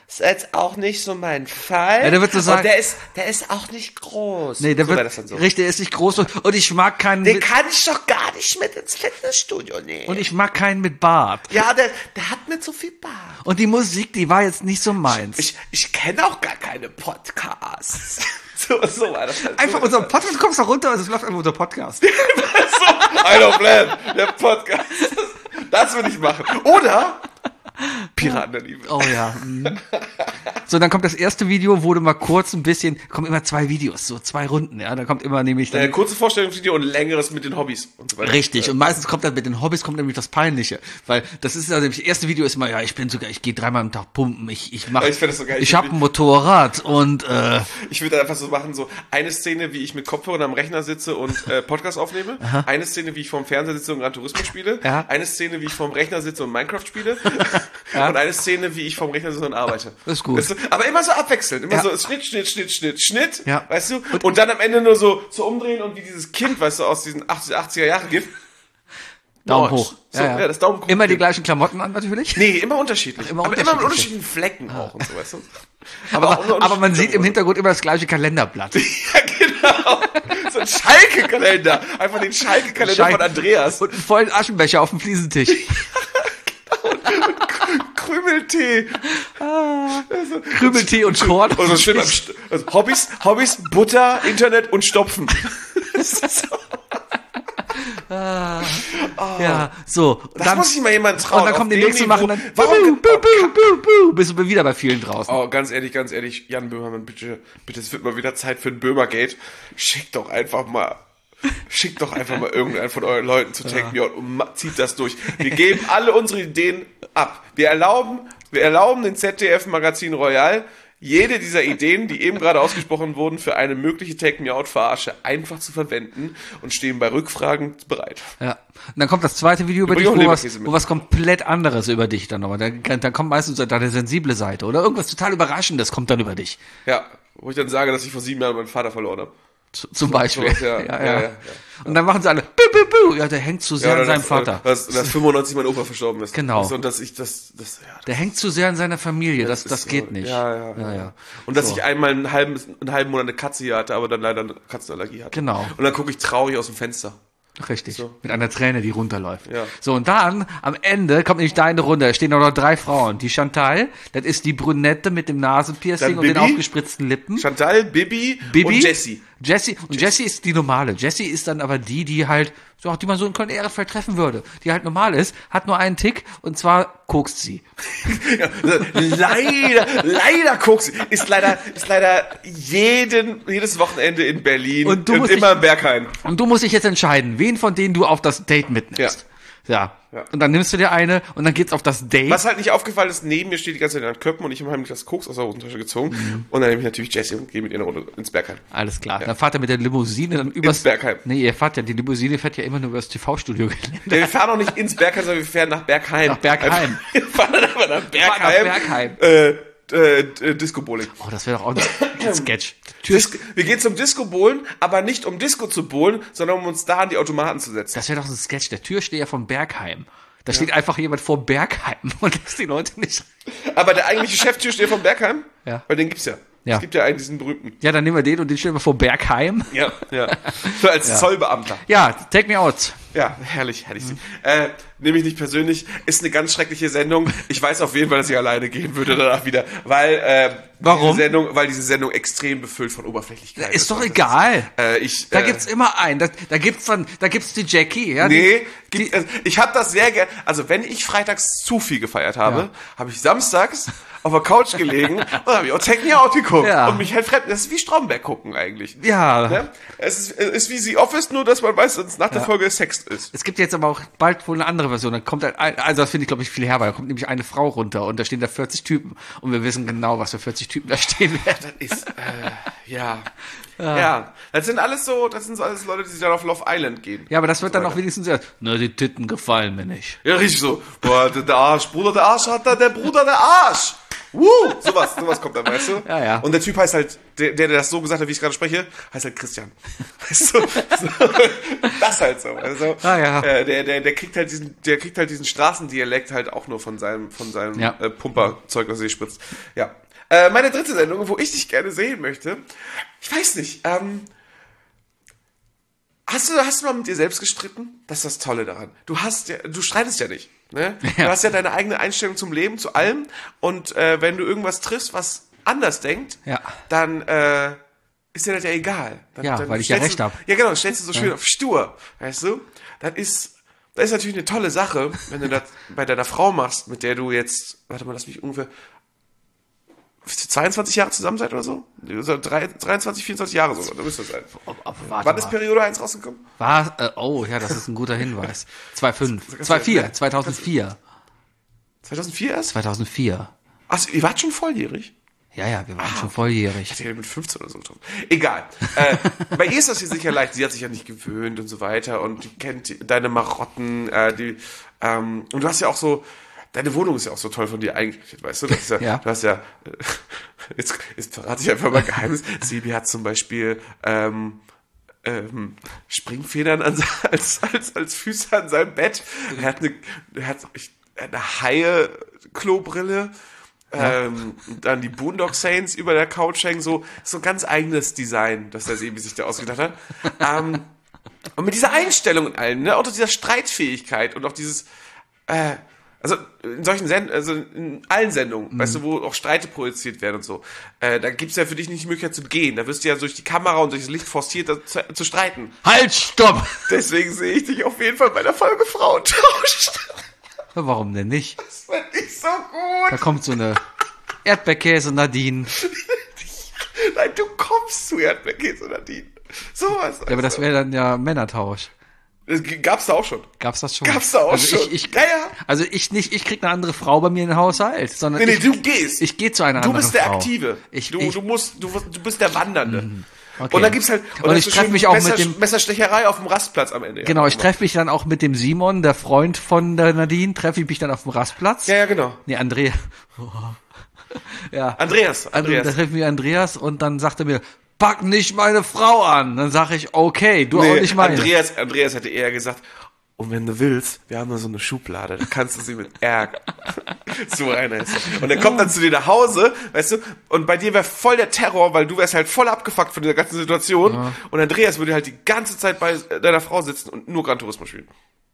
ist jetzt auch nicht so mein Fall. Ja, der wird so sagen, und der ist auch nicht groß. nee, der so wäre wird, das dann so. richtig, der ist nicht groß und ich mag keinen Den mit, kann ich doch gar nicht mit ins Fitnessstudio nehmen. und ich mag keinen mit Bart. Ja, der hat mir zu viel Bart. Und die Musik, die war jetzt nicht so meins. Ich kenne auch gar keine Podcasts. so war das halt. Einfach unser Podcast, du kommst da runter und es läuft einfach unser Podcast. I don't plan, der Podcast. Das will ich machen. Oder Piraten der Liebe. Oh ja. So, dann kommt das erste Video, wurde mal kurz ein bisschen, kommen immer 2 Videos, so 2 Runden, ja, da kommt immer nämlich dann, Kurze Vorstellungsvideo und längeres mit den Hobbys und so weiter. richtig, und meistens kommt dann mit den Hobbys kommt nämlich das Peinliche, weil das ist ja nämlich, das erste Video ist immer, ja, ich gehe 3-mal am Tag pumpen, ich find das so geil. ich habe ein Motorrad und, Ich würde einfach so machen, so eine Szene, wie ich mit Kopfhörern am Rechner sitze und Podcast aufnehme, eine Szene, wie ich vorm Fernseher sitze und Gran Turismo spiele, Ja. eine Szene, wie ich vorm Rechner sitze und Minecraft spiele Ja. und eine Szene, wie ich vorm Rechner sitze und arbeite. Das ist gut. Weißt du? Aber immer so abwechselnd, immer Ja. so Schnitt, Ja. weißt du? Und dann am Ende nur so umdrehen und wie dieses Kind, weißt du, aus diesen 80er Jahren gibt. Daumen hoch. So, ja, das Daumen hoch. Immer die gleichen Klamotten an, natürlich. Nee, immer unterschiedlich. Immer aber immer mit unterschiedlich. unterschiedlichen Flecken auch und so, weißt du? Aber man sieht im Hintergrund immer das gleiche Kalenderblatt. Ja, genau. So ein Schalke-Kalender. Einfach den Schalke-Kalender von Andreas. Und einen vollen Aschenbecher auf dem Fliesentisch. Krümeltee. Krümeltee und Korn. Und so schön also Hobbys, Butter, Internet und Stopfen. Ja, so. Das dann, muss ich mal jemanden trauen. und dann kommen die auf dem nächsten Niveau. machen dann, Warum? bist du wieder bei vielen draußen. Oh, ganz ehrlich, Jan Böhmermann, bitte, es wird mal wieder Zeit für ein Böhmergate. Schickt doch einfach mal irgendeinen von euren Leuten zu Take Me Out und zieht das durch. Wir geben alle unsere Ideen ab. Wir erlauben den ZDF-Magazin Royal, jede dieser Ideen, die eben gerade ausgesprochen wurden, für eine mögliche Take-Me-Out-Verarsche einfach zu verwenden und stehen bei Rückfragen bereit. Ja. Und dann kommt das zweite Video über dich, bring auch wo Leberkäse mit. was komplett anderes über dich dann nochmal. Dann kommt meistens deine sensible Seite oder irgendwas total Überraschendes kommt dann über dich. Ja, wo ich dann sage, dass ich vor 7 Jahren meinen Vater verloren habe. Zum Beispiel. sowas, ja. Und dann machen sie alle, ja, der hängt zu sehr an seinem Vater. Dass 95 mein Opa verstorben ist. Genau. Und dass ich Der hängt zu sehr an seiner Familie, das ist geht so, nicht. Ja. Und dass ich einmal einen halben Monat eine Katze hier hatte, aber dann leider eine Katzenallergie hatte. Genau. Und dann gucke ich traurig aus dem Fenster. Richtig. So. Mit einer Träne, die runterläuft. Ja. So, und dann, am Ende, kommt nämlich deine Runde. Da stehen noch 3 Frauen. Die Chantal, das ist die Brünette mit dem Nasenpiercing Dann und den Bibi. aufgespritzten Lippen. Chantal, Bibi und Jessie. Jessie ist die normale. Jessie ist dann aber die halt, so auch die man so in Köln-Ehrenfeld treffen würde. Die halt normal ist, hat nur einen Tick, und zwar kokst sie. Ja, leider guckst ist leider jedes Wochenende in Berlin Und du musst immer in Berghain. Und du musst dich jetzt entscheiden, wen von denen du auf das Date mitnimmst. Ja. Und dann nimmst du dir eine und dann geht's auf das Date. Was halt nicht aufgefallen ist, neben mir steht die ganze Zeit ein Köppen und ich habe heimlich das Koks aus der Hosentasche gezogen. Und dann nehme ich natürlich Jessie und gehe mit ihr eine Runde ins Bergheim. Alles klar. Dann fahrt er mit der Limousine dann übers Bergheim. Nee, die Limousine fährt ja immer nur übers TV-Studio. Wir fahren auch nicht ins Bergheim, sondern wir fahren nach Bergheim. Nach Bergheim. Wir fahren dann einfach nach Bergheim. Disco-Bowling. Oh, das wäre doch auch ein Sketch. Wir gehen zum Disco-Bowlen, aber nicht um Disco zu bowlen, sondern um uns da an die Automaten zu setzen. Das wäre doch ein Sketch. Der Türsteher vom Bergheim. Da steht einfach jemand vor Bergheim und lässt die Leute nicht. Aber der eigentliche Cheftürsteher vom Bergheim, Ja. weil den gibt's ja. Ja. Es gibt ja einen, diesen berühmten. Ja, dann nehmen wir den und den stellen wir vor Bergheim. Ja. So als Zollbeamter. Ja, take me out. Ja, herrlich. Nehme ich nicht persönlich. Ist eine ganz schreckliche Sendung. Ich weiß auf jeden Fall, dass ich alleine gehen würde danach wieder. Weil, Warum? Diese Sendung extrem befüllt von Oberflächlichkeit Ist doch egal. Da gibt's immer einen. Da gibt's die Jackie. Ja, Nee, ich habe das sehr gerne. Also wenn ich freitags zu viel gefeiert habe, habe ich samstags auf der Couch gelegen und habe ich auch Take Me Out geguckt. Ja. Und mich halt fremd. Das ist wie Stromberg gucken eigentlich. Ja. Ne? Es ist wie The Office, nur dass man weiß, dass nach der Folge Sex ist. Es gibt jetzt aber auch bald wohl eine andere Version. Dann kommt also das finde ich, glaube ich, viel herber. Da kommt nämlich eine Frau runter und da stehen da 40 Typen. Und wir wissen genau, was für 40 Typen da stehen werden. Das ist, ja. Das sind alles Leute, die dann auf Love Island gehen. Ja, aber das wird dann auch wenigstens erst, die Titten gefallen mir nicht. Ja, richtig so. Boah, der Arsch, Bruder, der Arsch hat da, der Bruder, der Arsch. Sowas kommt dann, weißt du? Ja, ja. Und der Typ heißt halt, der das so gesagt hat, wie ich gerade spreche, heißt halt Christian. Weißt du? Das halt so. Also, der kriegt halt diesen Straßendialekt halt auch nur von seinem Pumperzeug, was er sich spritzt. Ja. Meine dritte Sendung, wo ich dich gerne sehen möchte, ich weiß nicht, Hast du mal mit dir selbst gestritten? Das ist das Tolle daran. Du streitest ja nicht. Ne? Du hast ja deine eigene Einstellung zum Leben, zu allem. Und wenn du irgendwas triffst, was anders denkt, dann ist dir das ja egal. Dann weil ich ja recht habe. Ja, genau, dann stellst du so schön auf stur. Weißt du? Das ist natürlich eine tolle Sache, wenn du das bei deiner Frau machst, mit der du jetzt, warte mal, lass mich ungefähr 22 Jahre zusammen seid oder so? 23, 24 Jahre so, da müsste das sein. Wann ist Periode 1 rausgekommen? Das ist ein guter Hinweis. 2004. 2004 erst? 2004. Achso, ihr wart schon volljährig? Ja, wir waren schon volljährig. Ich hatte ja mit 15 oder so getroffen. Egal. Bei ihr ist das hier sicher leicht. Sie hat sich ja nicht gewöhnt und so weiter und die kennt deine Marotten, und du hast ja auch so, deine Wohnung ist ja auch so toll von dir eingerichtet, weißt du? Das ist ja, du hast ja, jetzt verrate ich einfach mal Geheimnis. Sebi hat zum Beispiel Springfedern als Füße an seinem Bett. Er hat eine Haie-Klobrille. Dann die Boondock Saints über der Couch hängen, so ganz eigenes Design, das der Sebi sich da ausgedacht hat. Und mit dieser Einstellung und allem, ne, auch dieser Streitfähigkeit und auch dieses, also in solchen in allen Sendungen, weißt du, wo auch Streite projiziert werden und so, da gibt's ja für dich nicht die Möglichkeit zu gehen. Da wirst du ja durch die Kamera und durch das Licht forciert, zu streiten. Halt, stopp! Deswegen sehe ich dich auf jeden Fall bei der Folge Frauentausch. Warum denn nicht? Das fand ich so gut. Da kommt so eine Erdbeerkäse Nadine. Nein, du kommst zu Erdbeerkäse Nadine. Sowas. Ja, aber das wäre dann ja Männertausch. Gab's da auch schon. Gab's das schon? Gab's da auch also schon. Also ich nicht, ich krieg eine andere Frau bei mir in den Haushalt, sondern du gehst. Ich gehe zu einer anderen Frau. Du bist der Aktive. Du bist der Wandernde. Okay. Und dann gibt's halt, und ich treffe mich auch mit dem Messerstecherei auf dem Rastplatz am Ende. Genau, ich treffe mich dann auch mit dem Simon, der Freund von der Nadine, treffe ich mich dann auf dem Rastplatz. Ja, genau. Nee, Andrea. Ja. Andreas. Da trifft mich Andreas und dann sagt er mir, pack nicht meine Frau an. Dann sage ich, okay, du auch nicht meine. Andreas hätte eher gesagt, und wenn du willst, wir haben da so eine Schublade, da kannst du sie mit ärgern. So einer ist er. Und er kommt dann zu dir nach Hause, weißt du, und bei dir wäre voll der Terror, weil du wärst halt voll abgefuckt von dieser ganzen Situation. Ja. Und Andreas würde halt die ganze Zeit bei deiner Frau sitzen und nur Gran Turismo spielen.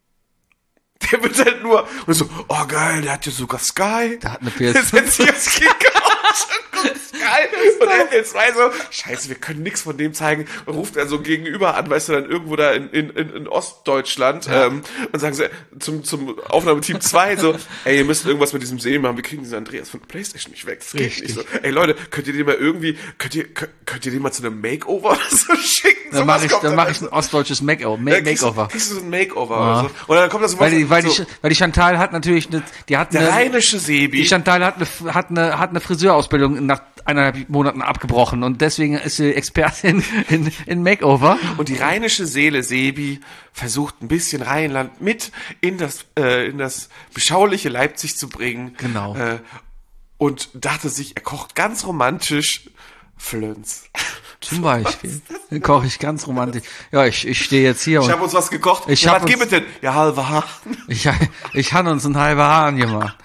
Der wird halt nur, und so, oh geil, der hat ja sogar Sky. Der hat eine PS5. Der setzt sich aufs Couch und guckt Sky. Und RTL 2 so, scheiße, wir können nichts von dem zeigen. Und ruft er so gegenüber an, weißt du, dann irgendwo da in Ostdeutschland, und sagen sie zum Aufnahmeteam 2 so, ey, ihr müsst irgendwas mit diesem Seelen machen, wir kriegen diesen Andreas von der Playstation nicht weg. Das geht nicht so. Ey Leute, könnt ihr den mal irgendwie, könnt ihr den mal zu einem Makeover oder so schicken? Dann mach ich ein ostdeutsches Makeover. Kriegst du so ein Makeover oder so. Und dann kommt das so weil die Chantal hat natürlich der rheinische Sebi. Die Chantal hat eine Friseurausbildung nach 1,5 Monaten abgebrochen und deswegen ist sie Expertin in Makeover. Und die rheinische Seele Sebi versucht ein bisschen Rheinland mit in das beschauliche Leipzig zu bringen. Genau. Und dachte sich, er kocht ganz romantisch Flöns. Zum Beispiel. Den koche ich ganz romantisch. Ja, ich stehe jetzt hier und... Ich habe uns was gekocht. Was gibt es denn? Ja, halbe Hahn. Ich habe uns einen halben Hahn gemacht.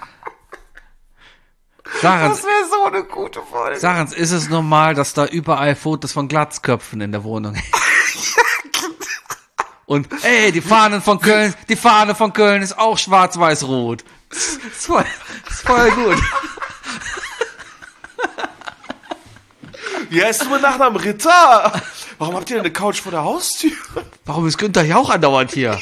Das wäre so eine gute Folge. Sag uns, ist es normal, dass da überall Fotos von Glatzköpfen in der Wohnung hängen? Und, ey, die Fahne von Köln ist auch schwarz-weiß-rot. Das ist voll gut. Wie heißt du mit Nachnamen? Ritter? Warum habt ihr denn eine Couch vor der Haustür? Warum ist Günther Jauch andauernd hier?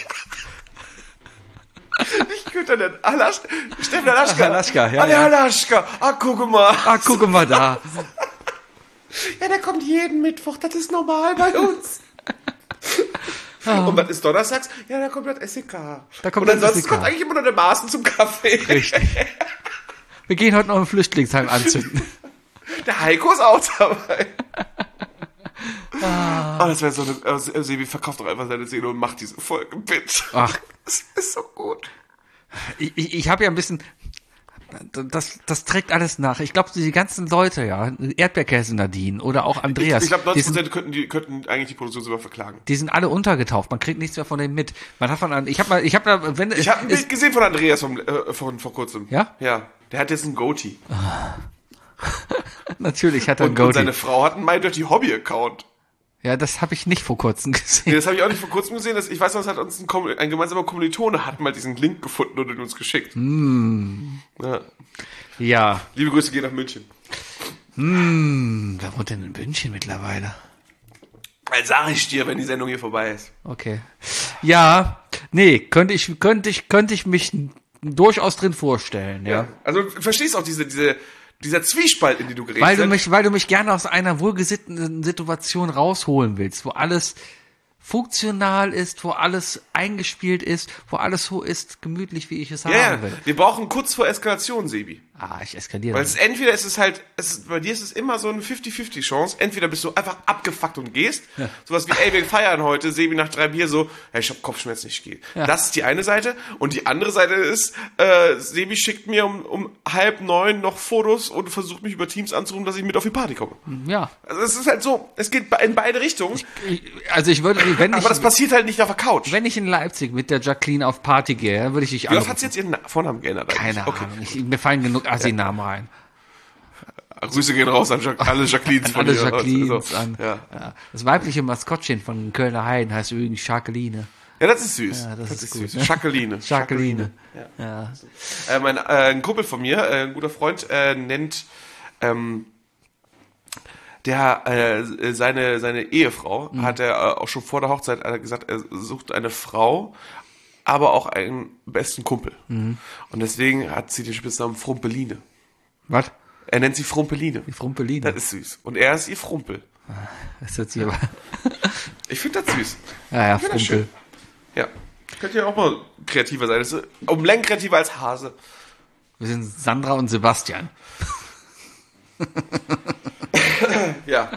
Nicht Günther, der Steffen Alaschka. Alaschka, ja. Der Alaschka. Gucke mal da. Ja, der kommt jeden Mittwoch, das ist normal bei uns. Und was ist donnerstags? Ja, da kommt das SEK. Und ansonsten kommt eigentlich immer nur der Maaßen zum Kaffee. Richtig. Wir gehen heute noch im Flüchtlingsheim anzünden. Der Heiko ist auch dabei. Das wäre so eine... Sebi, verkauft doch einfach seine Seele und macht diese Folge, bitte. Ach. Das ist so gut. Ich habe ja ein bisschen... Das trägt alles nach. Ich glaube, die ganzen Leute, ja, Erdbeerkäse Nadine oder auch Andreas. Ich glaube, 90% könnten eigentlich die Produktion sogar verklagen. Die sind alle untergetaucht. Man kriegt nichts mehr von denen mit. Man hat ich habe ein Bild gesehen von Andreas von vor kurzem. Ja? Ja. Der hat jetzt einen Goatee. Natürlich hat er einen Und Goatee. seine Frau hat einen My Dirty Hobby Account. Ja, das habe ich nicht vor kurzem gesehen. Nee, das habe ich auch nicht vor kurzem gesehen. Ich weiß noch, es hat uns ein gemeinsamer Kommilitone hat mal diesen Link gefunden und uns geschickt. Ja. Ja. Liebe Grüße gehen nach München. Wer wohnt denn in München mittlerweile? Das sage ich dir, wenn die Sendung hier vorbei ist. Okay. Ja, nee, könnte ich mich durchaus drin vorstellen, ja. Also du verstehst auch dieser Zwiespalt, in den du gerätst. Weil du mich gerne aus einer wohlgesitteten Situation rausholen willst, wo alles funktional ist, wo alles eingespielt ist, wo alles so ist, gemütlich, wie ich es haben will. Wir brauchen kurz vor Eskalation, Sebi. Ich eskaliere. Weil bei dir ist es immer so eine 50-50 Chance. Entweder bist du einfach abgefuckt und gehst. Ja. Sowas wie, wir feiern heute, Sebi nach 3 Bier so, ich hab Kopfschmerzen, ich gehe. Ja. Das ist die eine Seite. Und die andere Seite ist, Sebi schickt mir um 8:30 noch Fotos und versucht mich über Teams anzurufen, dass ich mit auf die Party komme. Ja. Also es ist halt so, es geht in beide Richtungen. Aber das passiert halt nicht auf der Couch. Wenn ich in Leipzig mit der Jacqueline auf Party gehe, dann würde ich dich anrufen. Wie oft hat sie jetzt ihren Vornamen geändert? Keine Ahnung. Mir fallen genug Assi-Namen rein. Grüße gehen raus an alle Jacquelines von alle dir. Jacquelines an. Ja. Das weibliche Maskottchen von Kölner Heiden heißt übrigens Jacqueline. Ja, das ist süß. Ja, das ist gut. Süß. Jacqueline. Jacqueline. Ja. Ein Kumpel von mir, ein guter Freund, nennt seine Ehefrau, hat er auch schon vor der Hochzeit gesagt, er sucht eine Frau, aber auch einen besten Kumpel. Und deswegen hat sie den Spitznamen Frumpeline. Was? Er nennt sie Frumpeline. Die Frumpeline. Das ist süß. Und er ist ihr Frumpel. Das hört sich aber... Ich finde das süß. Ja, Frumpel. Ja. Könnt ihr auch mal kreativer sein. Das ist um Längen kreativer als Hase. Wir sind Sandra und Sebastian. Ja.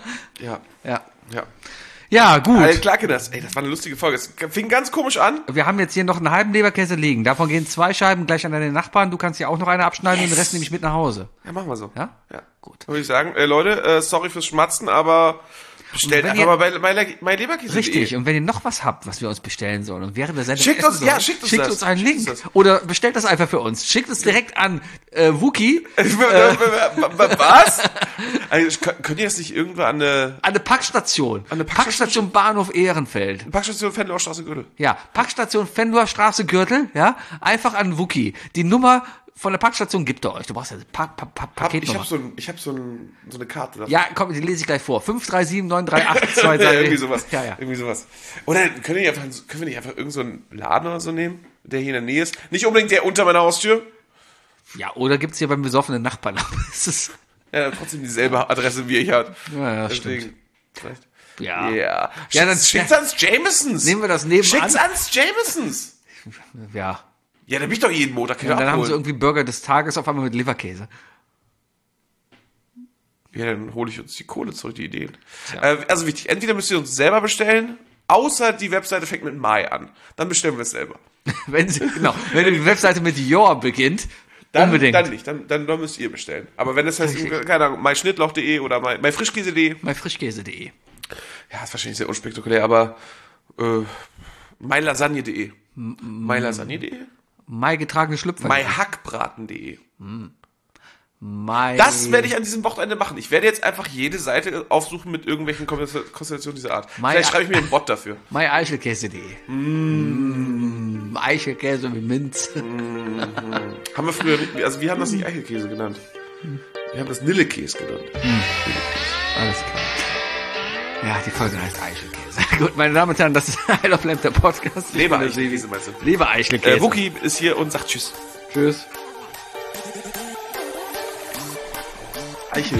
Ja, gut. Klar, das war eine lustige Folge. Es fing ganz komisch an. Wir haben jetzt hier noch einen halben Leberkäse liegen. Davon gehen 2 Scheiben gleich an deine Nachbarn. Du kannst ja auch noch eine abschneiden und den Rest nehme ich mit nach Hause. Ja, machen wir so. Ja? Ja. Gut. Würde ich sagen, Leute, sorry fürs Schmatzen, aber bestellt einfach mal bei Leberkäse. Richtig. Und wenn ihr noch was habt, was wir uns bestellen sollen und während der Sendung schickt uns einen Link. Oder bestellt das einfach für uns. Schickt es direkt an Wookie. Was? Also, könnt ihr das nicht irgendwo an eine Packstation? Packstation Bahnhof Ehrenfeld. Packstation Venloer Straße Gürtel. Ja, Packstation Venloer Straße Gürtel. Ja, einfach an Wookie. Die Nummer von der Packstation gibt er euch. Du brauchst ja Paketnummer. Ich hab so eine Karte dafür. Ja, komm, die lese ich gleich vor. 5379382. Ja, irgendwie sowas. Ja. Irgendwie sowas. Oder können wir nicht einfach irgend so einen Laden oder so nehmen, der hier in der Nähe ist? Nicht unbedingt der unter meiner Haustür. Ja, oder gibt's hier beim besoffenen Nachbarn. Ja, trotzdem dieselbe Adresse wie ich hat. Ja, deswegen. Stimmt. Vielleicht. Ja. Ja, dann schickt's ans Jamesons. Nehmen wir das nebenan. Schickt's ans Jamesons. Ja. Ja, da bin ich doch jeden Montag wieder abholen. Dann haben sie irgendwie Burger des Tages auf einmal mit Leberkäse. Ja, dann hole ich uns die Kohle zurück, die Ideen. Ja. Also wichtig, entweder müsst ihr uns selber bestellen, außer die Webseite fängt mit Mai an. Dann bestellen wir es selber. Wenn die Webseite mit Your beginnt, dann unbedingt. Dann nicht, dann müsst ihr bestellen. Aber wenn das heißt, keine Ahnung, myschnittlauch.de oder myfrischkäse.de. myfrischkäse.de. Ja, ist wahrscheinlich sehr unspektakulär, aber mylasagne.de. mylasagne.de? Getragene Schlüpfer. myhackbraten.de. Das werde ich an diesem Wochenende machen. Ich werde jetzt einfach jede Seite aufsuchen mit irgendwelchen Konstellationen dieser Art. Vielleicht schreibe ich mir einen Bot dafür. myeichelkäse.de. Eichelkäse mit Minz. Haben wir früher nicht, also wir haben das nicht Eichelkäse genannt. Wir haben das Nillekäse genannt. Alles klar. Ja, die Folge heißt Eichelkäse. Gut, meine Damen und Herren, das ist Isle of Lamp, der Podcast. Leber-Eichelkäse meinst du? Leber-Eichelkäse. Wookie ist hier und sagt Tschüss. Tschüss. Eichel.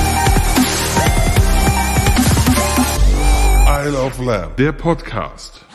Isle of Lamp, der Podcast.